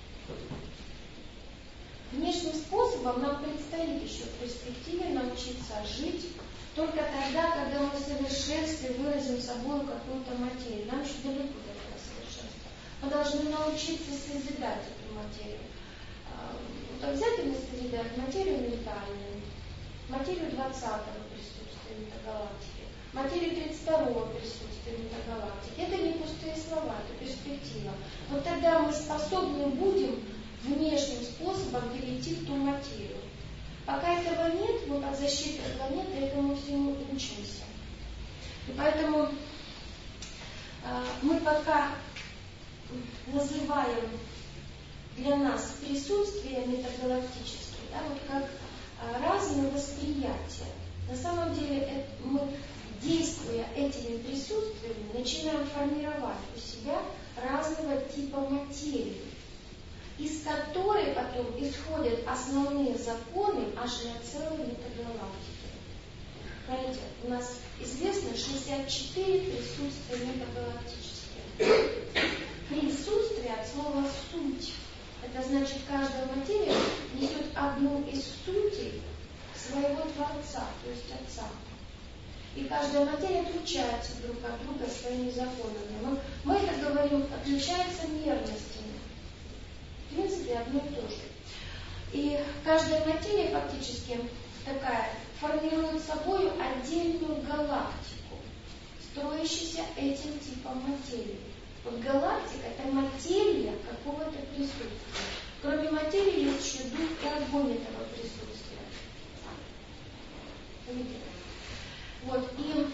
Внешним способом нам предстоит еще в перспективе научиться жить только тогда, когда мы в совершенстве выразим собой какую-то материю. Нам еще далеко до этого совершенства. Мы должны научиться созидать эту материю. Вот обязательно созидать материю ментальную, материю 20-го присутствия метагалактики, материю 32-го присутствия метагалактики. Это не пустые слова, это перспектива. Вот тогда мы способны будем внешним способом перейти в ту материю. Пока этого нет, мы под защитой планеты этому всему учимся. И поэтому мы пока называем для нас присутствие метагалактическое, да, вот как разные восприятия. На самом деле мы действуя этими присутствиями, начинаем формировать у себя разного типа материи, из которой потом исходят основные законы аж на целой метагалактике. Смотрите, у нас известно 64 присутствия метагалактические. Присутствие от слова «суть». Это значит, каждая материя несет одну из сутей своего Творца, то есть Отца. И каждая материя отличается друг от друга своими законами. Мы это говорим, отличаются мерностями. В принципе, одно и то же. И каждая материя фактически такая формирует собой отдельную галактику, строящуюся этим типом материи. Вот галактика – это материя какого-то присутствия. Кроме материи есть еще дух и огонь этого присутствия. Видите? Вот, и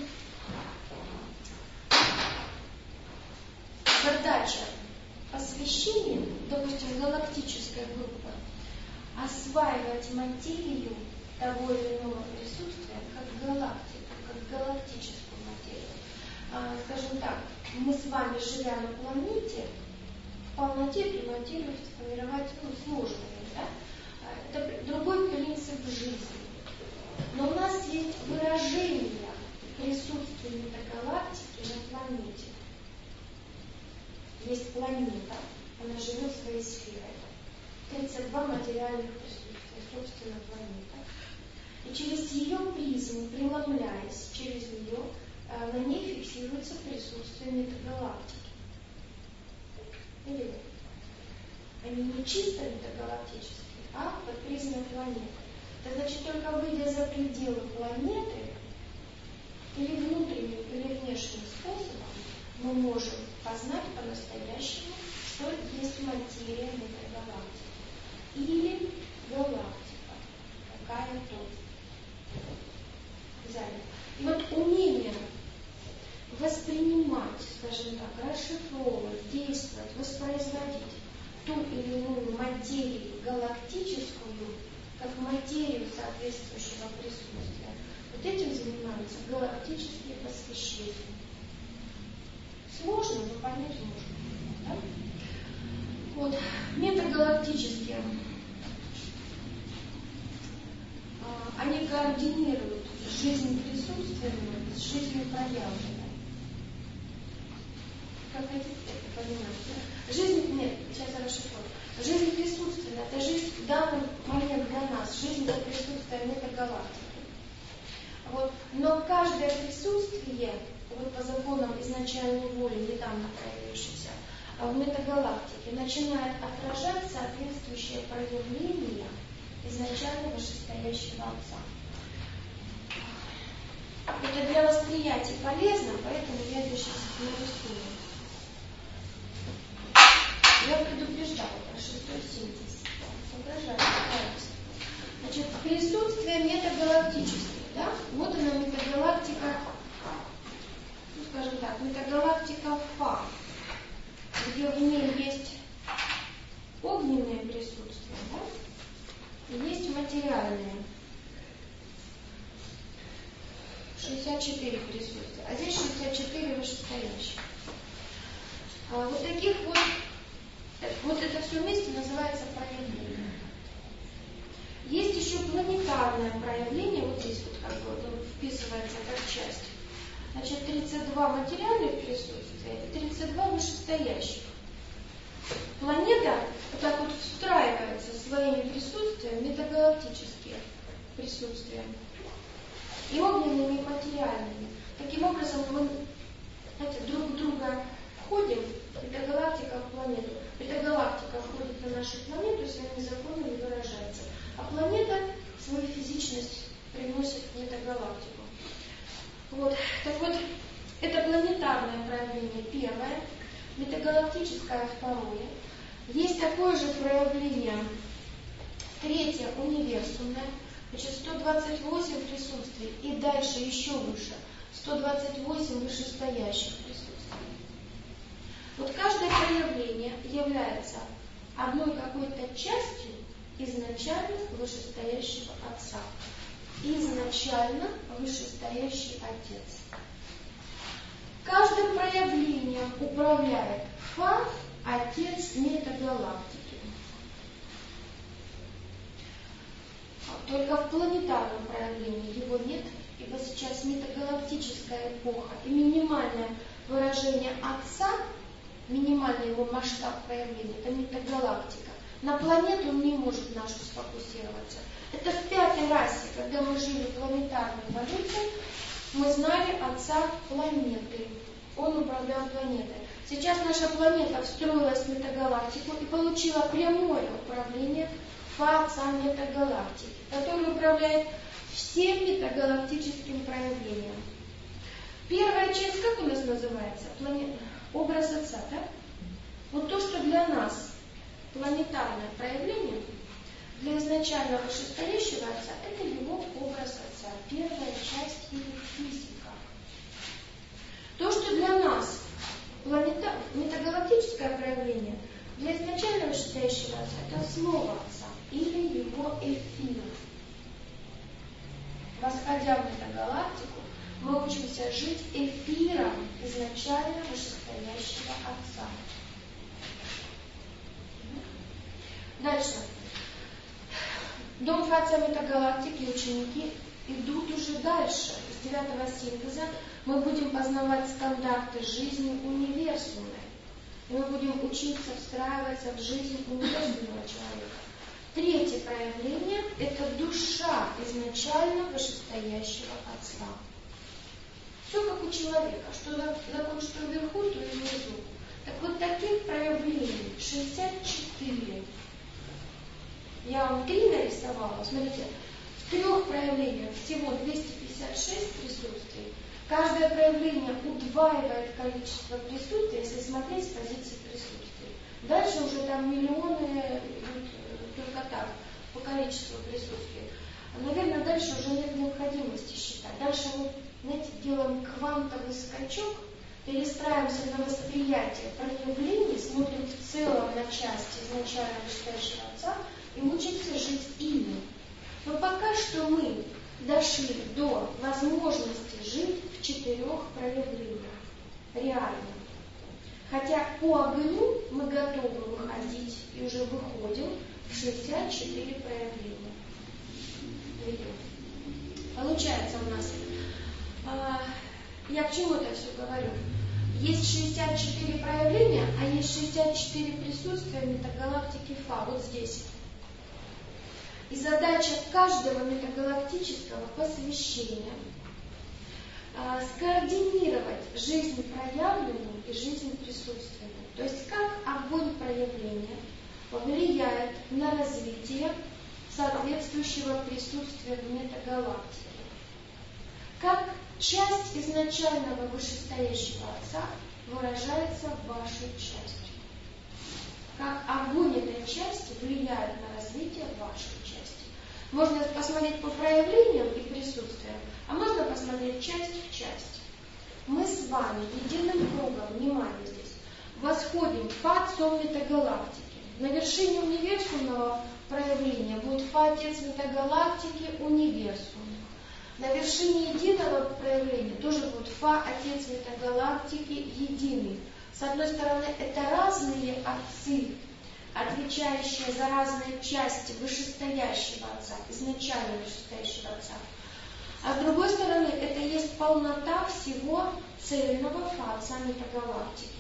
задача посвящения, допустим, галактической группы, осваивать материю того или иного присутствия как галактику, как галактическую материю. Скажем так, мы с вами, живя на планете, в полноте эту материю сформировать сложно. Да? Это другой принцип жизни. Но у нас есть выражение присутствия метагалактики на планете. Есть планета, она живет своей сферой. 32 материальных присутствия, собственно, планета. И через ее призму, преломляясь через нее, на ней фиксируется присутствие метагалактики. Или они не чисто метагалактические, а под призмой планеты. Это значит, только выйдя за пределы планеты, или внутренним, или внешним способом, мы можем познать по-настоящему, что есть материя метагалактики. Или галактика. Какая-то. И вот умение воспринимать, скажем так, расшифровывать, действовать, воспроизводить ту или иную материю галактическую, как материю соответствующего присутствия. Вот этим занимаются галактические посвящения. Сложно, но понять можно. Да? Вот, метагалактические, они координируют жизнь присутственную с жизнью проявленной. Как хотите это понимать? Жизнь, нет, сейчас я расшифрую. Жизнь присутственная, это жизнь в данный момент для нас, жизнь для присутствия метагалактики. Вот. Но каждое присутствие, вот по законам изначальной воли, недавно проявившейся, в метагалактике, начинает отражать соответствующее проявление изначально вышестоящего Отца. Это для восприятия полезно, поэтому я это сейчас не рисую. Я предупреждала про шестой синтез. Соображайте, пожалуйста. Значит, присутствие метагалактических, да? Вот она метагалактика, ну, скажем так, метагалактика Фа, где в ней есть огненное присутствие, да? И есть материальное. 64 присутствия, а здесь 64 вышестоящих. Вот таких вот это все вместе называется проявление. Есть еще планетарное проявление, вот здесь вот как бы вписывается как часть. Значит, 32 материальных присутствия и 32 вышестоящих. Планета вот так вот встраивается своими присутствиями в метагалактические присутствия. И огненными, и материальными. Таким образом, мы, знаете, друг в друга входим, метагалактика в планету. Метагалактика входит на нашу планету и своими законами выражается. А планета свою физичность приносит в метагалактику. Вот. Так вот, это планетарное проявление первое, метагалактическое второе. Есть такое же проявление третье, универсумное. Значит, 128 присутствий и дальше еще выше 128 вышестоящих присутствий. Вот каждое проявление является одной какой-то частью изначально вышестоящего Отца. изначально вышестоящий Отец. Каждым проявлением управляет Фа, Отец метагалактики. Только в планетарном проявлении его нет, ибо сейчас метагалактическая эпоха и минимальное выражение Отца, минимальный его масштаб проявления, это метагалактика. На планету он не может нашу сфокусироваться. Это в пятой расе, когда мы жили планетарной эволюцией, мы знали Отца планеты. Он управлял планетой. Сейчас наша планета встроилась в метагалактику и получила прямое управление Фа Отца метагалактики, который управляет всем метагалактическим проявлением. Первая часть, как у нас называется? Образ Отца, да? Вот то, что для нас планетарное проявление, для изначально вышестоящего Отца, это его образ Отца, первая часть или физика. То, что для нас метагалактическое проявление, для изначально вышестоящего Отца, это слово Отца или его эфир. Восходя в метагалактику, мы учимся жить эфиром изначально вышестоящего Отца. Дальше. Дом Фа метагалактики, ученики идут уже дальше. С 9-го синтеза мы будем познавать стандарты жизни универсумной. И мы будем учиться встраиваться в жизнь универсумного человека. Третье проявление – это душа изначально вышестоящего Отца. Все как у человека. Что вверху, то и внизу. Так вот, таких проявлений 64. Я вам 3 нарисовала. Смотрите, в 3 проявлениях всего 256 присутствий. Каждое проявление удваивает количество присутствий, если смотреть с позиции присутствия. Дальше уже там миллионы идут только так, по количеству присутствий. Наверное, дальше уже нет необходимости считать. Дальше мы, знаете, делаем квантовый скачок, перестраиваемся на восприятие проявлений, смотрим в целом на части изначально вышестоящего Отца и учимся жить ими. Но пока что мы дошли до возможности жить в 4 проявлениях. Реально. Хотя по огню мы готовы выходить и уже выходим в 64 проявления. Получается у нас, я к чему это все говорю? Есть 64 проявления, а есть 64 присутствия метагалактики Фа, вот здесь. И задача каждого метагалактического посвящения скоординировать жизнь проявленную и жизнь присутственную. То есть как огонь проявления повлияет на развитие соответствующего присутствия в метагалактике. Как часть изначального вышестоящего Отца выражается в вашей части. Как огонь этой части влияет на развитие вашей части. Можно посмотреть по проявлениям и присутствиям, а можно посмотреть часть в часть. Мы с вами единым кругом, внимание здесь, восходим Фа Отцом метагалактики. На вершине универсумного проявления будет Фа Отец метагалактики универсум. На вершине единого проявления тоже будет Фа Отец метагалактики единый. С одной стороны, это разные отцы, отвечающие за разные части вышестоящего Отца, изначально вышестоящего Отца. А с другой стороны, это есть полнота всего цельного Фа Отца метагалактики.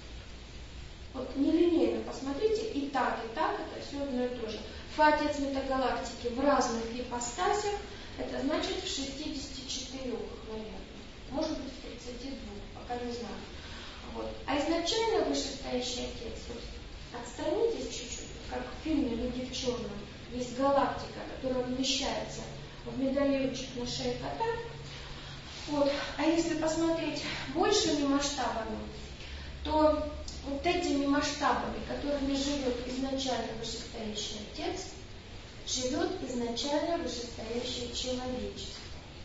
Вот нелинейно посмотрите, и так, это все одно и то же. Фа Отец метагалактики в разных ипостасях, это значит в 64, наверное. Может быть в 32, пока не знаю. Вот. А изначально вышестоящий Отец, вот, отстранитесь чуть-чуть, как в фильме «Люди в черном», есть галактика, которая вмещается в медальончик на шее кота. Вот. А если посмотреть большими масштабами, то вот этими масштабами, которыми живет изначально вышестоящий Отец, живет изначально вышестоящее человечество.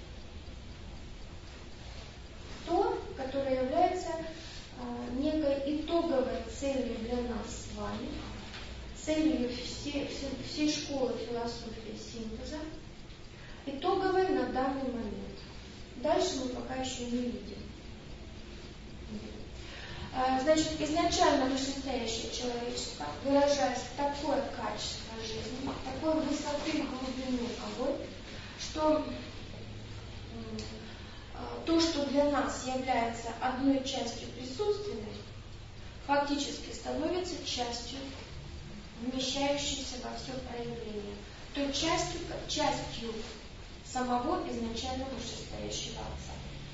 То, которое является некой итоговой целью для нас с вами, целью всей школы философии синтеза. итоговое на данный момент. Дальше мы пока еще не видим. Значит, изначально вышестоящее человечество, выражаясь такое качество жизни, такой высоты и глубины огонь, что то, что для нас является одной частью присутственной, фактически становится частью, вмещающейся во все проявление, той частью самого изначально вышестоящего Отца.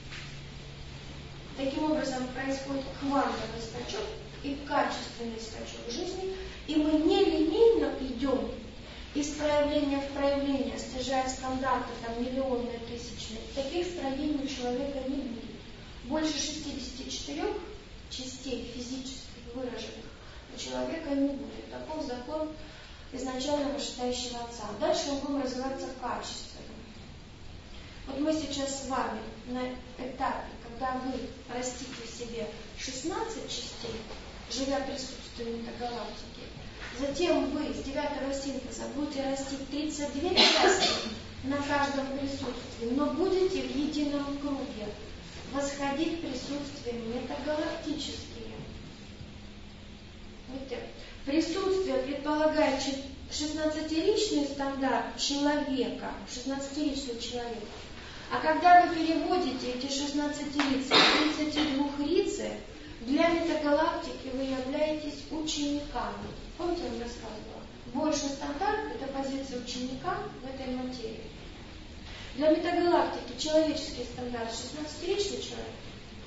Таким образом происходит квантовый скачок и качественный скачок жизни, и мы нелинейно идем из проявления в проявление, снижая стандарты там миллионные, тысячные. Таких строений у человека не будет. Больше 64 частей физически выраженных у человека не будет. Таков закон изначально вышестоящего Отца. Дальше мы будем развиваться качественно. Вот мы сейчас с вами на этапе, когда вы растите в себе 16 частей, живя присутствием метагалактики, затем вы с 9-го синтеза будете растить 32 части на каждом присутствии, но будете в едином круге восходить присутствием метагалактические. Видите? Присутствие предполагает 16-личный стандарт человека, 16-личный человек. А когда вы переводите эти 16 лиц в 32 лица, для метагалактики вы являетесь учениками. Помните, я вам рассказывала? Больший стандарт – это позиция ученика в этой материи. Для метагалактики человеческий стандарт 16-личный человек,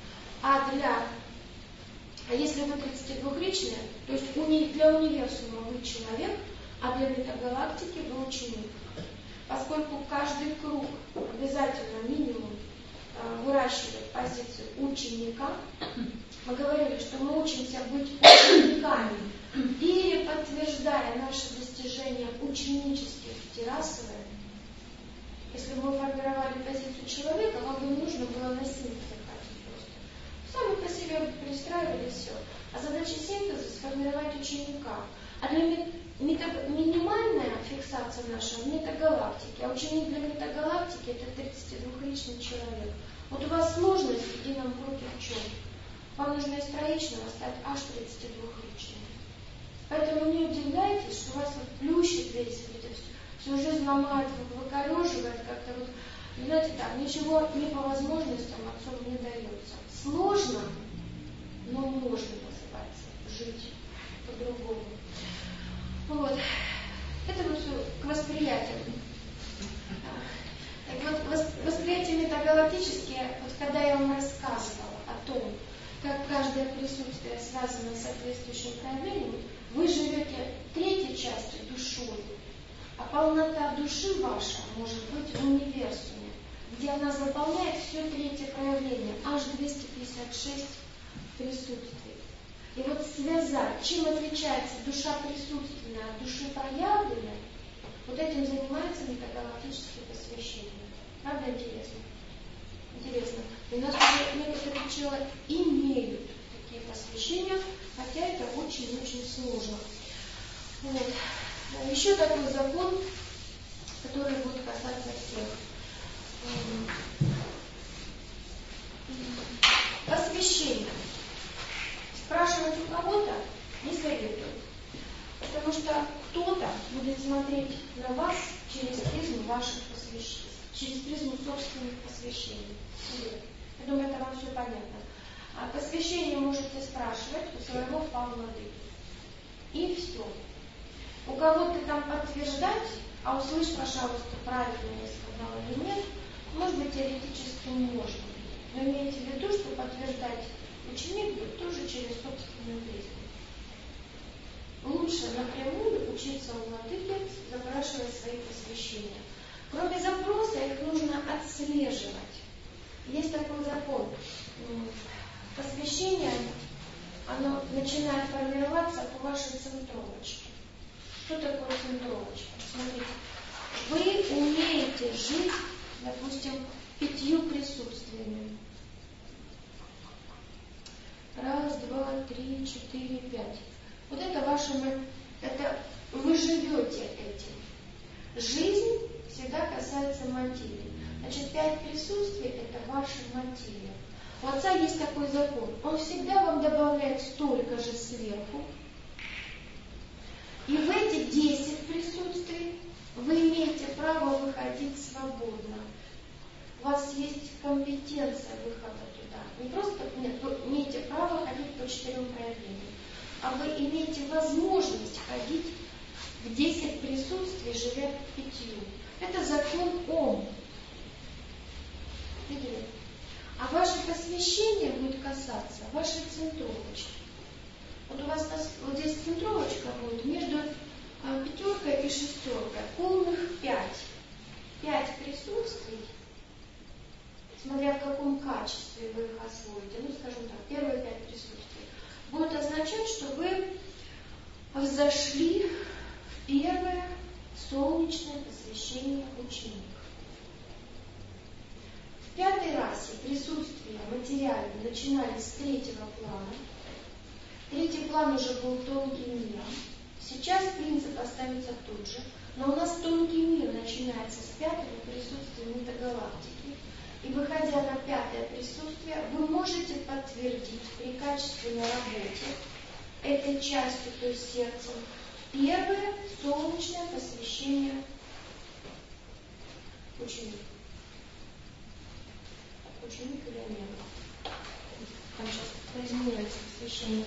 а если вы 32-личные, то есть для универсума вы человек, а для метагалактики вы ученик. Поскольку каждый круг обязательно минимум выращивает позицию ученика, мы говорили, что мы учимся быть учениками, переподтверждая наши достижения ученических террасовые. Если бы мы формировали позицию человека, вам бы не нужно было на синтез ходить просто. Сами по себе бы перестраивали все. А задача синтеза – сформировать ученика. А для минимальная фиксация наша в метагалактике, а ученик для метагалактики – это 32-личный человек. Вот у вас сложность в едином круге в чем? Вам нужно из троичного стать аж 32-личным. Поэтому не удивляйтесь, что вас вот плющит весь, всю жизнь ломает, выкореживает как-то вот. Знаете, так, ничего не по возможностям отцом не дается. Сложно, но можно, называется, жить по-другому. Вот. Это вот все к восприятию. Вот восприятие метагалактические, вот когда я вам рассказывала о том, как каждое присутствие связано с соответствующим проявлением, вы живете третьей частью душой, а полнота души ваша может быть в универсуме, где она заполняет все третье проявление, аж 256 присутствий. И вот связать, чем отличается душа присутственная от души проявленной, вот этим занимается метагалактическое посвящение. Правда интересно? Интересно. И у нас уже некоторые пчелы имеют такие посвящения, хотя это очень-очень сложно. Вот. Еще такой закон, который будет касаться всех. Посвящение. Спрашивать у кого-то не советую, потому что кто-то будет смотреть на вас через призму ваших посвящений, через призму собственных посвящений. Я думаю, это вам все понятно. А посвящение можете спрашивать у своего владыки. И все. У кого-то там подтверждать, а услышь, пожалуйста, правильно я сказала или нет, может быть, теоретически можно. Но имейте в виду, что подтверждать ученик будет тоже через собственную призму. Лучше напрямую учиться у владыки, запрашивать свои посвящения. Кроме запроса, их нужно отслеживать. Есть такой закон. Посвящение, оно начинает формироваться по вашей центровочке. Что такое центровочка? Смотрите, вы умеете жить, допустим, 5 присутствиями. 1, 2, 3, 4, 5. Вот это ваше, это вы живете этим. Жизнь всегда касается материи. Значит, 5 присутствий – это ваша материя. У Отца есть такой закон. Он всегда вам добавляет столько же сверху. И в эти 10 присутствий вы имеете право выходить свободно. У вас есть компетенция выхода туда. Не просто нет, вы имеете право ходить по 4 проявлениям, а вы имеете возможность ходить в 10 присутствий, живя 5. Это закон Ом. Видели? А ваше посвящение будет касаться вашей центровочки. Вот у вас вот здесь центровочка будет между 5 и 6, полных 5. 5 присутствий, смотря в каком качестве вы их освоите, ну скажем так, первые 5 присутствий, будет означать, что вы взошли в первое солнечное посвящение ученика. В 5-й расе присутствия материальные начинались с 3-го плана. 3-й план уже был тонкий мир. Сейчас принцип останется тот же, но у нас тонкий мир начинается с 5-го присутствия метагалактики. И выходя на 5-е присутствие, вы можете подтвердить при качественной работе этой частью, то есть сердцем, первое солнечное посвящение ученика. Ученик или омега. Там сейчас изменяется посвящение.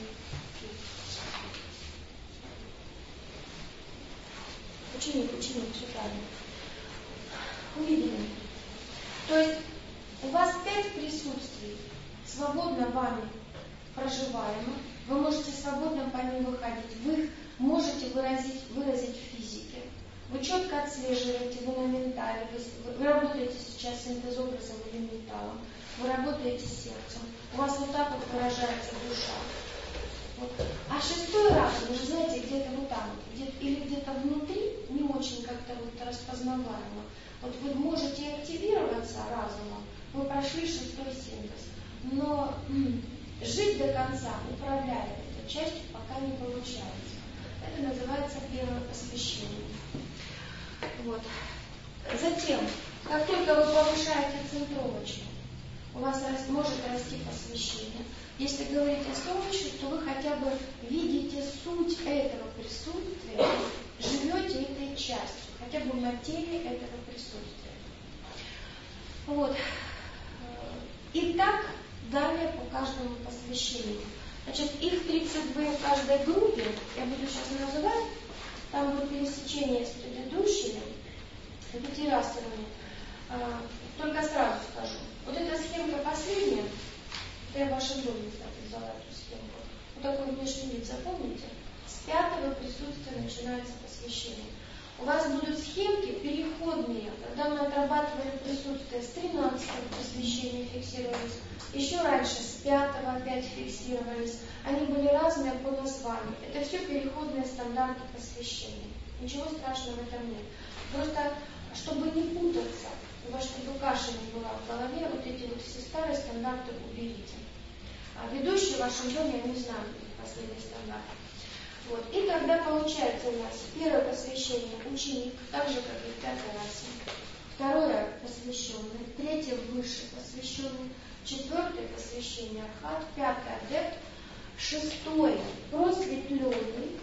Ученик, все правильно. Увидели. То есть у вас 5 присутствий свободно вами проживаемо. Вы можете свободно по ним выходить. Вы их можете выразить в физике. Вы четко отслеживаете, вы на ментале, вы работаете сейчас с синтезобразом или менталом, вы работаете с сердцем, у вас вот так вот выражается душа. Вот. А 6-й раз, вы же знаете, где-то вот там, или где-то внутри, не очень как-то вот распознаваемо. Вот вы можете активироваться разумом, вы прошли 6-й синтез, но жить до конца, управляя этой частью, пока не получается. Это называется первое посвящение. Вот. Затем, как только вы повышаете центровочку, у вас может расти посвящение. Если говорить о солнечном, то вы хотя бы видите суть этого присутствия, живете этой частью, хотя бы материи этого присутствия. Вот. И так далее по каждому посвящению. Значит, их 32 в каждой группе, я буду сейчас называть, там будет пересечение с предыдущими, 5-расовыми. Только сразу скажу. Вот эта схемка последняя, это я в вашем доме, кстати, взяла эту схемку. Вот такой внешний вид, запомните. С 5-го присутствия начинается посвящение. У вас будут схемки переходные, когда мы отрабатывали присутствие с 13-го посвящения фиксировались, еще раньше с 5-го опять фиксировались. Они были разные по названию. Это все переходные стандарты посвящения. Ничего страшного в этом нет. Просто, чтобы не путаться, чтобы каша не была в голове, вот эти вот все старые стандарты уберите. А ведущие в вашем доме, я не знаю, последний стандарт. Вот. И тогда получается у нас первое посвящение ученик, так же, как и в 5-й расе. 2-е посвященный, 3-е выше посвященный, 4-е посвящение архат, 5-й адепт, 6-е просветленный,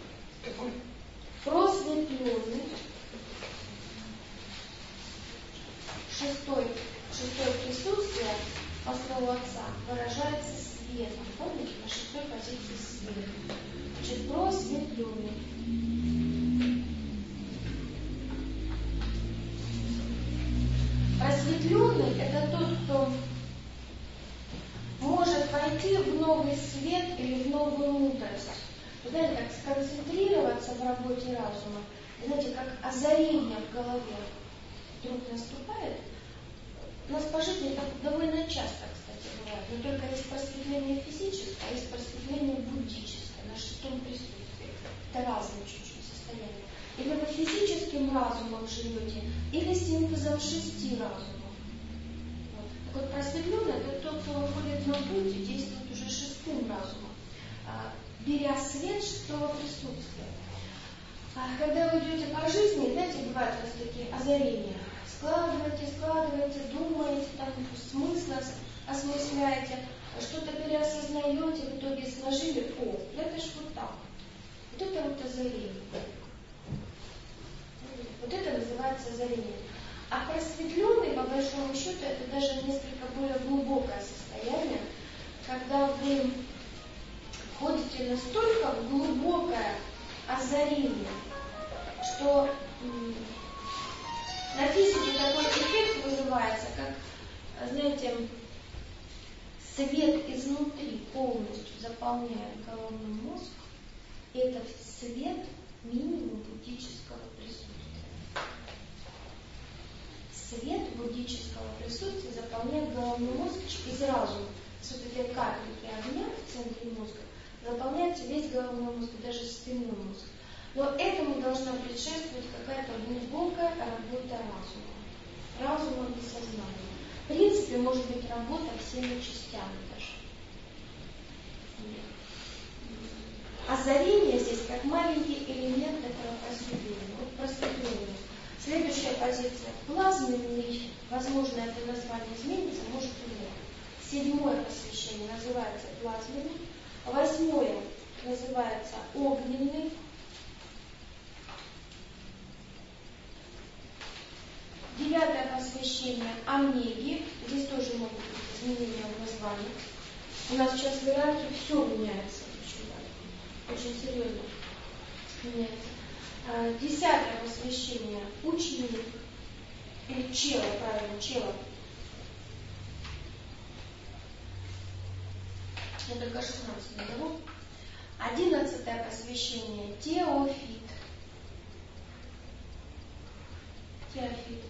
6-е присутствие по слову Отца выражается светом. Помните, на 6-й позиции свет. Значит, просветленный. Просветленный – это тот, кто может войти в новый свет или в новую мудрость. Вы знаете, как сконцентрироваться в работе разума, знаете, как озарение в голове вдруг наступает. У нас по жизни это довольно часто, кстати, бывает. Но только есть просветление физическое, а есть просветление буддическое, на 6-м присутствии. Это разные чуть-чуть состояния. Или вы физическим разумом живете, или синтезом 6 разумов. Вот. Так вот, просветленный – это тот, кто выходит на путь и действует уже 6-м разумом, беря свет 6-го присутствия. Когда вы идете по жизни, знаете, бывают у вас такие озарения. складываете, думаете, там смысл осмысляете, что-то переосознаете, в итоге сложили, это ж вот так. Вот это вот озарение. Вот это называется озарение. А просветленный, по большому счету, это даже несколько более глубокое состояние, когда вы входите настолько в глубокое озарение, что на физике такой эффект вызывается, как, знаете, свет изнутри полностью заполняет головной мозг, и это свет минимум буддического присутствия. Свет буддического присутствия заполняет головной мозг из разума. Все-таки капельки огня в центре мозга заполняется весь головной мозг, даже спинной мозг. Но этому должна предшествовать какая-то глубокая работа разума и сознания. В принципе, может быть работа всеми частями даже. Озарение здесь как маленький элемент этого просветления. Вот просветление. Следующая позиция. Плазменный, возможно, это название изменится, может и нет. 7-е посвящение называется плазменный. 8-е называется огненный. 9-е посвящение омеги. Здесь тоже могут быть изменения в названии. У нас сейчас в иерархии все меняется. Очень серьезно меняется. 10-е посвящение ученик. Или чела, правильно, чела. Я только 16 назову. 11-е посвящение Теофит. Теофит.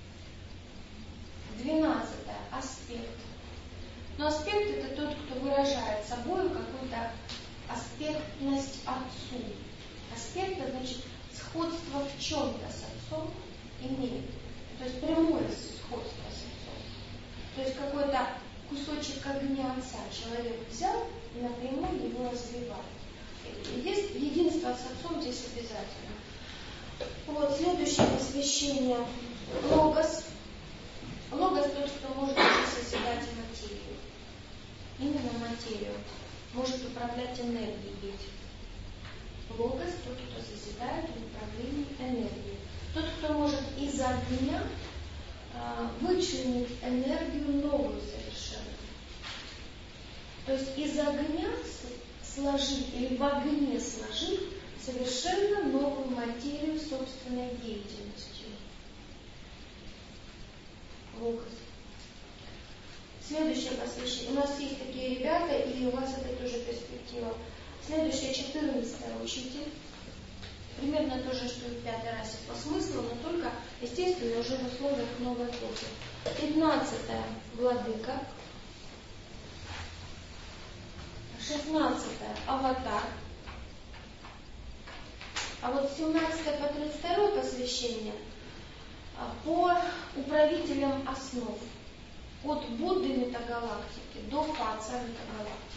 12-е аспект. Но аспект это тот, кто выражает собой какую-то аспектность отцу. Аспект это значит сходство в чем-то с отцом имеет. То есть прямое сходство с отцом. То есть какой-то кусочек огня отца человек взял и напрямую его развивает. Есть единство с отцом здесь обязательно. Вот, следующее посвящение Логос. Логос тот, кто может уже созидать материю. Именно материю. Может управлять энергией. Логос тот, кто созидает в управлении энергией. Тот, кто может из огня вычленить энергию новую совершенно. То есть из огня сложить или в огне сложить совершенно новую материю собственной деятельностью. Логос. Следующее посвящение. У нас есть такие ребята, или у вас это тоже перспектива. Следующее 14-е учитель. Примерно то же, что и в 5-й расе по смыслу, но только, естественно, уже в условиях новой эпохи. 15-е владыка. 16-е аватар. А вот 17 по 32 посвящение по управителям основ. От Будды метагалактики до Фаца метагалактики.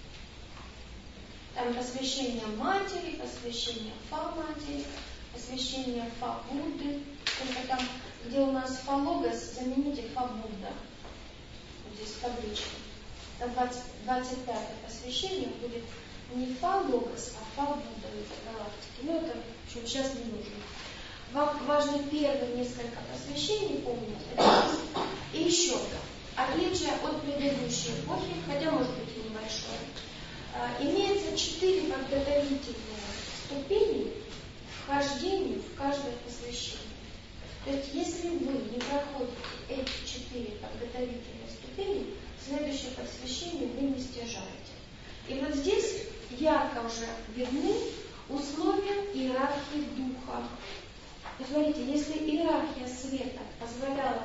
Там посвящение матери, посвящение Фа-матери, посвящение Фа-Будды. Только там, где у нас Фа-Логос, замените Фа-Будда. Вот здесь табличка. Там 25-е посвящение будет не Фа-Логос, а Фа-Будда метагалактики. Но это, в общем, сейчас не нужно. Вам важно первые несколько посвящений помнить. И еще отличие от предыдущей эпохи, хотя может быть и небольшое. Имеется 4 подготовительные ступени вхождения в каждое посвящение. То есть, если вы не проходите эти 4 подготовительные ступени, следующее посвящение вы не стяжаете. И вот здесь ярко уже видны условия иерархии духа. Смотрите, если иерархия света позволяла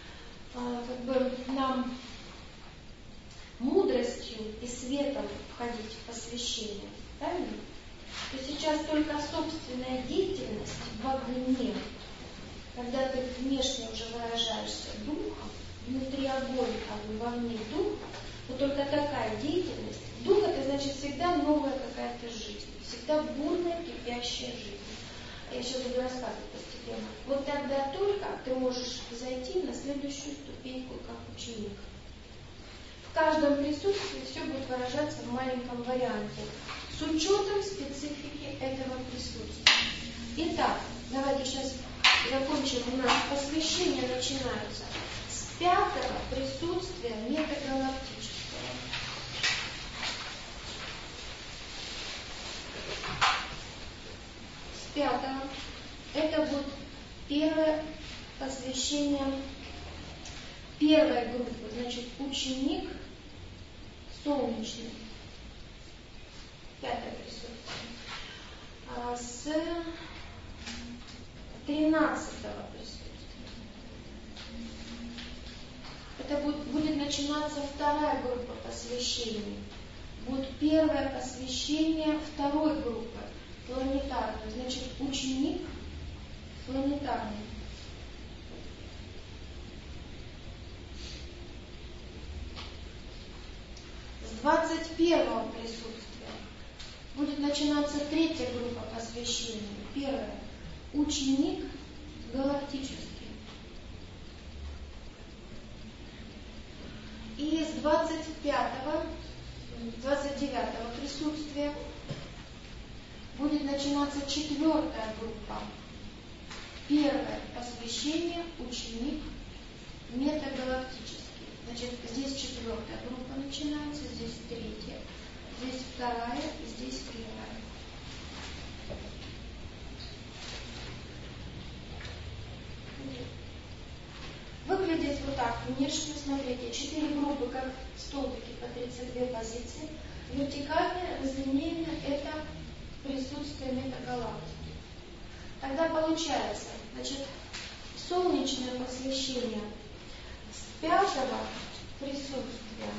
нам мудростью и светом входить в посвящение, правильно? То сейчас только собственная деятельность в огне, когда ты внешне уже выражаешься духом, внутри огонь, а вовне дух, то только такая деятельность. Дух это значит всегда новая какая-то жизнь, всегда бурная, кипящая жизнь. я сейчас буду рассказывать постепенно, вот тогда только ты можешь зайти на следующую ступеньку как ученик. В каждом присутствии все будет выражаться в маленьком варианте с учетом специфики этого присутствия. Итак, давайте сейчас закончим. У нас посвящение начинается с 5-го присутствия метагалактического. С 5-го. Это будет первое посвящение первой группы, значит, ученик солнечный. 5-е присутствие. С 13-го присутствия. Это будет начинаться вторая группа посвящений. Будет первое посвящение второй группы, планетарной. Значит, ученик планетарный. С 21-го присутствия будет начинаться третья группа посвящений. Первое. Ученик галактический. И с 29-го присутствия будет начинаться четвертая группа. Первое посвящение ученик метагалактический. Значит, здесь четвертая группа начинается, здесь третья, здесь вторая и здесь первая. Выглядит вот так внешне, смотрите, 4 группы, как столбики по 32 позиции. Вертикальное разделение – это присутствие метагалактики. Тогда получается, значит, солнечное посвящение с 5-го присутствия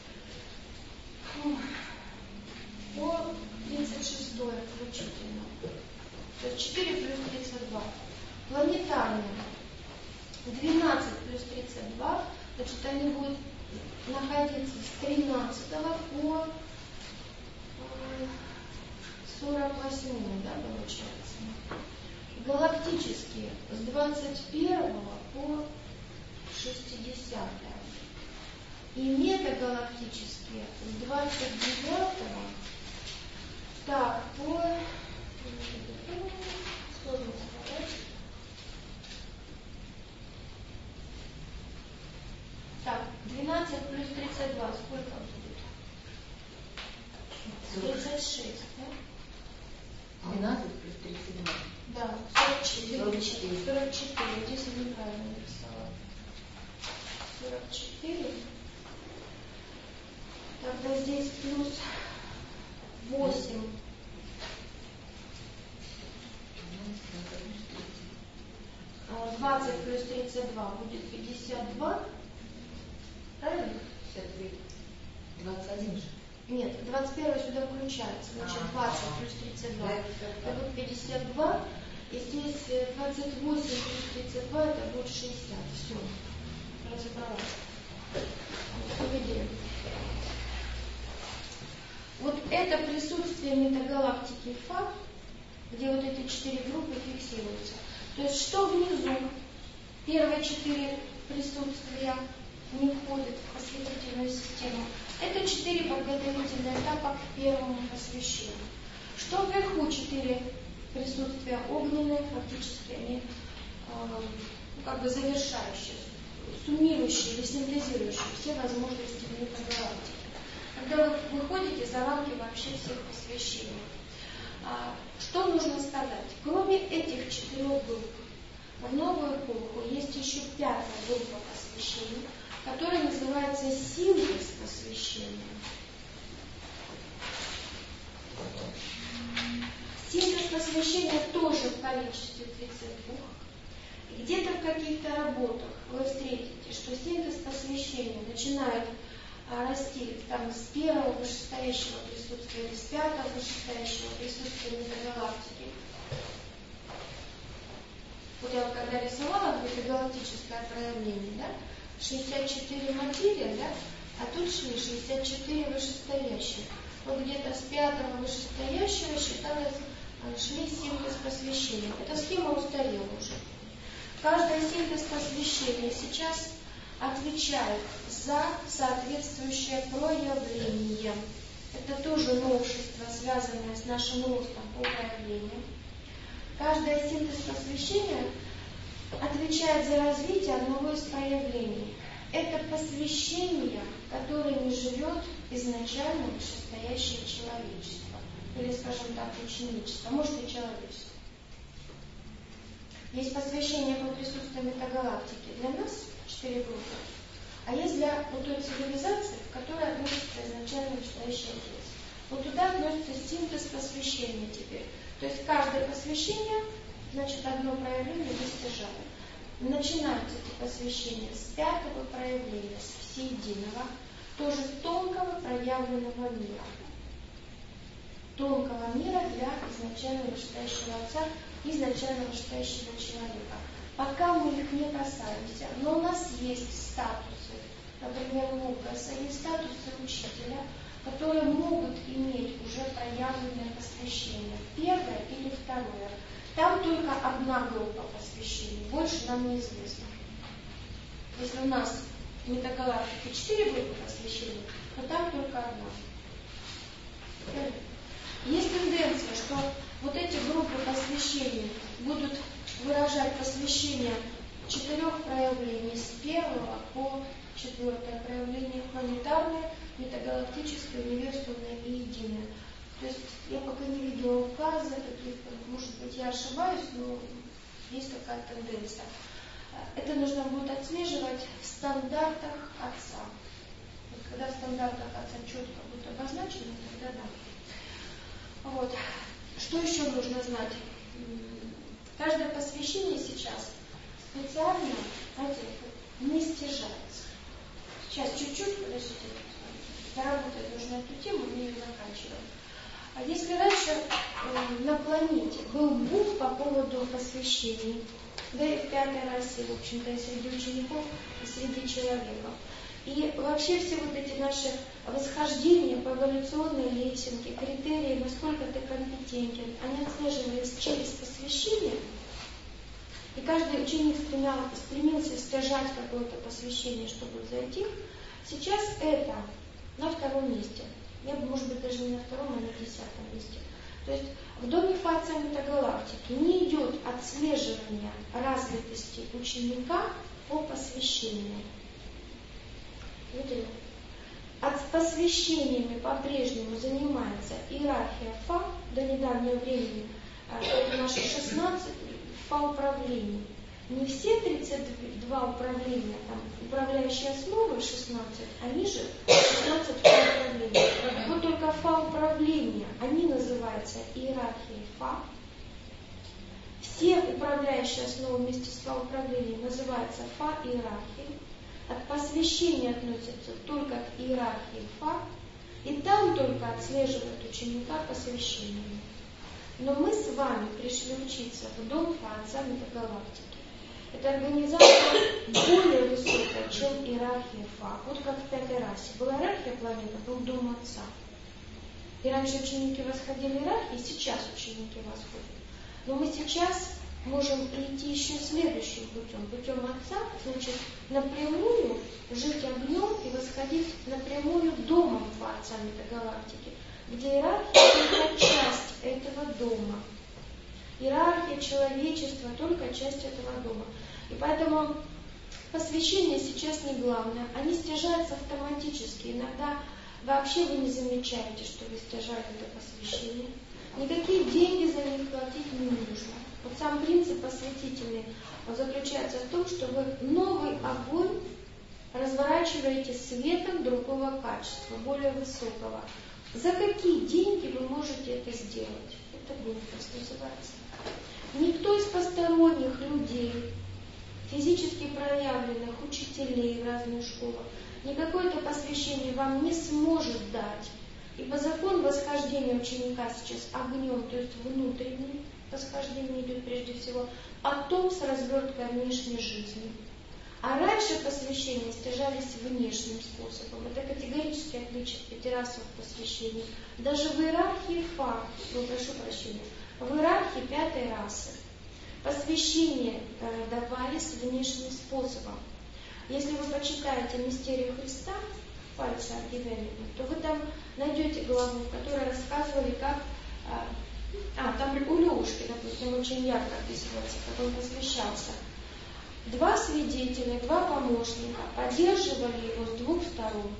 по 36-е включительно. То есть 4 плюс 32. Планетарные 12 плюс 32, значит, они будут находиться с 13 по 48, да, получается. Галактические с 21 по 60. И метагалактические с 29 так, по сложно сказать. Так, 12 плюс 32, сколько будет? 36, да? 12 плюс 32. Да, 44. 44. Здесь я неправильно написала. 44. Тогда здесь плюс 8. 20 плюс 32 будет 52. Правильно? 52. 21 же. Нет, 21 сюда включается. Значит, 20 плюс 32. Это будет 52. И здесь 28 плюс 32, это будет 60. Все. Разобралась. Поведение. Вот это присутствие метагалактики факт, где вот эти 4 группы фиксируются. То есть что внизу? Первые 4 присутствия не входят в осветительную систему. Это 4 подготовительные этапа к первому посвящению. Что вверху 4 присутствия огненные, фактически они как бы завершающие, суммирующие или синтезирующие все возможности метагалактики. Когда вы выходите за рамки вообще всех посвящений. Что нужно сказать? Кроме этих 4 групп, в новую эпоху есть еще 5-я группа посвящений, которая называется синтез посвящения. Синтез посвящения тоже в количестве 32. И где-то в каких-то работах вы встретите, что синтез посвящения начинает расти там, с 1-го вышестоящего присутствия или с 5-го вышестоящего присутствия метагалактики. Вот я когда рисовала метагалактическое проявление, да, 64 материя, да, а тут шли 64 вышестоящие. Вот где-то с 5-го вышестоящего считалось шли синтез посвящения. Эта схема устарела уже. Каждый синтез посвящения сейчас отвечает за соответствующее проявление. Это тоже новшество, связанное с нашим ростом по проявлению. Каждый синтез посвящения отвечает за развитие одного из проявлений. Это посвящение, которое не живет изначально вышестоящее человечество. Или, скажем так, ученичество, может и человечество. Есть посвящение по присутствию метагалактики для нас, 4 группы, а есть для той цивилизации, в которой относится изначально вышестоящий отец. Вот туда относится синтез посвящения теперь. То есть каждое посвящение, значит, одно проявление достижает. Начинаются эти посвящения с 5-го проявления, с всеединого, тоже с тонкого проявленного мира. Тонкого мира для изначально вышестоящего отца, изначально вышестоящего человека. Пока мы их не касаемся, но у нас есть статусы, например, Лукаса, есть статусы учителя, которые могут иметь уже проявленное посвящение. Первое или второе. Там только одна группа посвящений, больше нам неизвестно. Если у нас в метагалактике 4 группы посвящений, то там только одна. Есть тенденция, что вот эти группы посвящений будут выражать посвящение 4 проявлений, с 1 по 4 проявление: планетарное, метагалактическое, универсальное и единое. То есть я пока не видела указа каких-то, может быть, я ошибаюсь, но есть такая тенденция. Это нужно будет отслеживать в стандартах отца. Вот когда в стандартах отца четко будет обозначено, тогда да. Вот. Что еще нужно знать? Каждое посвящение сейчас специально, знаете, не стяжается. Сейчас чуть-чуть, подождите, доработать нужно эту тему, мы ее заканчиваем. А если раньше на планете был бум по поводу посвящений, да и в 5-й расе, в общем-то, и среди учеников, и среди человека. И вообще все вот эти наши восхождения по эволюционной лесенке, критерии, насколько ты компетентен, они отслеживались через посвящение. И каждый ученик стремился стяжать какое-то посвящение, чтобы зайти. Сейчас это на 2-м месте. Я бы, может быть, даже не на 2-м, а на 10-м месте. То есть в доме Фация метагалактики не идет отслеживание развитости ученика по посвящению. Видели? От посвящениями по-прежнему занимается иерархия ФА до недавнего времени. Это наши 16 ФА-управлений. Не все 32 управления, там управляющие основы 16, они же 16 ФА-управлений. Вот только ФА-управления, они называются иерархией ФА. Все управляющие основы вместе с ФА-управлением называются ФА-иерархией. От посвящения относятся только к иерархии ФА, и там только отслеживают ученика посвящениями. Но мы с вами пришли учиться в дом Фа метагалактики. Это организация более высокая, чем иерархия ФА. Вот как в 5-й расе. Была иерархия планеты, был дом Отца. И раньше ученики восходили иерархии, сейчас ученики восходят. Но мы сейчас можем идти еще следующим путем, путем Отца, значит, напрямую жить огнем и восходить напрямую домом Отца метагалактики, где иерархия только часть этого дома. Иерархия человечества только часть этого дома. И поэтому посвящение сейчас не главное, они стяжаются автоматически. Иногда вообще вы не замечаете, что вы стяжали это посвящение. Никакие деньги за них платить не нужно. Вот сам принцип посвятительный заключается в том, что вы новый огонь разворачиваете светом другого качества, более высокого. За какие деньги вы можете это сделать? Это глупость называется. Никто из посторонних людей, физически проявленных учителей в разных школах, никакое-то посвящение вам не сможет дать. Ибо закон восхождения ученика сейчас огнем, то есть внутренним восхождение идет прежде всего, потом с разверткой внешней жизни. А раньше посвящения стяжались внешним способом. Это категорически отличие пятирасовых посвящений. Даже в иерархии ФА, прошу прощения, в иерархии 5 расы. Посвящение давались внешним способом. Если вы почитаете «Мистерию Христа» Пальца Архивеллина, то вы там найдете главу, в которой рассказывали, как... там у Левушки, допустим, очень ярко описывается, как он посвящался. 2 свидетеля, 2 помощника поддерживали его с 2 сторон.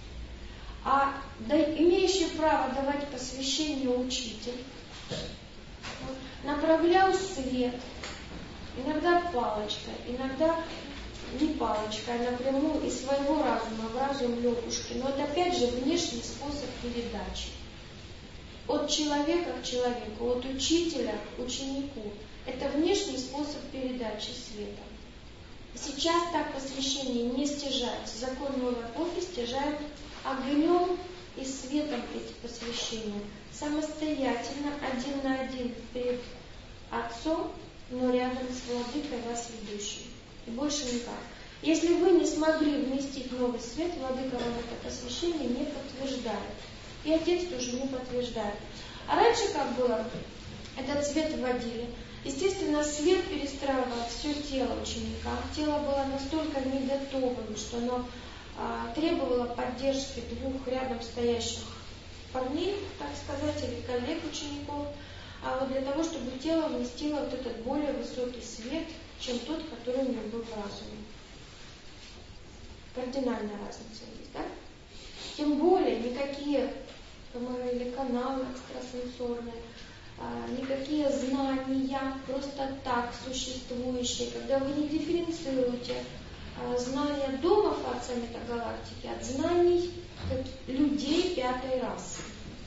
Имеющий право давать посвящение учитель направлял свет, иногда палочкой, иногда не палочкой, а напрямую из своего разума в разум Левушки. Но это опять же внешний способ передачи. От человека к человеку, от учителя к ученику. Это внешний способ передачи света. Сейчас так посвящение не стяжается. Закон новой эпохи стяжает огнем и светом эти посвящения. Самостоятельно, 1 на 1 перед Отцом, но рядом с Владыкой вас ведущим. И больше никак. Если вы не смогли вместить новый свет, Владыка вам это посвящение не подтверждает. И Отец тоже не подтверждает. А раньше как было? Этот свет вводили. Естественно, свет перестраивал все тело ученика. Тело было настолько недотовым, что оно требовало поддержки 2 рядом стоящих парней, так сказать, или коллег учеников, вот для того, чтобы тело вместило вот этот более высокий свет, чем тот, который у него был в разуме. Кардинальная разница есть, да? Тем более никакие, как мы говорили, каналы экстрасенсорные, никакие знания просто так существующие, когда вы не дифференцируете знания домов Отца Метагалактики от знаний людей 5 расы.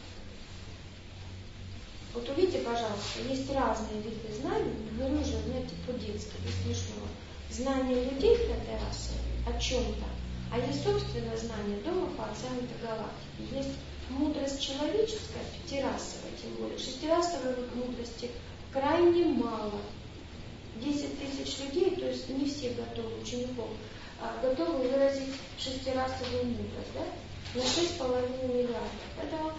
Вот увидите, пожалуйста, есть разные виды знаний, говорю уже, знаете, по-детски, без смешного. Знания людей 5 расы о чем-то, а есть собственное знание домов Отца Метагалактики. Есть мудрость человеческая, 5-расовая, тем более. 6-расовой мудрости крайне мало. 10 000 людей, то есть не все готовы, учеников, готовы выразить 6-расовую мудрость, да? На 6,5 миллиардов. Поэтому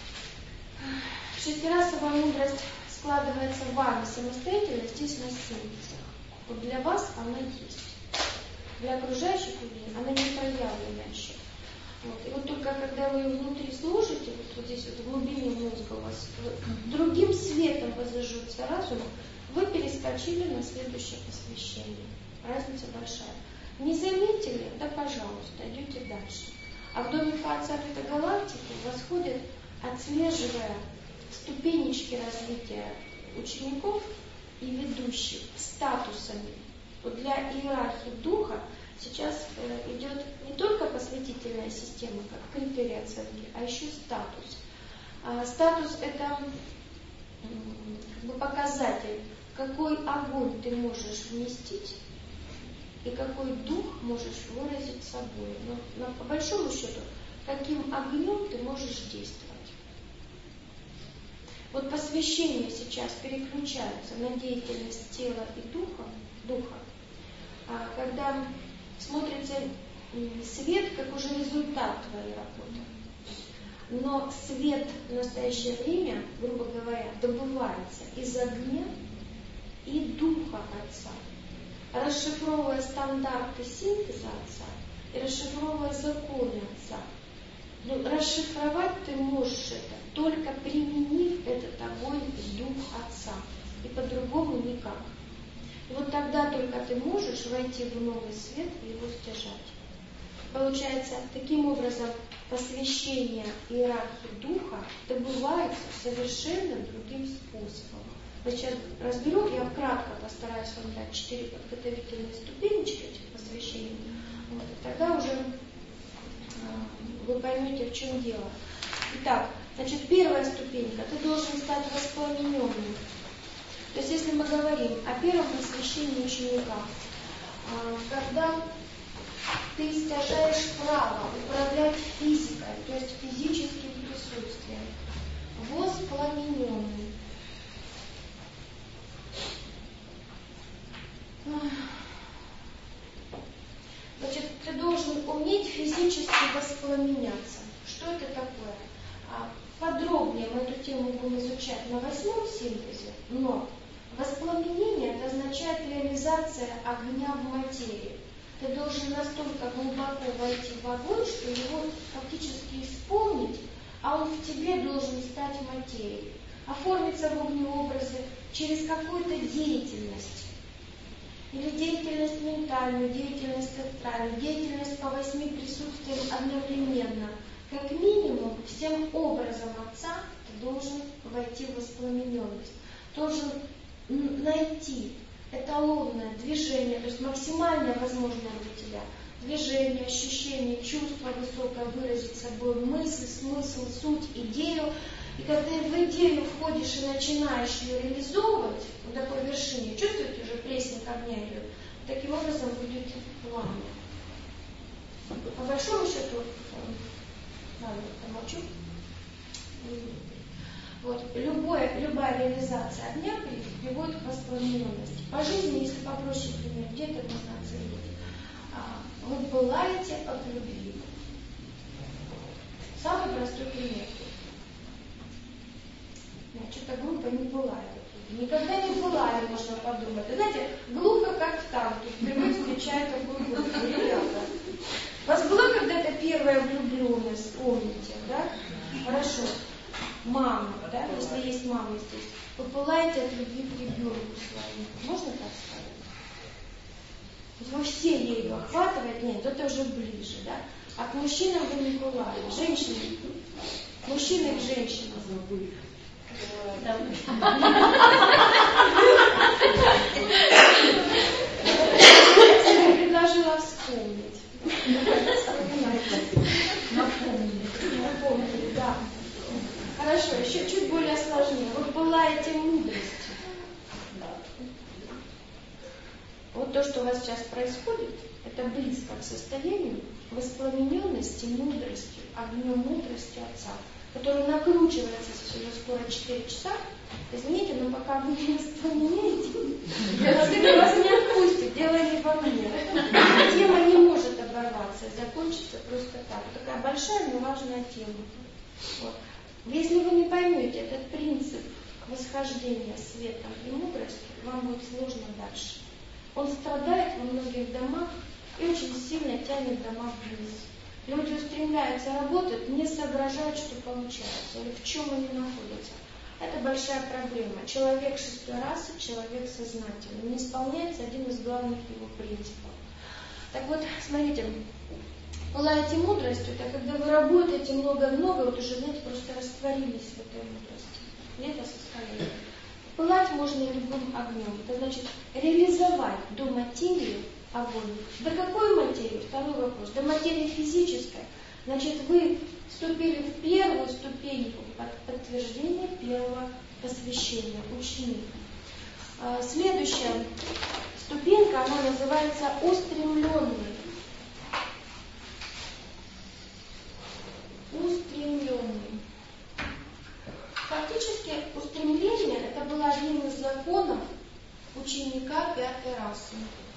6-расовая мудрость складывается вами самостоятельно, здесь на синтезах. Вот для вас она есть. Для окружающих людей она не проявлена еще. Вот. И вот только когда вы ее внутри слушаете, вот здесь вот в глубине мозга у вас другим светом возжжется разум, вы перескочили на следующее посвящение. Разница большая. Не заметили? Да пожалуйста, идете дальше. А в доме Отца Метагалактики восходит, отслеживая ступенечки развития учеников и ведущих статусами. Вот для иерархии духа сейчас идет не только посвятительная система, как критерий оценки, а еще статус. Статус – это показатель, какой огонь ты можешь вместить и какой дух можешь выразить собой. Но по большому счету, каким огнем ты можешь действовать. Вот посвящение сейчас переключается на деятельность тела и духа, когда смотрится свет как уже результат твоей работы. Но свет в настоящее время, грубо говоря, добывается из огня и духа Отца, расшифровывая стандарты синтеза Отца и расшифровывая законы Отца. Но расшифровать ты можешь это, только применив этот огонь и дух Отца. И по-другому никак. И вот тогда только ты можешь войти в новый свет и его стяжать. Получается, таким образом, посвящение иерархии духа добывается совершенно другим способом. Мы сейчас разберем, я кратко постараюсь вам дать 4 подготовительные ступенечки этих посвящений. Вот, и тогда уже вы поймете, в чем дело. Итак, значит, первая ступенька, ты должен стать воспламененным. То есть, если мы говорим о первом посвящении ученика, когда ты стяжаешь право управлять физикой, то есть физическим присутствием, воспламененный. Значит, ты должен уметь физически воспламеняться. Что это такое? Подробнее мы эту тему будем изучать на 8-м синтезе, но воспламенение это означает реализация огня в материи. Ты должен настолько глубоко войти в огонь, что его фактически исполнить, а он в тебе должен стать материей, оформиться в огне образы через какую-то деятельность. Или деятельность ментальную, деятельность астральную, деятельность по 8 присутствиям одновременно. Как минимум, всем образом Отца ты должен войти в воспламененность. Должен найти эталонное движение, то есть максимально возможное для тебя движение, ощущение, чувство высокое выразить собой, мысль, смысл, суть, идею. И когда ты в идею входишь и начинаешь ее реализовывать до такой вершине, чувствуете, уже прессинг огня идет, таким образом будет пламя. По большому счету, ладно, помолчу. Вот, любая реализация огня приводит к воспламененности. По жизни, если попроще пример, где это можно оценить? Вы пылаете от любви. Самый простой пример. Что-то глупо не пылает. Никогда не пылали, можно подумать. Знаете, глупо как в танке. Впервые встречаю такую глупость. Ребята, у вас была когда-то первая влюбленность, помните, да? Хорошо. Мама, да, если есть мама здесь, вы пылаете от любви к ребенку своему. Можно так сказать? Вы все ею охватываете, нет, это уже ближе, да? А к мужчинам вы не пылали. Женщины, мужчины к женщинам. Я предложила вспомнить. Напомнили, да. Хорошо, еще чуть более сложнее. Вы пылаете мудростью. Вот то, что у вас сейчас происходит, это близко к состоянию воспламененности мудростью, огнем мудрости Отца, который накручивается уже скоро 4 часа. Извините, но пока вы не воспламеняете, это вас не отпустит, дело не во мне. Тема не может оборваться и закончиться просто так. Такая большая, но важная тема. Вот. Если вы не поймете этот принцип восхождения светом и мудростью, вам будет сложно дальше. Он страдает во многих домах и очень сильно тянет дома вниз. Люди устремляются работать, не соображают, что получается, или в чем они находятся. Это большая проблема. Человек 6-й расы, человек сознательный. Не исполняется один из главных его принципов. Так вот, смотрите, пылаете мудростью, это когда вы работаете много-много, вот уже, знаете, просто растворились в этой мудрости. Нет состояния. Пылать можно любым огнем. Это значит реализовать до материи огонь. До какой материи? Второй вопрос. До материи физической. Значит, вы вступили в первую ступеньку подтверждения первого посвящения, ученик. Следующая ступенька, она называется устремленный. Устремленный. Фактически устремление это было одним из законов ученика 5-й расы.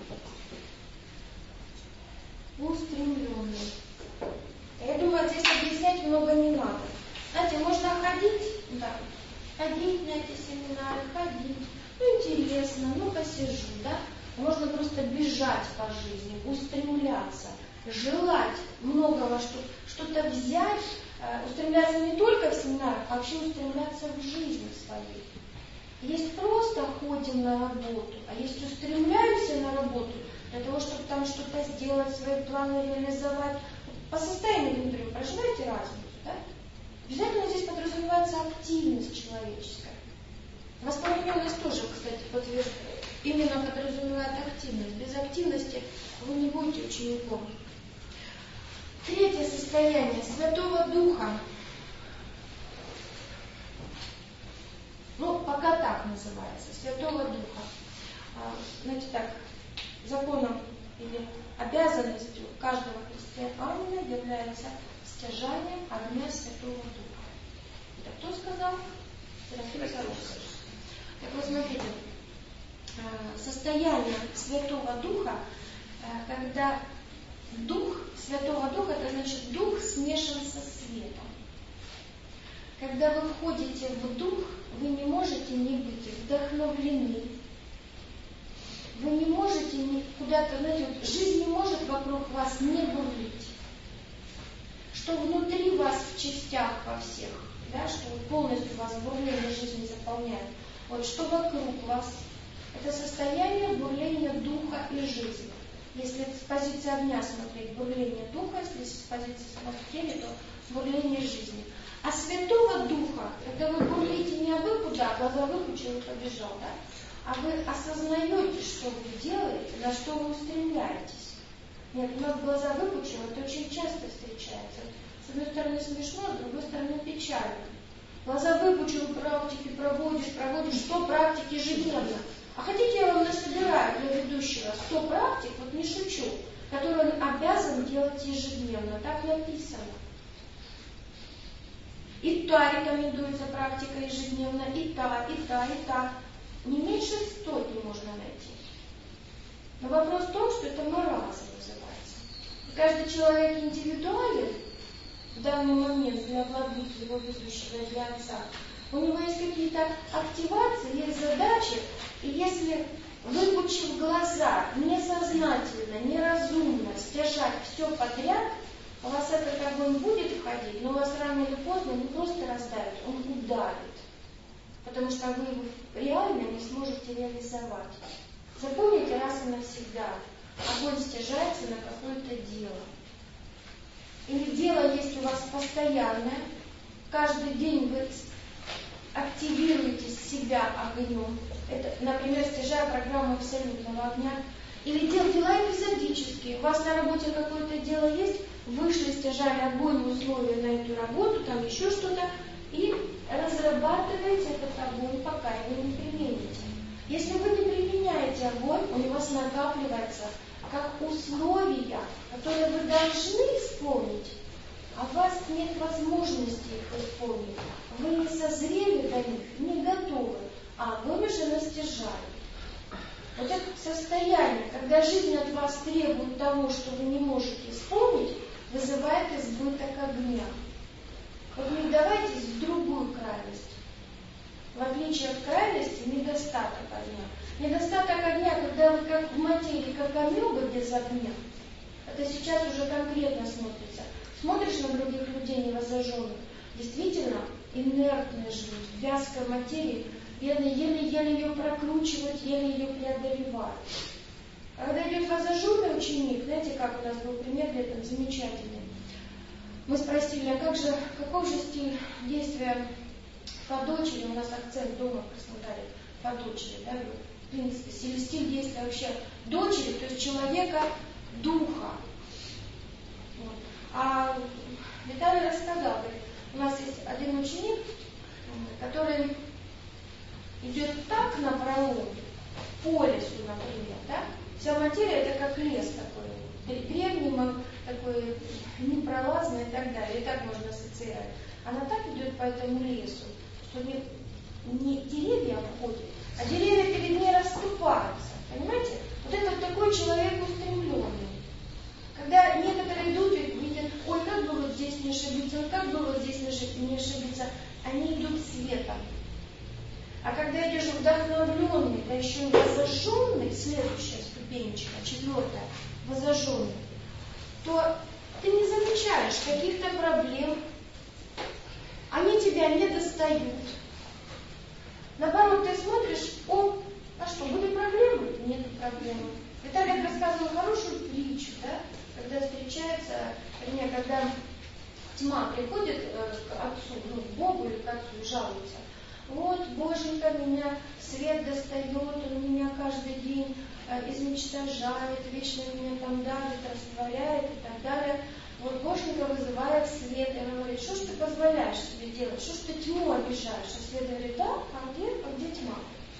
Устремленный. Я думаю, здесь объяснять много не надо. Знаете, можно ходить, да, ходить на эти семинары, ходить. Интересно, посижу, да. Можно просто бежать по жизни, устремляться, желать многого, что-то взять, устремляться не только в семинарах, а вообще устремляться в жизни своей. Есть просто ходим на работу, а есть устремляемся на работу для того, чтобы там что-то сделать, свои планы реализовать. По состоянию внутри вы проживаете разницу, да? Обязательно здесь подразумевается активность человеческая. Воспламененность тоже, кстати, именно подразумевает активность. Без активности вы не будете учеником. Третье состояние Святого Духа. Пока так называется, Святого Духа. Знаете так, законом или обязанностью каждого христианина является стяжание огня Святого Духа. Это кто сказал? Серафим Саровский. Так вот, смотрите, состояние Святого Духа, когда Дух Святого Духа, это значит Дух смешан со светом. когда вы входите в дух, вы не можете не быть вдохновлены. Вы не можете куда-то, знаете, вот жизнь не может вокруг вас не бурлить. Что внутри вас в частях во всех, да, что полностью вас бурление жизни заполняет. Вот что вокруг вас, это состояние бурления духа и жизни. Если с позиции огня смотреть, бурление духа, если с позиции самостоятельной, то бурление жизни. А Святого Духа, когда вы бурлите не абы куда, глаза выпучил и побежал, да? А вы осознаете, что вы делаете, на что вы устремляетесь. Нет, у нас глаза выпучил, это очень часто встречается. С одной стороны смешно, с другой стороны печально. Глаза выпучил, практики проводишь 100 практик ежедневно. А хотите, я вам насобираю для ведущего 100 практик, вот не шучу, которые он обязан делать ежедневно. Так написано. И та рекомендуется практика ежедневно, и та. Не меньше 100 можно найти. Но вопрос в том, что это маразм называется. Каждый человек индивидуален в данный момент для владыки, его ведущего, для отца. У него есть какие-то активации, есть задачи, и если, выпучив глаза, несознательно, неразумно стяжать все подряд, у вас этот огонь будет входить, но вас рано или поздно не просто раздавит, он удавит. Потому что вы его реально не сможете реализовать. Запомните раз и навсегда, огонь стяжается на какое-то дело. Или дело есть у вас постоянное, каждый день вы активируете себя огнем. Это, например, стяжая программу абсолютного огня. Или дела эпизодические. У вас на работе какое-то дело есть, вышли, стяжали огонь, условия на эту работу, там еще что-то, и разрабатываете этот огонь, пока его не примените. Если вы не применяете огонь, он у вас накапливается как условия, которые вы должны исполнить, а у вас нет возможности их исполнить. Вы не созрели до них, не готовы, а огонь уже настяжали. Вот это состояние, когда жизнь от вас требует того, что вы не можете исполнить, вызывает избыток огня. Вот не вдавайтесь в другую крайность. В отличие от крайности, недостаток огня. Недостаток огня, когда вы как в материи, как амеба без огня, это сейчас уже конкретно смотрится. Смотришь на других людей невоззаженных, действительно инертная жизнь, вязкая материя, еле-еле ее прокручивать, еле ее преодолевать. Когда идет воззаженный ученик, знаете, как у нас был пример летом замечательный. Мы спросили, а каков же стиль действия по дочери, у нас акцент дома в Краснодаре, по дочери, да, в принципе, стиль действия вообще дочери, то есть человека духа. Вот. А Виталий рассказал, говорит, у нас есть один ученик, который идет так напролом, по лесу, например, да? Вся материя это как лес такой, древний, такой непролазный и так далее, и так можно ассоциировать. Она так идет по этому лесу, что не деревья обходят, а деревья перед ней расступаются, понимаете? Вот это вот такой человек устремленный. Когда некоторые идут и видят, ой, как бы вот здесь не ошибиться, ой, как бы вот здесь не ошибиться, они идут светом. А когда идешь вдохновленный, да еще и воззаженный, следующая ступенечка, 4-я, воззаженный, то ты не замечаешь каких-то проблем, они тебя не достают. Наоборот, ты смотришь, а что, были проблемы? Нет проблемы. Виталий рассказывал хорошую притчу, да, когда встречается, вернее, когда тьма приходит к отцу, к Богу или к отцу и жалуется. Вот, Боженька, меня свет достает, он меня каждый день изничтожает, вечно меня там давит, растворяет и так далее. Вот Боженька вызывает свет и говорит, что ж ты позволяешь себе делать, что ж ты тьму обижаешь? А свет говорит, да, а где тьма?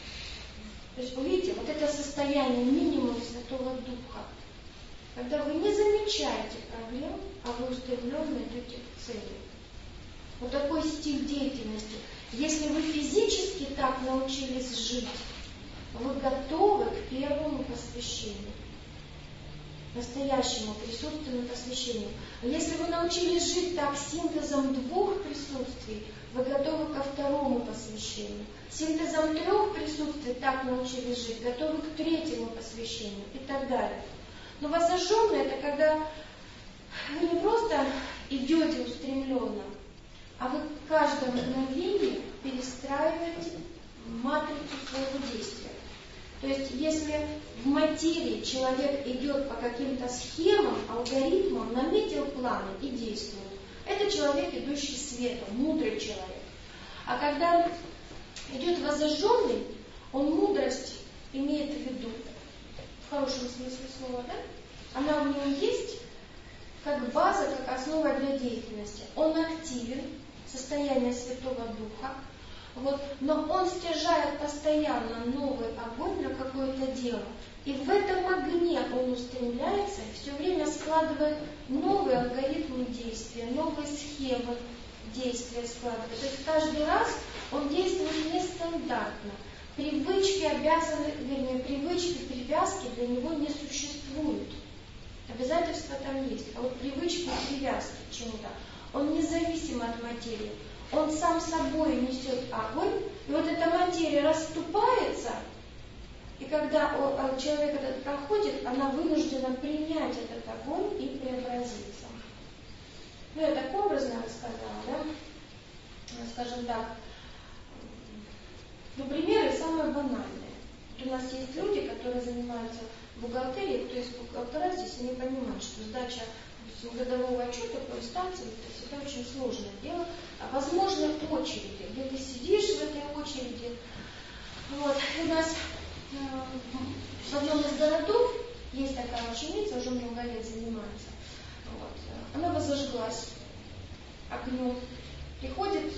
То есть, увидите, вот это состояние минимум Святого Духа, когда вы не замечаете проблем, а вы устремленно идете к цели. Вот такой стиль деятельности. Если вы физически так научились жить, вы готовы к первому посвящению, настоящему присутственному посвящению. А если вы научились жить так синтезом 2 присутствий, вы готовы ко второму посвящению. Синтезом 3 присутствий так научились жить, готовы к 3-му посвящению и так далее. Но воззажженный — это когда вы не просто идете устремленно, а вы каждое мгновение перестраиваете матрицу своего действия. То есть, если в материи человек идет по каким-то схемам, алгоритмам, наметил планы и действует, это человек, идущий светом, мудрый человек. А когда идет воззажженный, он мудрость имеет в виду, в хорошем смысле слова, да? Она у него есть как база, как основа для деятельности. Он активен, состояние Святого Духа, вот, но он стяжает постоянно новый огонь на какое-то дело. И в этом огне он устремляется и все время складывает новые алгоритмы действия, новые схемы действия складывает. То есть каждый раз он действует нестандартно. Привычки, привычки, привязки для него не существуют. Обязательства там есть, а вот привычки и привязки к чему-то. Он независим от материи. Он сам собой несет огонь, и вот эта материя расступается, и когда человек этот проходит, она вынуждена принять этот огонь и преобразиться. Ну, я так образно рассказала, да? Скажем так, примеры самые банальные. Вот у нас есть люди, которые занимаются бухгалтерией, кто из бухгалтера здесь не понимает, что сдача годового отчета по инстанции — это всегда очень сложное дело. А возможно очереди, где ты сидишь в этой очереди. Вот. У нас в одном из городов есть такая ученица, уже много лет занимается. Вот. Она возожглась огнем, приходит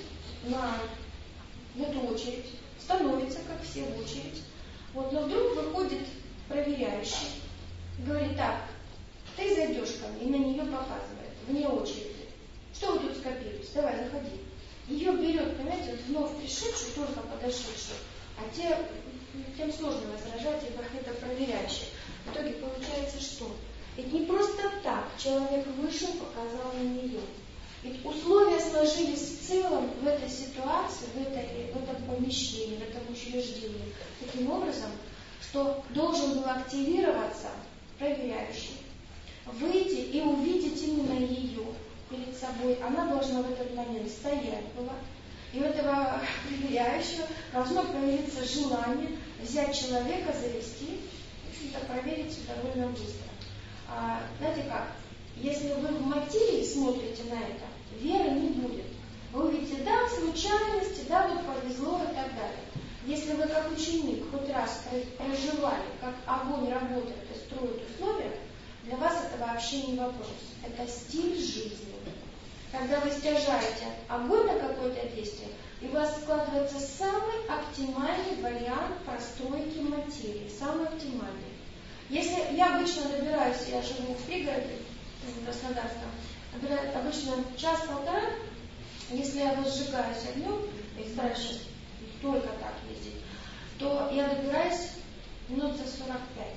в эту очередь, становится, как все, в очередь. Вот. Но вдруг выходит проверяющий и говорит: так, ты зайдешь ко мне, и на нее показывает, вне очереди. Что вы тут скопились? Давай, заходи. Ее берет, понимаете, вот вновь пришедшую, только подошедшую, а тем сложно возражать, ибо это проверяющий. В итоге получается что? Ведь не просто так человек вышел, показал на нее. Ведь условия сложились в целом в этой ситуации, в этом помещении, в этом учреждении, таким образом, что должен был активироваться проверяющий, выйти и увидеть именно ее перед собой. Она должна в этот момент стоять была. И у этого проверяющего должно появиться желание взять человека, завести, в общем-то, проверить довольно быстро. Знаете как? Если вы в материи смотрите на это, веры не будет. Вы увидите, да, случайности, да, вот повезло и так далее. Если вы как ученик хоть раз проживали, как огонь работает и строит условия, для вас это вообще не вопрос. Это стиль жизни. Когда вы стяжаете огонь на какое-то действие, и у вас складывается самый оптимальный вариант простройки материи, самый оптимальный. Если я обычно добираюсь, я живу в пригороде, в Краснодарском, обычно час-полтора, если я возжигаюсь огнем, и стараюсь только так ездить, то я добираюсь минут за 45.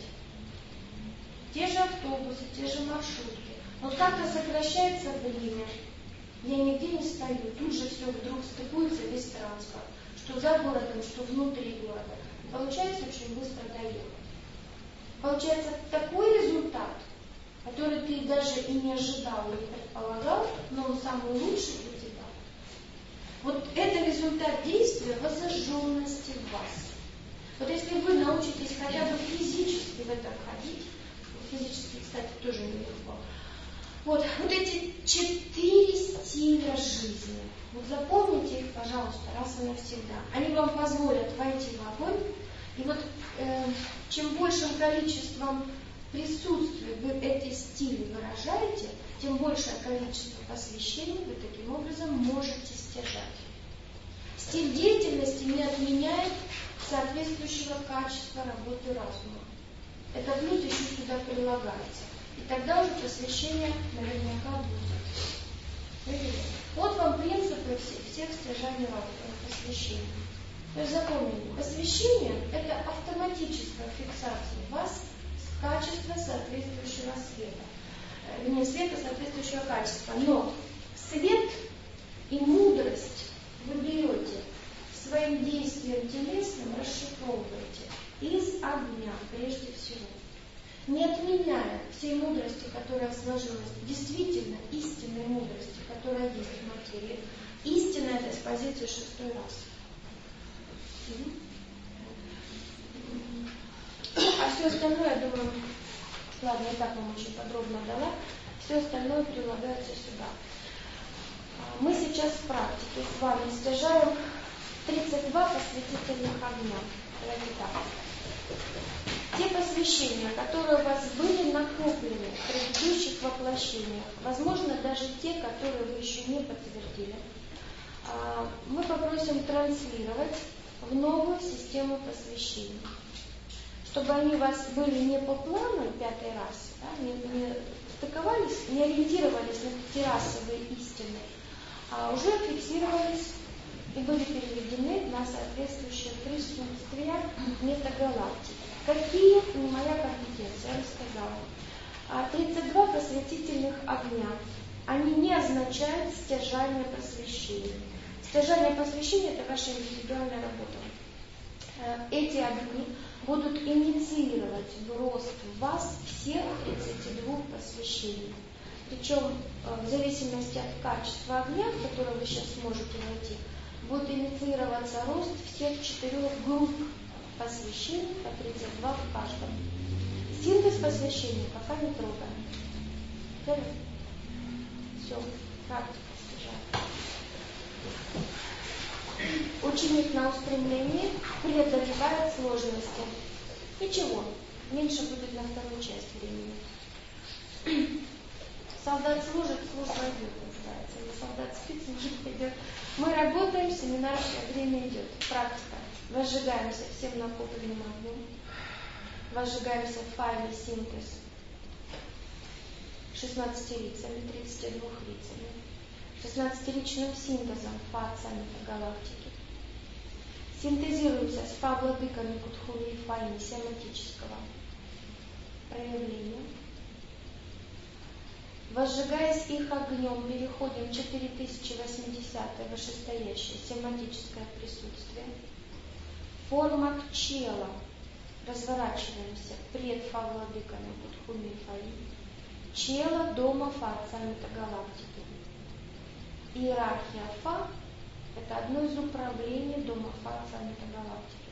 Те же автобусы, те же маршрутки. Вот как-то сокращается время. Я нигде не стою. Тут же все вдруг стыкуется, весь транспорт. Что за городом, что внутри города. Получается очень быстро доехать. Получается такой результат, который ты даже и не ожидал, и не предполагал, но он самый лучший для тебя. Вот это результат действия воззажженности в вас. Вот если вы научитесь хотя бы физически в это ходить, физически, кстати, тоже нелегко. Вот эти 4 стиля жизни. Вот запомните их, пожалуйста, раз и навсегда. Они вам позволят войти в огонь. И вот чем большим количеством присутствия вы эти стили выражаете, тем большее количество посвящений вы таким образом можете стяжать. Стиль деятельности не отменяет соответствующего качества работы разума. Это плюс еще сюда прилагается. И тогда уже посвящение наверняка будет. Вот вам принципы всех стяжаний посвящения. То есть запомните, посвящение – это автоматическая фиксация вас качества соответствующего света. Вернее, света соответствующего качества. Но свет и мудрость вы берете своим действием телесным, расшифровываете из огня прежде всего. Не отменяя всей мудрости, которая сложилась, действительно истинной мудрости, которая есть в материи. Истина это с позиции 6-й расы. А все остальное, я думаю, ладно, я так вам очень подробно дала, все остальное прилагается сюда. Мы сейчас в практике с вами стяжаем 32 посвятительных огня. Давайте так. Те посвящения, которые у вас были накоплены в предыдущих воплощениях, возможно, даже те, которые вы еще не подтвердили, мы попросим транслировать в новую систему посвящений. Чтобы они у вас были не по плану 5-й расы, да, не стыковались, не ориентировались на 5-расовые истины, а уже фиксировались и были переведены на соответствующее присутствие метагалактики. Какие не моя компетенция, я рассказала. 32 посвятительных огня. Они не означают стяжание посвящения. Стяжание посвящения – это ваша индивидуальная работа. Эти огни будут инициировать в рост в вас всех 32 посвящений. Причем в зависимости от качества огня, в который вы сейчас сможете найти, будет инициироваться рост всех 4 групп посвящений по 32 в каждом. Синтез посвящения пока не трогаем. Первый. Все, практика стяжания. Ученик на устремлении преодолевает сложности. Ничего, меньше будет на вторую часть времени. Солдат служит, служба идет, называется. Или солдат спит, служба идет. Мы работаем, семинарское время идет. Практика. Возжигаемся всем накопленным огнем. Возжигаемся в файле синтез 16 лицами, 32 лицами. 16-личным синтезом фаца метагалактики. Синтезируемся с фа-владыками Кутхуми и Фаи семантического проявления. Возжигаясь их огнем, переходим в 4080-е вышестоящее семантическое присутствие. Форма чела. Разворачиваемся пред фа-владыками Кутхуми и Фаи. Чела дома фаца метагалактики. Иерархия Фа – это одно из управлений дома фаца метагалактики.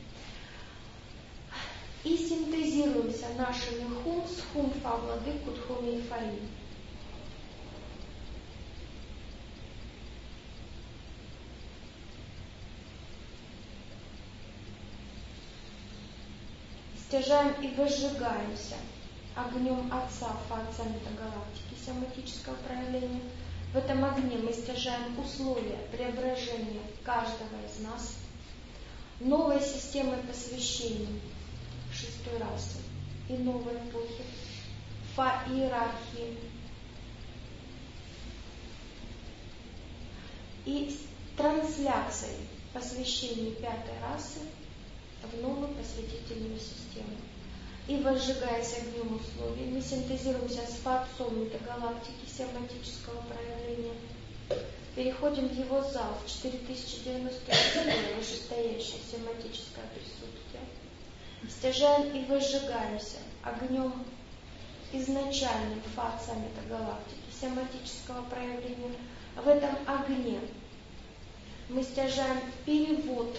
И синтезируемся нашими хум с хум фа-владык Кутхуми и Фаи. Стяжаем и возжигаемся огнем Отца фаца метагалактики семантического проявления. В этом огне мы стяжаем условия преображения каждого из нас, новой системы посвящений 6-й расы и новой эпохи, фа-иерархии и трансляцией посвящений 5-й расы в новую посвятительную систему. И возжигаясь огнем условий, мы синтезируемся с фа-отцом метагалактики семантического проявления, переходим в его зал в 4094 вышестоящее семантическое присутствие, стяжаем и возжигаемся огнем изначальным фаца метагалактики семантического проявления. В этом огне мы стяжаем перевод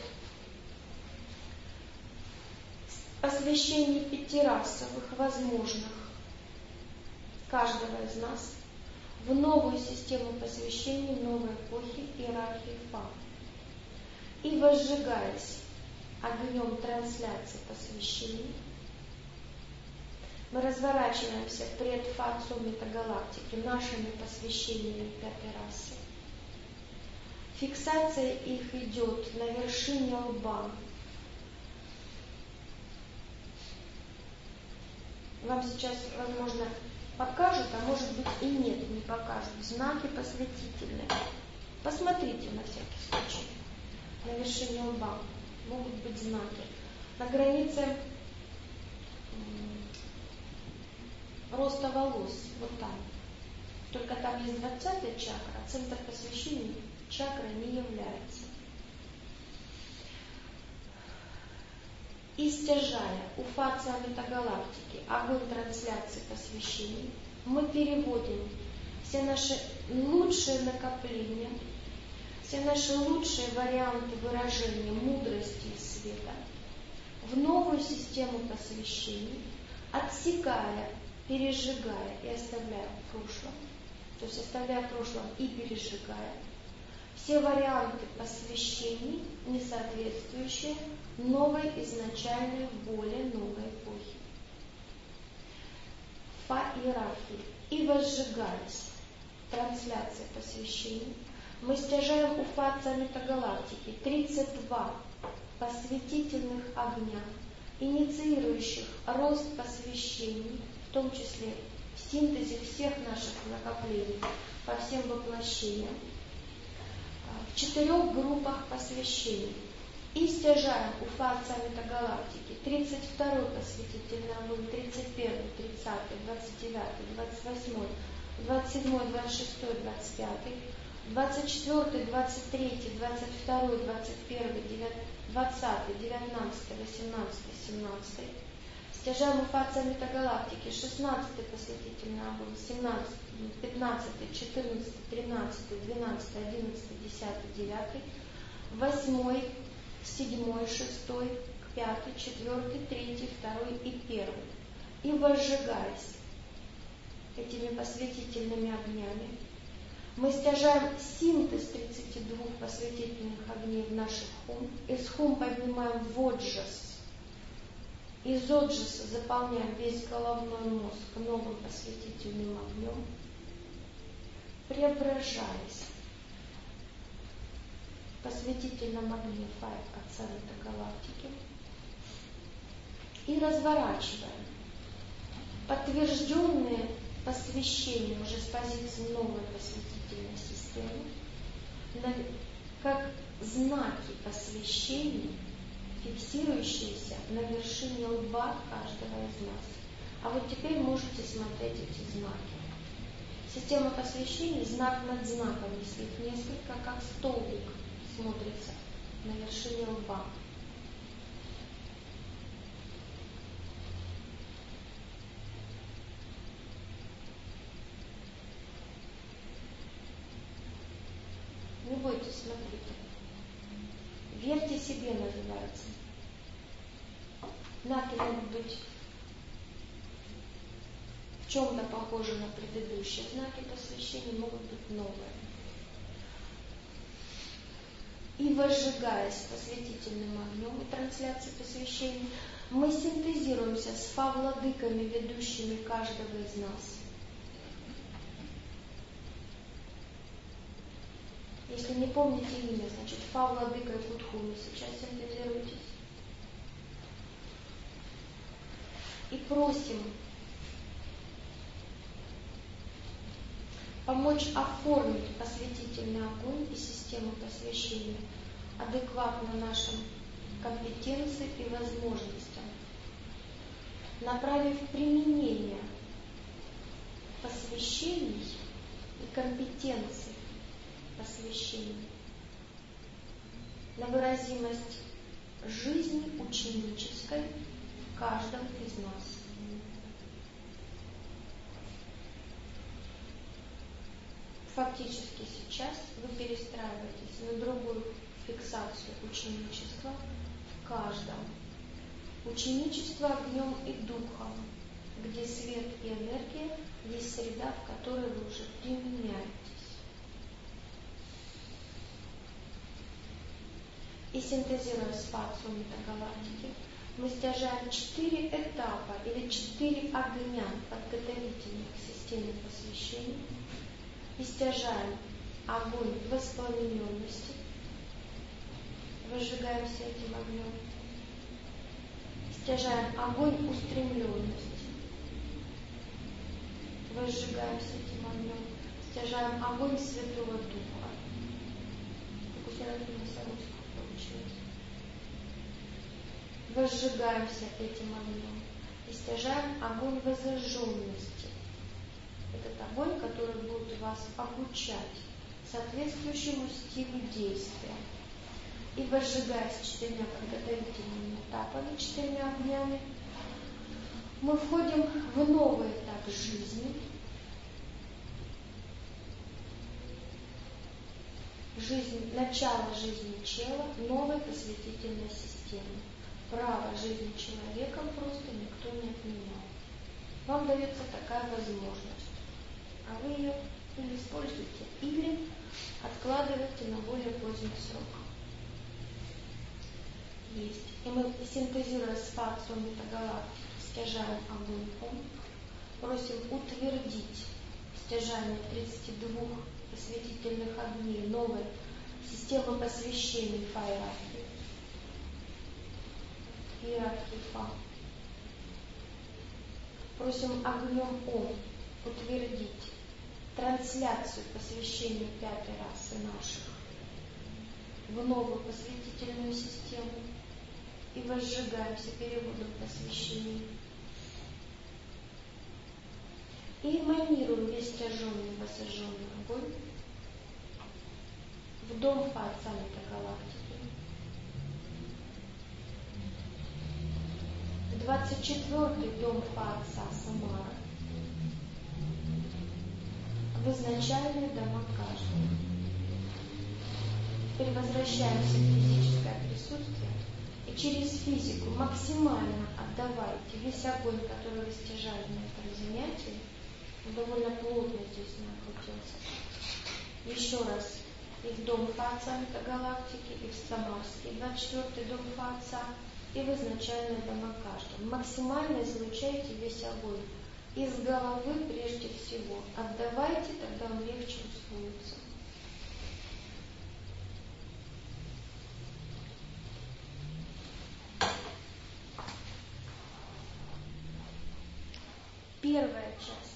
посвящений 5-расовых возможных каждого из нас в новую систему посвящений новой эпохи иерархии Фа. И возжигаясь огнем трансляции посвящений, мы разворачиваемся пред фацу метагалактики нашими посвящениями 5-й расы. Фиксация их идет на вершине лба. Вам сейчас, возможно, покажут, а может быть и нет, не покажут. Знаки посвятительные. Посмотрите на всякий случай. На вершине лба могут быть знаки. На границе роста волос, вот там. Только там есть 20-я чакра, центр посвящения чакрой не является. И стяжая у фация метагалактики огонь трансляции посвящений, мы переводим все наши лучшие накопления, все наши лучшие варианты выражения мудрости и света в новую систему посвящений, отсекая, пережигая и оставляя в прошлом, то есть оставляя в прошлом и пережигая все варианты посвящений, не соответствующие новой изначальной воле новой эпохи. По иерархии. И возжигаясь трансляция посвящений, мы стяжаем у фация метагалактики 32 посвятительных огня, инициирующих рост посвящений, в том числе в синтезе всех наших накоплений по всем воплощениям, в 4 группах посвящений. И стяжаем у фация метагалактики 32-й посвятительный огонь, 31-й, 30-й, 29-й, 28-й, 27-й, 26-й, 25-й, 24-й, 23-й, 22-й, 21-й, 20-й, 19-й, 18-й, 17-й. Стяжаем у фация метагалактики 16-й посвятительный огонь, 17-й, 15-й, 14-й, 13-й, 12-й, 11-й, 10-й, 9-й, 8-й, 7-й, 6-й, 5-й, 4-й, 3-й, 2-й и 1-й. И возжигаясь этими посвятительными огнями, мы стяжаем синтез 32 посвятительных огней в наших хум. Из хум поднимаем в оджас. Из оджаса заполняем весь головной мозг новым посвятительным огнем, преображаясь в посвятительном огне Отца Метагалактики и разворачиваем подтвержденные посвящения уже с позиции новой посвятительной системы, как знаки посвящений, фиксирующиеся на вершине лба каждого из нас. А вот теперь можете смотреть эти знаки. Система посвящений знак над знаком, если их несколько, как столбик смотрится на вершине лба. Не бойтесь, смотрите. Верьте себе называется. Знаки могут быть в чем-то похожи на предыдущие знаки посвящения, могут быть новые. И возжигаясь посвятительным огнем и трансляцией посвящений, мы синтезируемся с фа-владыками, ведущими каждого из нас. Если не помните имя, значит фа-владыка и Кутхуми сейчас синтезируйтесь. И просим помочь оформить посвятительный огонь и систему посвящения адекватно нашим компетенциям и возможностям, направив применение посвящений и компетенций посвящений на выразимость жизни ученической в каждом из нас. Фактически сейчас вы перестраиваетесь на другую фиксацию ученичества в каждом. Ученичество огнем и духом, где свет и энергия есть среда, в которой вы уже применяетесь. И синтезируя спацию метагалактики, мы стяжаем 4 этапа или 4 огня подготовительных к системе посвящений и стяжаем огонь воспламененности, возжигаемся этим огнем, стяжаем огонь устремленности, возжигаемся этим огнем, стяжаем огонь Святого Духа. Как у Серафима Саровского получилось. Возжигаемся этим огнем и стяжаем огонь воззажженности. Этот огонь, который будет вас обучать соответствующему стилю действия. и возжигаясь 4 подготовительными этапами, 4 огнями, мы входим в новый этап жизни. Начало жизни чела, новой посвятительной системы. Право жизни человека просто никто не отменял. Вам дается такая возможность, а вы ее или используете, или откладываете на более поздний срок. Есть. И мы, синтезируя спацию метагалактики, стяжаем огонь ум, просим утвердить стяжание 32 посвятительных огней новой системы посвящений по иерархии Фа. Просим огнем Ом утвердить трансляцию посвящения 5-й расы наших в новую посвятительную систему и возжигаемся переводом посвящений. И эманируем весь стяженный и посаженный огонь в дом Фа Отца Метагалактики. В 24-й дом Фа Отца Самара. В изначальные дома каждого. Теперь возвращаемся в физическое присутствие и через физику максимально отдавайте весь огонь, который вы стяжали на этом занятии. Он довольно плотно здесь накрутился. Еще раз. И в дом Фа Отца Метагалактики, и в Самарский 24-й дом Фа Отца, и в изначальные дома каждого. Максимально излучайте весь огонь. Из головы прежде всего. Отдавайте, тогда он легче усвоится. Первая часть.